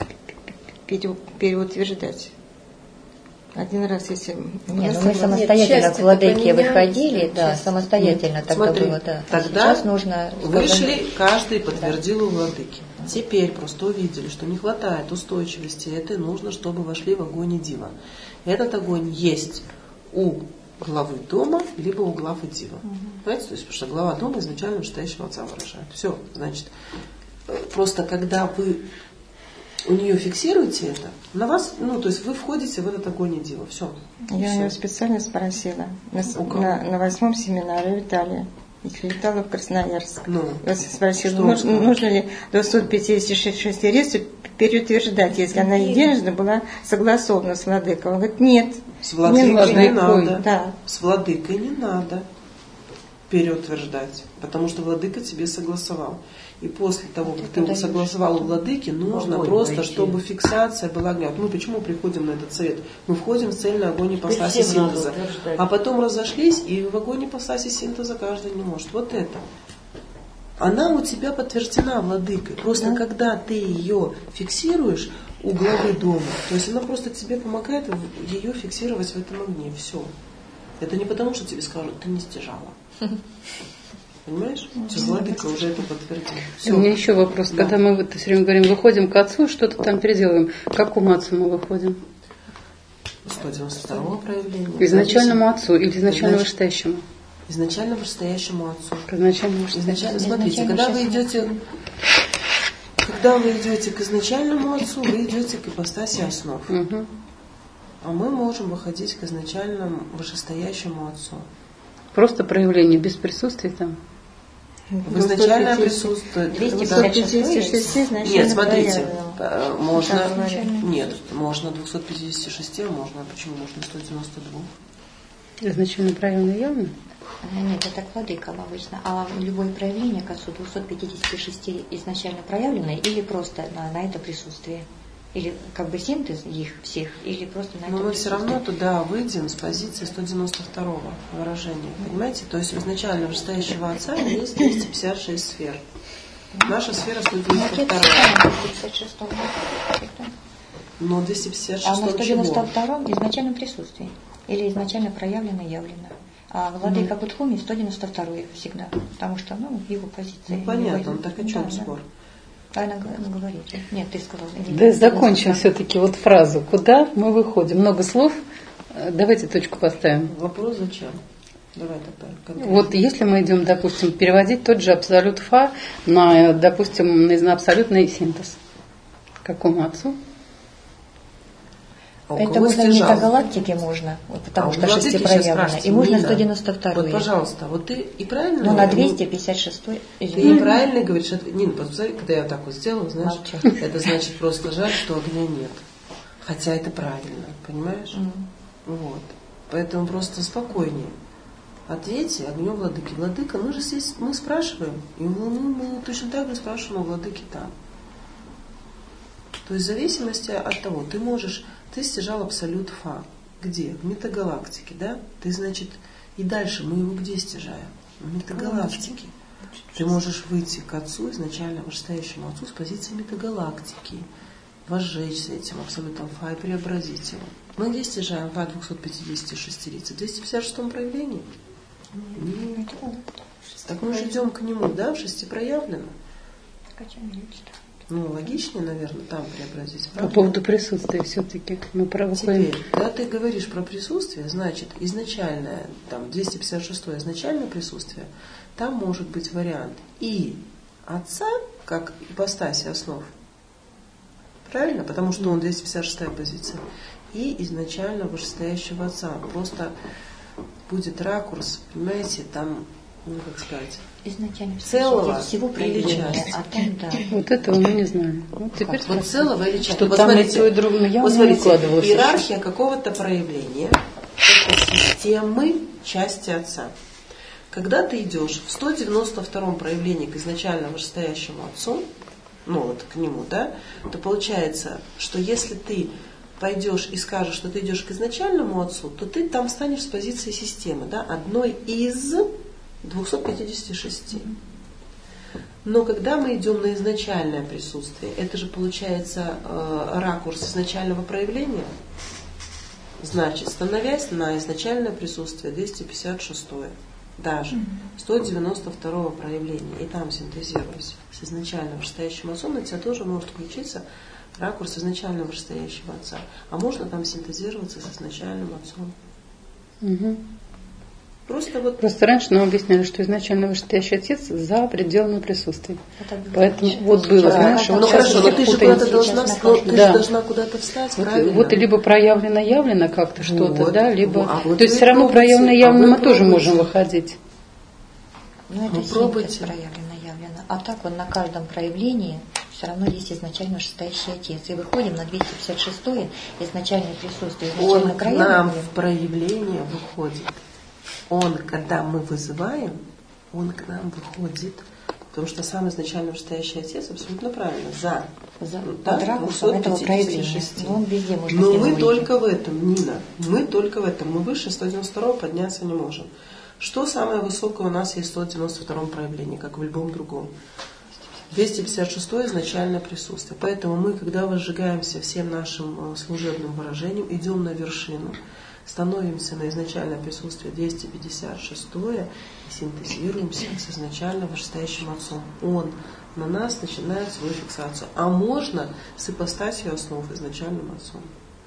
переутверждать. Один раз, если... Нет, ну мы самостоятельно к владыке выходили, да, самостоятельно Нет, тогда смотри, было, да. Тогда сейчас нужно... вышли, каждый подтвердил у владыки. Теперь просто увидели, что не хватает устойчивости, это нужно, чтобы вошли в огонь и дива. Этот огонь есть у главы дома, либо у главы дива. Угу. Понимаете, то есть, потому что глава дома изначально настоящего отца выражает. Все, значит, просто когда вы у нее фиксируете это, на вас, ну, то есть вы входите в этот огонь и дива. Все. Я все. ее специально спросила на, на, на восьмом семинаре в Италии. Летала в Красноярск. Ну, я спросила, нужно, нужно ли двухсот пятидесяти шестерицу переутверждать, если она единожды была согласована с владыкой. Он говорит, нет. С владыкой не, не надо. Да. С владыкой не надо переутверждать, потому что владыка тебе согласовал. И после того, как ты его согласовал у владыки, нужно огонь просто, пойти. Чтобы фиксация была огня. Мы почему приходим на этот совет? Мы входим в цель на огонь ипостаси синтеза. А потом разошлись, и в огонь ипостаси синтеза каждый не может. Вот это. Она у тебя подтверждена владыкой. Просто да. Когда ты ее фиксируешь у главы дома, то есть она просто тебе помогает ее фиксировать в этом огне. Все. Это не потому, что тебе скажут, ты не стяжала. Понимаешь? Все, владыка уже это подтвердил. Все. У меня еще вопрос. Да. Когда мы все время говорим, выходим к отцу, что-то там переделываем, к какому отцу мы выходим? сто девяносто второго проявления. Изначальному отцу или изначально вышестоящему? Изначально вышестоящему отцу. К изначально вышестоящему. Изначально, смотрите, когда вы идете, когда вы идете к изначальному отцу, вы идете к ипостаси основ. Угу. А мы можем выходить к изначальному вышестоящему отцу. Просто проявление без присутствия там? В изначальное присутствие. двести пятьдесят шесть, нет, смотрите, можно, нет, можно двухсот пятидесяти шести, можно, почему можно сто девяносто два? Изначально правильно и явно? Нет, это к владыкам обычно. А любое проявление к отцу двухсот пятидесяти шести изначально проявленное или просто на, на это присутствие? Или как бы синтез их всех, или просто на это. Но мы все равно туда выйдем с позиции сто девяносто второго выражения. Понимаете? То есть у изначально вышестоящего отца есть двести пятьдесят шесть сфер. Наша сфера сто девяносто вторая. Но двести пятьдесят шесть а на сто девяносто втором изначально присутствие. Или изначально проявлено, явлено. А владыка Будхуми сто девяносто второй всегда. Потому что, ну, его позиция. Ну, понятно, его... он так о чем да, спор? Правильно говорите. Нет, ты сказал. Да, закончим все-таки вот фразу. Куда мы выходим? Много слов. Давайте точку поставим. Вопрос зачем? Давай тогда. Конкретно. Вот если мы идем, допустим, переводить тот же абсолют фа на, допустим, на абсолютный синтез. Какому отцу? А это можно в метагалактике можно, вот, потому а что шестипроявлено. И можно сто девяносто второй. Вот, пожалуйста, вот ты и правильно... Ну, на двести пятьдесят шестой. Ты неправильно говоришь. Нина, посмотри, когда я так вот сделала, знаешь, Молчу. Это значит просто жаль, что огня нет. Хотя это правильно, понимаешь? Mm. Вот. Поэтому просто спокойнее. Ответьте огнем владыки. Владыка, мы же здесь, мы спрашиваем. И мы, мы точно так же спрашиваем у владыки там. То есть в зависимости от того, ты можешь... Ты стяжал абсолют фа. Где? В метагалактике, да? Ты, значит, и дальше мы его где стяжаем? В метагалактике. Ты можешь выйти к отцу, изначально вышестоящему отцу, с позиции метагалактики, возжечься этим абсолютом фа и преобразить его. Мы где стяжаем фа двести пятьдесят шестерицы? В двести пятьдесят шестом проявлении? Нет. Так мы же идем к нему, да, в шестипроявленно? Ну, логичнее, наверное, там преобразить. Правда? По поводу присутствия все-таки мы проводим. Теперь, когда ты говоришь про присутствие, значит, изначальное, там, двести пятьдесят шестое изначальное присутствие, там может быть вариант и отца, как ипостаси основ, правильно? Потому что он двести пятьдесят шестая позиция, и изначально вышестоящего отца. Просто будет ракурс, понимаете, там, ну, как сказать, изначально целого всего или части. А там, да. Вот этого мы не знаем. Вот теперь вот целого или части. Что Вот там смотрите, лицо и друг, я вот не смотрите, укладывалась. иерархия какого-то проявления, это системы части отца. Когда ты идешь в сто девяносто втором проявлении к изначально вышестоящему отцу, ну вот к нему, да, то получается, что если ты пойдешь и скажешь, что ты идешь к изначальному отцу, то ты там станешь с позиции системы, да, одной из двухсот пятидесяти шести. Но когда мы идем на изначальное присутствие, это же получается э, ракурс изначального проявления. Значит, становясь на изначальное присутствие двести пятьдесят шестое, даже сто девяносто второго проявления, и там синтезируясь с изначальным вышестоящим отцом, на тебя тоже может включиться ракурс изначального вышестоящего отца. А можно там синтезироваться с изначальным отцом. Угу. Просто, вот... Просто раньше нам объясняли, что изначально вышестоящий отец за пределами присутствия. Поэтому вот было, знаешь, ну вот хорошо, но ты же куда-то должна, ну, ты да. же должна куда-то встать, вот, правильно? Вот и либо проявлено-явлено как-то вот, что-то, да, либо... А вот то есть все равно проявлено-явлено а мы тоже можем выходить. Ну это синтез проявлено-явлено. А так вот на каждом проявлении все равно есть изначально вышестоящий отец. И выходим на двести пятьдесят шестое изначальное присутствие. Он к нам в проявление выходит. Он, когда мы вызываем, он к нам выходит, потому что сам изначально вышестоящий отец абсолютно правильно, за, за да, под ракурсом этого проявления. Но он везде может Но мы только в этом, Нина, мы только в этом, мы выше сто девяносто второго подняться не можем. Что самое высокое у нас есть в сто девяносто втором проявлении, как в любом другом? двести пятьдесят шестое изначальное присутствие. Поэтому мы, когда возжигаемся всем нашим служебным выражением, идем на вершину, становимся на изначальное присутствие двести пятьдесят шестое и синтезируемся с изначально вышестоящим отцом. Он на нас начинает свою фиксацию. А можно с ипостасью основ изначальным отцом.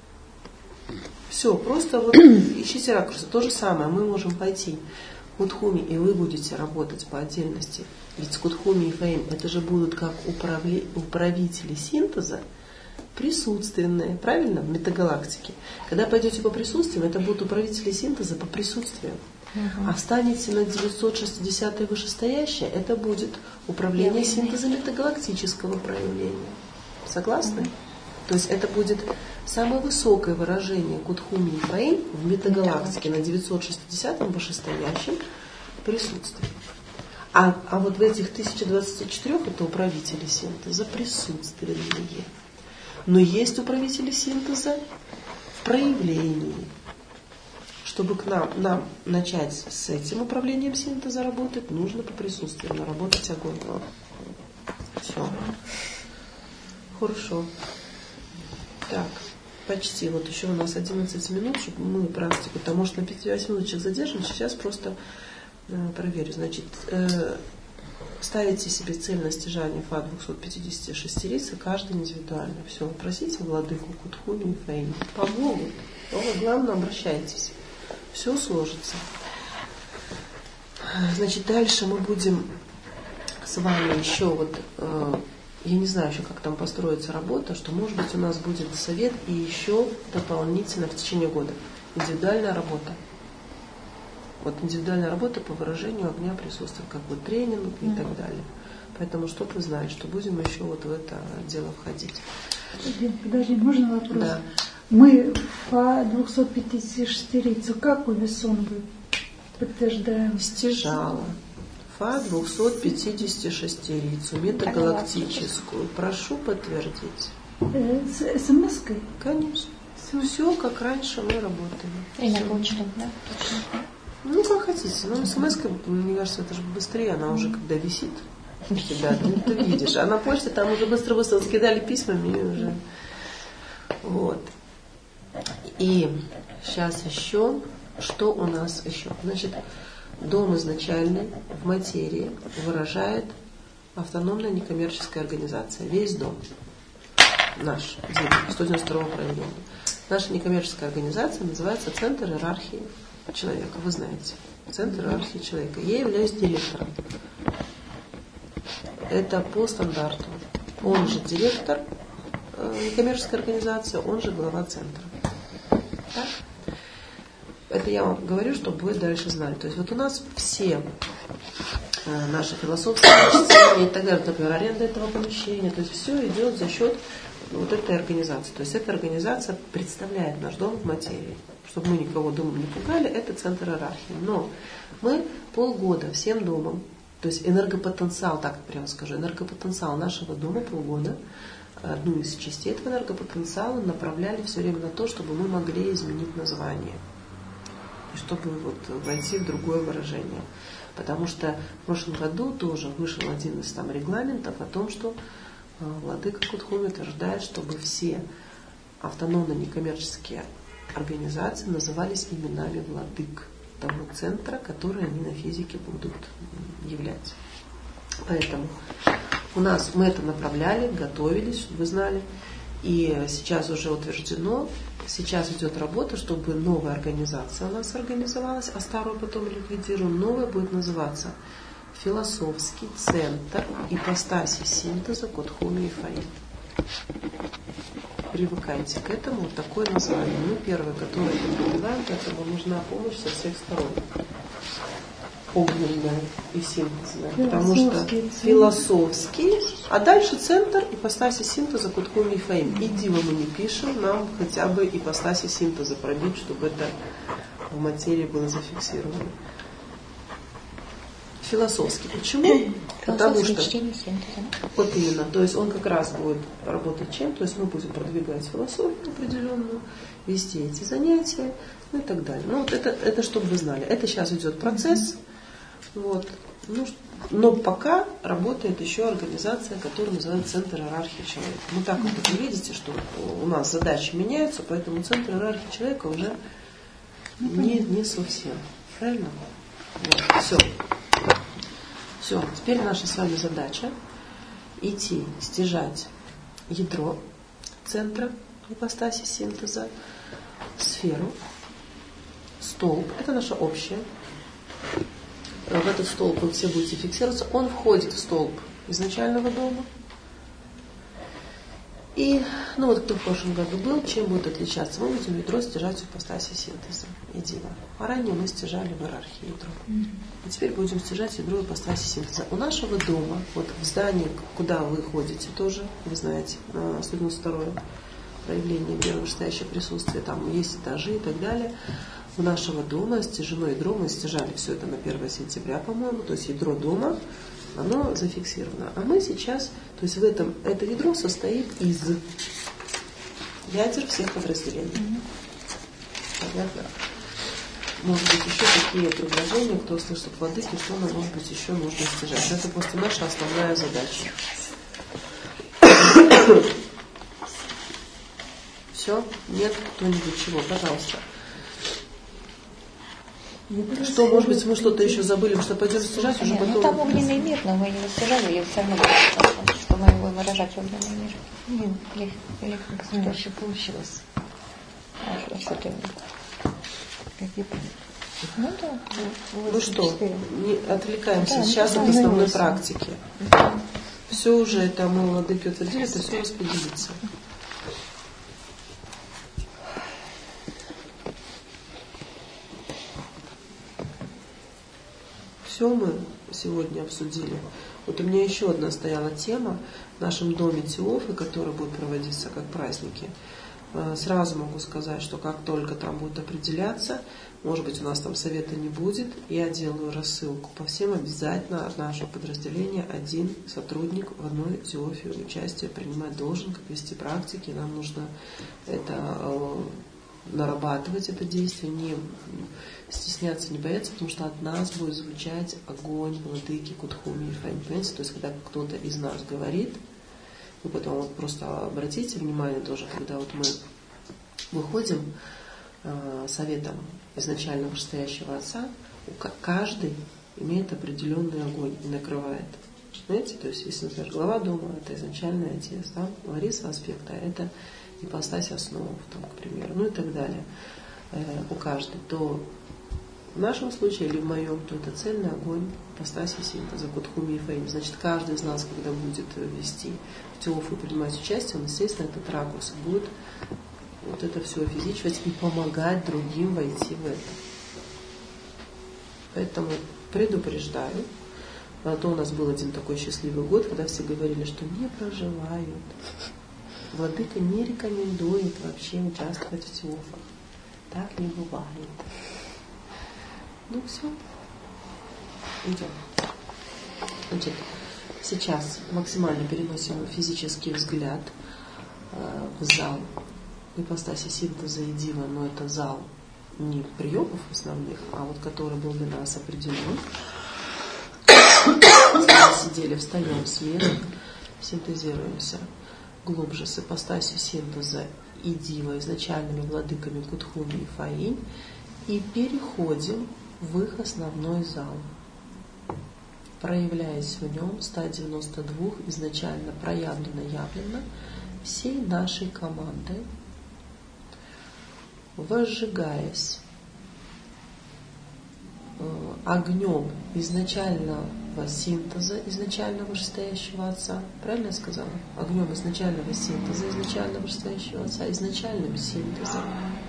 Все, просто вот ищите ракурсы. То же самое, мы можем пойти к Кудхуми, и вы будете работать по отдельности. Ведь Кудхуми и Фейм это же будут как управли... управители синтеза, присутственные, правильно, в метагалактике. Когда пойдете по присутствиям, это будут управители синтеза по присутствию. Угу. А встанете на девятьсот шестидесятое вышестоящее, это будет управление синтеза метагалактического проявления. Согласны? Угу. То есть это будет самое высокое выражение Кудхуми и Фейм в метагалактике на девятьсот шестидесятом вышестоящем присутствии. А, а вот в этих тысяча двадцати четырёх это управители синтеза присутственные. Но есть управители синтеза в проявлении. Чтобы к нам, нам начать с этим управлением синтеза работать, нужно по присутствию наработать огонь. Все. Хорошо. Так, почти. Вот еще у нас одиннадцать минут, чтобы мы практику. Там, может, на пять-восемь минуточек задержим. Сейчас просто э, проверю. Значит, э, ставите себе цель на стяжание Фа двести пятьдесят шестерицы, каждый индивидуально. Все, просите владыку Кутхуми и Фаини. Помогут. Но главное, обращайтесь. Все сложится. Значит, дальше мы будем с вами еще вот, э, я не знаю еще, как там построится работа, что, может быть, у нас будет совет и еще дополнительно в течение года индивидуальная работа. Вот индивидуальная работа по выражению огня присутствия, как вот тренинг и mm-hmm. так далее. Поэтому, чтобы вы знали, что будем еще вот в это дело входить. Подожди, подожди, можно вопрос? Да. Мы по двести пятьдесят шестерицу какую весомую подтверждаем? Стяжала. Фа двести пятьдесят шестерицу, метагалактическую. Прошу подтвердить. Э, с смс-кой? Конечно. Все. Все, как раньше мы работаем. И на почту, да? Точно. Ну, как хотите. Но смс-ка, мне кажется, это же быстрее, она уже когда висит у тебя, ты, ты видишь. А на почте там уже быстро-быстро скидали письмами и уже. Вот. И сейчас еще, что у нас еще? Значит, дом изначальный в материи выражает автономная некоммерческая организация. Весь дом наш, сто девяносто второго проявления. Наша некоммерческая организация называется Центр иерархии человека. Вы знаете. Центр иерархии человека. Я являюсь директором. Это по стандарту. Он же директор некоммерческой организации, он же глава центра. Так? Это я вам говорю, чтобы вы дальше знали. То есть вот у нас все э, наши философские чтения и так далее, например, аренда этого помещения, то есть все идет за счет вот этой организации. То есть эта организация представляет наш дом в материи. Чтобы мы никого домом не пугали, это центр иерархии. Но мы полгода всем домом, то есть энергопотенциал, так прямо скажу, энергопотенциал нашего дома полгода, одну из частей этого энергопотенциала направляли все время на то, чтобы мы могли изменить название. И чтобы вот войти в другое выражение. Потому что в прошлом году тоже вышел один из там регламентов о том, что владыка Кутхуми утверждает, чтобы все автономно-некоммерческие организации назывались именами владык того центра, который они на физике будут являть. Поэтому у нас мы это направляли, готовились, чтобы вы знали. И сейчас уже утверждено, сейчас идет работа, чтобы новая организация у нас организовалась, а старую потом ликвидируем. Новая будет называться Философский центр ипостаси синтеза Кутхуми и Фаи. Привыкайте к этому, вот такое название. Мы первые, которые это понимаем, поэтому нужна помощь со всех сторон. Огненная и синтезная. Потому что философский, а дальше центр ипостаси синтеза Кутхуми и Фаи. И дива мы не пишем, нам хотя бы ипостаси синтеза пробить, чтобы это в материи было зафиксировано. Философский. Почему? Потому что вот именно, то есть он как раз будет работать чем? То есть мы будем продвигать философию определенную, вести эти занятия, ну и так далее. Ну вот это, это чтобы вы знали. Это сейчас идет процесс. Вот. Ну, но пока работает еще организация, которая называется Центр иерархии человека. Ну так вот вы видите, что у нас задачи меняются, поэтому Центр иерархии человека уже не, не совсем. Правильно? Вот. Все. Все. Теперь наша с вами задача идти, стяжать ядро центра ипостаси синтеза, сферу, столб. Это наше общее. В этот столб вы все будете фиксироваться. Он входит в столб изначального дома. И, ну вот кто в прошлом году был, чем будет отличаться? Мы будем ядро стяжать в ипостаси синтеза и дива. А ранее мы стяжали в иерархии ядро. И теперь будем стяжать ядро в ипостаси синтеза. У нашего дома, вот в здании, куда вы ходите тоже, вы знаете, сто девяносто второе проявление первого вышестоящее присутствие, там есть этажи и так далее. У нашего дома стяжено ядро, мы стяжали все это на первое сентября, по-моему, то есть ядро дома, оно зафиксировано. А мы сейчас, то есть в этом, это ядро состоит из ядер всех подразделений. Mm-hmm. Понятно? Может быть, еще какие предложения, кто слышит владыки, что нам, может быть, еще нужно достижать. Это просто наша основная задача. Все? Нет? Кто-нибудь чего? Пожалуйста. Что, может быть, мы что-то еще забыли, что пойдем достижать, уже потом... Ну, там огненный мир, но мы не достижали, я все равно буду, что мы его выражать огненный мир. Нет, или, или как что получилось. А что ты... Ну да. Ну что, не отвлекаемся да, сейчас от основной практики. Да. Все уже это мы, владыки, утвердили, это все распределится. Все мы сегодня обсудили. Вот у меня еще одна стояла тема в нашем доме Теофы, которая будет проводиться как праздники. Сразу могу сказать, что как только там будет определяться, может быть, у нас там совета не будет, я делаю рассылку по всем, обязательно от нашего подразделения один сотрудник в одной Теофе участие принимать должен, как вести практики. Нам нужно это нарабатывать, это действие, не стесняться, не бояться, потому что от нас будет звучать огонь владыки Кутхуми и Фань. Понимаете? То есть, когда кто-то из нас говорит, вы потом вот просто обратите внимание тоже, когда вот мы выходим э, советом изначально вышестоящего отца, каждый имеет определенный огонь и накрывает. Знаете, то есть, если, например, глава дома – это изначальный отец, да, Лариса аспекта – это ипостась основ, там, к примеру, ну и так далее, э, у каждой, то в нашем случае или в моем, то это цельный огонь ипостаси синтеза, Кутхуми и Фэйм. Значит, каждый из нас, когда будет вести в Теофу и принимать участие, он, естественно, этот ракурс будет вот это все физичивать и помогать другим войти в это. Поэтому предупреждаю. А то у нас был один такой счастливый год, когда все говорили, что не проживают. Владыка не рекомендует вообще участвовать в Теофах. Так не бывает. Ну все. Идем. Значит, сейчас максимально переносим физический взгляд э, в зал ипостаси синтеза и дива, но это зал не приемов основных, а вот который был для нас определен. Сидели, встаем с места, синтезируемся глубже с ипостасью синтеза и дива, изначальными владыками Кутхуми и Фаинь, и переходим в их основной зал, проявляясь в нем ста девяноста двух изначально проявлено-явлено всей нашей командой, возжигаясь э, огнем изначального синтеза, изначально вышестоящего Отца. Правильно я сказала? Огнем изначального синтеза, изначально вышестоящего Отца, изначальным синтезом.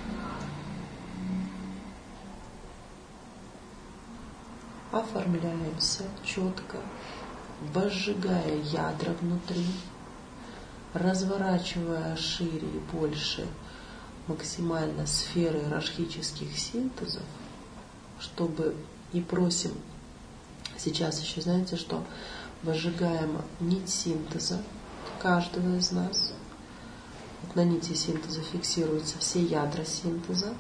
Оформляемся четко, возжигая ядра внутри, разворачивая шире и больше максимально сферы иерархических синтезов, чтобы и просим сейчас еще, знаете что, возжигаем нить синтеза каждого из нас. Вот на нити синтеза фиксируются все ядра синтеза.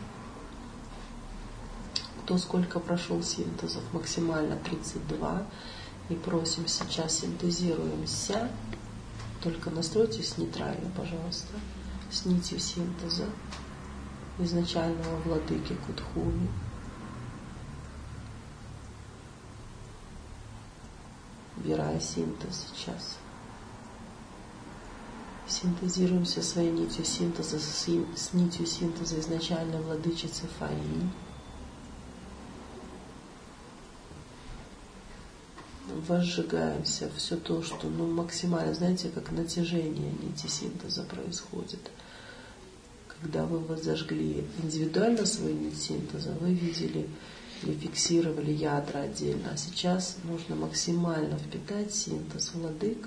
Кто сколько прошел синтезов, максимально тридцать два. И просим сейчас синтезируемся. Только настройтесь нейтрально, пожалуйста, с нитью синтеза изначального владыки Кутхуми. Убирая синтез сейчас. Синтезируемся своей нитью синтеза с, с нитью синтеза изначальной владычицы Фаинь. Возжигаемся все то, что ну, максимально, знаете, как натяжение нити синтеза происходит. Когда вы возожгли индивидуально свою нить синтеза, вы видели или фиксировали ядра отдельно. А сейчас нужно максимально впитать синтез владык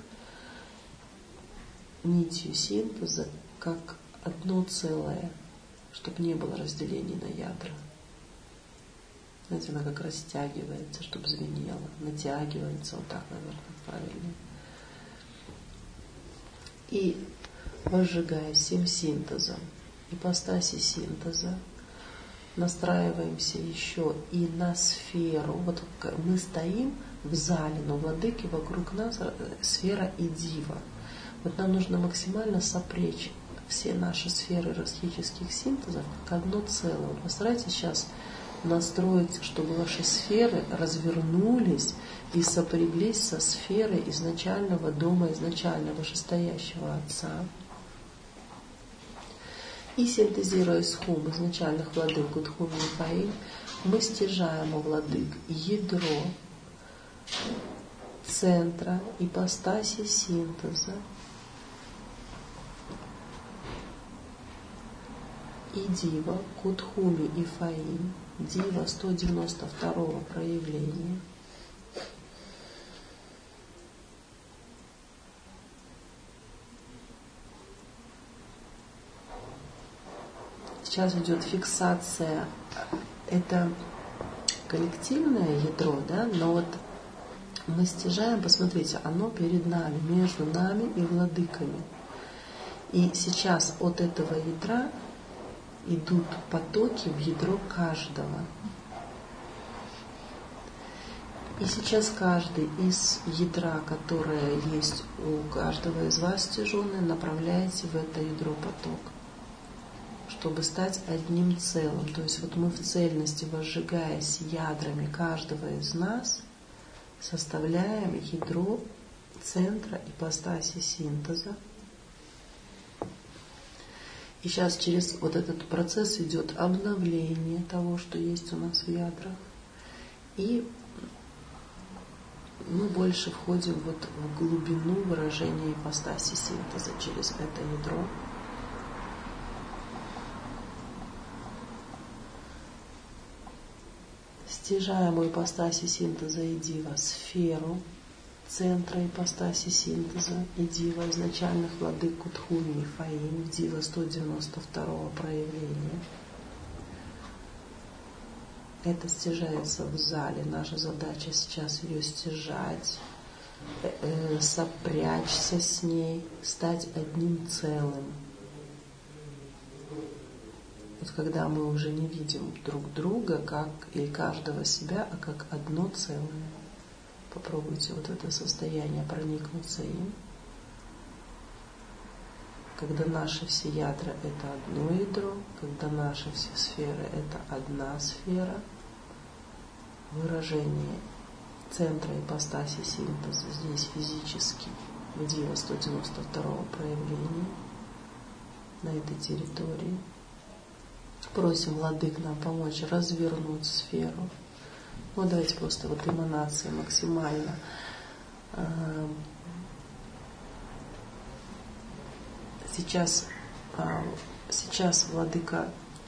нитью синтеза как одно целое, чтобы не было разделений на ядра. Знаете, она как растягивается, чтобы звенело, натягивается, вот так, наверное, правильно. И возжигая семь синтезом, ипостаси синтеза, настраиваемся еще и на сферу. Вот мы стоим в зале, но владыки вокруг нас сфера и дива. Вот нам нужно максимально сопречь все наши сферы расхических синтезов как одно целое. Вот постарайтесь сейчас настроить, чтобы ваши сферы развернулись и сопряглись со сферой изначального дома, изначально вышестоящего Отца. И синтезируя с хум изначальных владык Гудхум и Фаим, мы стяжаем у владык ядро центра ипостаси синтеза и дива Кудхуми и Фаим, дива сто девяносто второго проявления. Сейчас идет фиксация, это коллективное ядро, да, но вот мы стяжаем, посмотрите, оно перед нами, между нами и владыками. И сейчас от этого ядра идут потоки в ядро каждого. И сейчас каждый из ядра, которое есть у каждого из вас стяженное, направляете в это ядро поток, чтобы стать одним целым. То есть вот мы в цельности, возжигаясь ядрами каждого из нас, составляем ядро центра ипостаси синтеза. И сейчас через вот этот процесс идет обновление того, что есть у нас в ядрах. И мы больше входим вот в глубину выражения ипостаси синтеза через это ядро. Стяжаем у ипостаси синтеза и дива сферу центра ипостаси синтеза и дива изначальных владык Кудхуми и Фаим, дива сто девяносто второго проявления. Это стяжается в зале. Наша задача сейчас ее стяжать, э, сопрячься с ней, стать одним целым. Вот когда мы уже не видим друг друга как или каждого себя, а как одно целое. Попробуйте вот это состояние проникнуться им. Когда наши все ядра — это одно ядро, когда наши все сферы — это одна сфера, выражение центра ипостаси синтеза здесь физически, в дива сто девяносто второго проявления на этой территории. Просим владык нам помочь развернуть сферу. Ну, давайте просто вот эманации максимально. Сейчас, сейчас владыка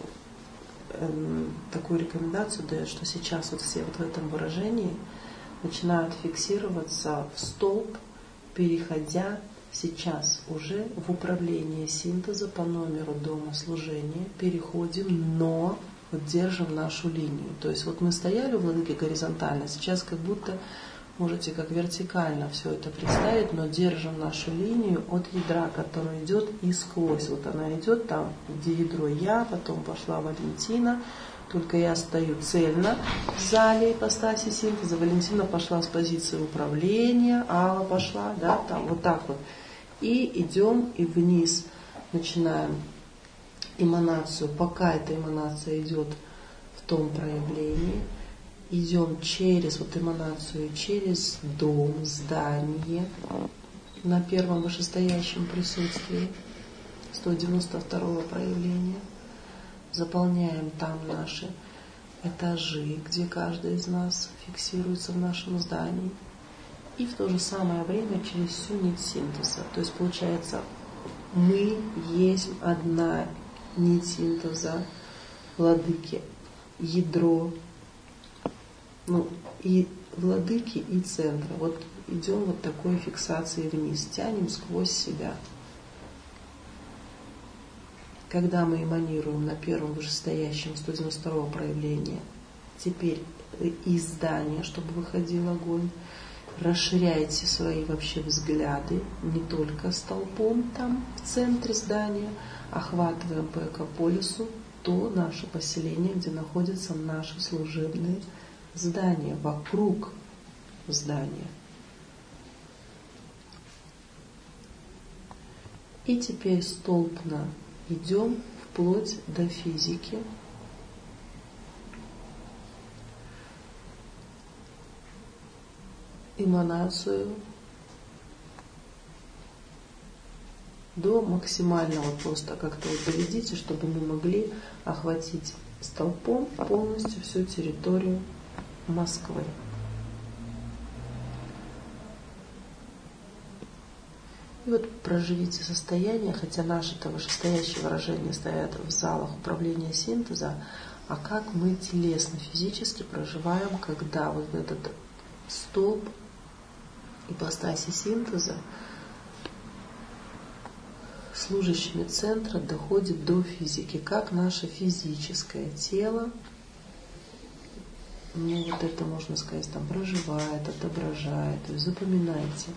такую рекомендацию дает, что сейчас вот все вот в этом выражении начинают фиксироваться в столб, переходя сейчас уже в управление синтеза по номеру дома служения, переходим, но вот держим нашу линию. То есть вот мы стояли у владыки горизонтально, сейчас как будто можете как вертикально все это представить, но держим нашу линию от ядра, которая идет и сквозь. Вот она идет там, где ядро я, потом пошла Валентина, только я стою цельно в зале ипостаси синтеза, Валентина пошла с позиции управления, Алла пошла, да, там вот так вот. И идем и вниз начинаем эманацию, пока эта эманация идет в том проявлении, идем через вот эманацию, через дом, здание на первом вышестоящем присутствии сто девяносто второго проявления, заполняем там наши этажи, где каждый из нас фиксируется в нашем здании, и в то же самое время через всю нить синтеза. То есть получается, мы есть одна нить синтеза, владыки, ядро, ну и владыки, и центра. Вот идем вот такой фиксацией вниз, тянем сквозь себя. Когда мы эманируем на первом вышестоящем сто девяносто второго проявления, теперь из здания, чтобы выходил огонь, расширяете свои вообще взгляды не только столпом там в центре здания, охватываем по экополису то наше поселение, где находятся наши служебные здания, вокруг здания. И теперь столпно идем вплоть до физики. Эманацию до максимального, просто как-то вот доведите, чтобы мы могли охватить столпом полностью всю территорию Москвы. И вот проживите состояние, хотя наши-то вышестоящие выражения стоят в залах управления синтеза, а как мы телесно, физически проживаем, когда вот этот столб ипостаси синтеза служащими центра доходит до физики, как наше физическое тело, ну вот это можно сказать, там проживает, отображает, то есть запоминайте.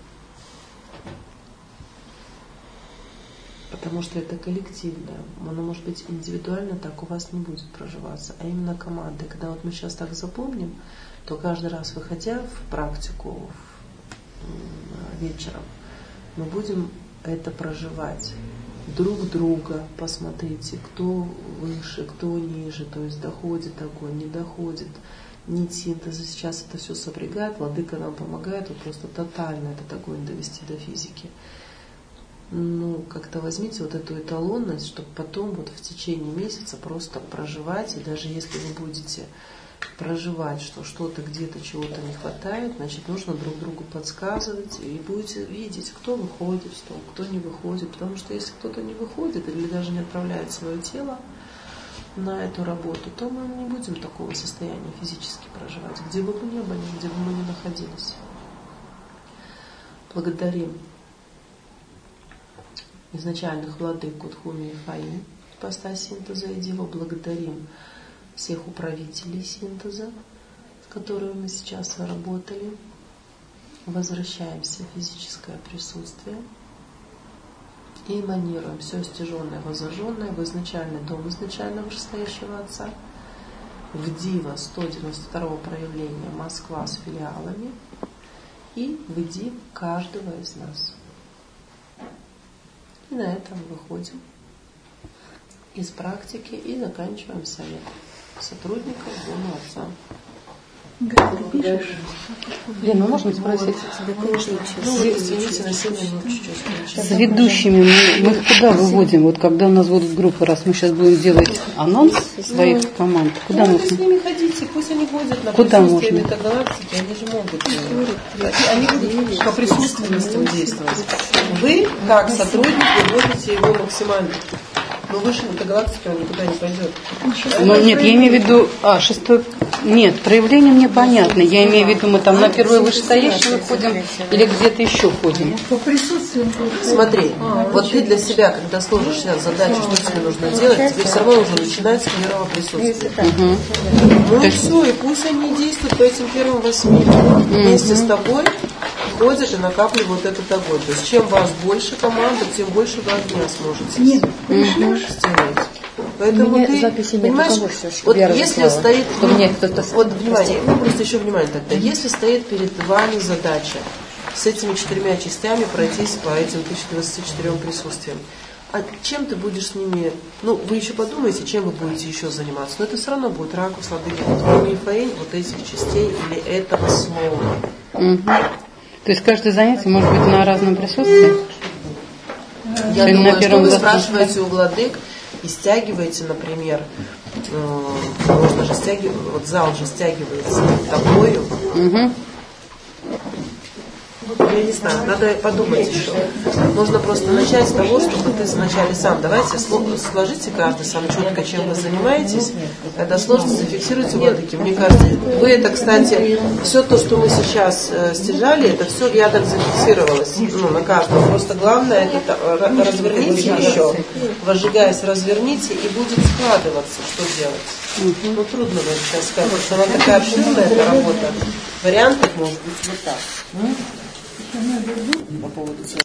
Потому что это коллективное, оно может быть индивидуально, так у вас не будет проживаться, а именно команда. И когда вот мы сейчас так запомним, то каждый раз, выходя в практику вечером, мы будем это проживать. Друг друга посмотрите, кто выше, кто ниже, то есть доходит огонь, не доходит. Нить синтеза сейчас это все сопрягает, владыка нам помогает, вот просто тотально этот огонь довести до физики. Ну, как-то возьмите вот эту эталонность, чтобы потом вот в течение месяца просто проживать, и даже если вы будете проживать, что что-то где-то чего-то не хватает, значит, нужно друг другу подсказывать, и будете видеть, кто выходит в стол, кто не выходит, потому что если кто-то не выходит или даже не отправляет свое тело на эту работу, то мы не будем такого состояния физически проживать, где бы мы ни были, где бы мы ни находились. Благодарим изначальных владык Кудхуми и Фаи, ипостась синтеза и Дива, благодарим всех управителей синтеза, с которыми мы сейчас работали. Возвращаемся в физическое присутствие и эманируем все стяженное, возожженное в изначальный дом изначально вышестоящего Отца, в Дива сто девяносто второго проявления Москва с филиалами и в Див каждого из нас. И на этом выходим из практики и заканчиваем совет сотрудников Дома Отца. Лена, можно спросить? Ну, извините, на семь минут чуть-чуть. С ведущими мы, мы их куда выводим? Вот когда у нас будут группы, раз мы сейчас будем делать анонс своих команд, куда ну, нужно? Вы с ними ходите, пусть они ходят на куда присутствие можно? метагалактики, они же могут. Они будут по присутственностям действовать. Вы, как сотрудник, выводите его максимально. Но выше метагалактики он никуда не пойдет. Ну нет, я имею в виду, а, шестой, нет, проявление мне понятно. Я имею в виду, мы там на первое вышестоящее выходим или где-то еще ходим. По присутствию. Смотри, вот ты для себя, когда сложишь сейчас задачу, что тебе нужно делать, тебе все равно уже начинать с первого присутствия. Угу. Ну и все, и пусть они действуют по этим первым восьми. Вместе с тобой ходят и накапливают этот огонь. То есть чем вас больше команда, тем больше вы огня сможете Нет, сделать. Поэтому ты, понимаешь, вот если стоит, вот внимание, ну просто еще внимание тогда, если стоит перед вами задача с этими четырьмя частями пройтись по этим тысяче двадцати четырем присутствиям, а чем ты будешь с ними, ну вы еще подумаете, чем вы будете еще заниматься, но это все равно будет ракурс, ладыги, мифаэль вот этих частей или этого слова. Угу. То есть каждое занятие может быть на разном присутствии? Я Или думаю, что вы спрашиваете у владык и стягиваете, например, э, можно же стягивать, вот зал же стягивается тобою. Угу. Вот я не знаю, надо подумать еще. Можно просто начать с того, чтобы ты вначале сам, давайте сложите каждый сам четко, чем вы занимаетесь, когда сложно, зафиксируйте вот таким. Мне кажется, вы это, кстати, все то, что мы сейчас э, стяжали, это все в ядрах зафиксировалось, ну, на каждом. Просто главное, это разверните еще, возжигаясь, разверните, и будет складываться, что делать. Ну, трудно вам сейчас сказать, потому что она такая обширная, эта работа. Вариантов может быть вот так. По поводу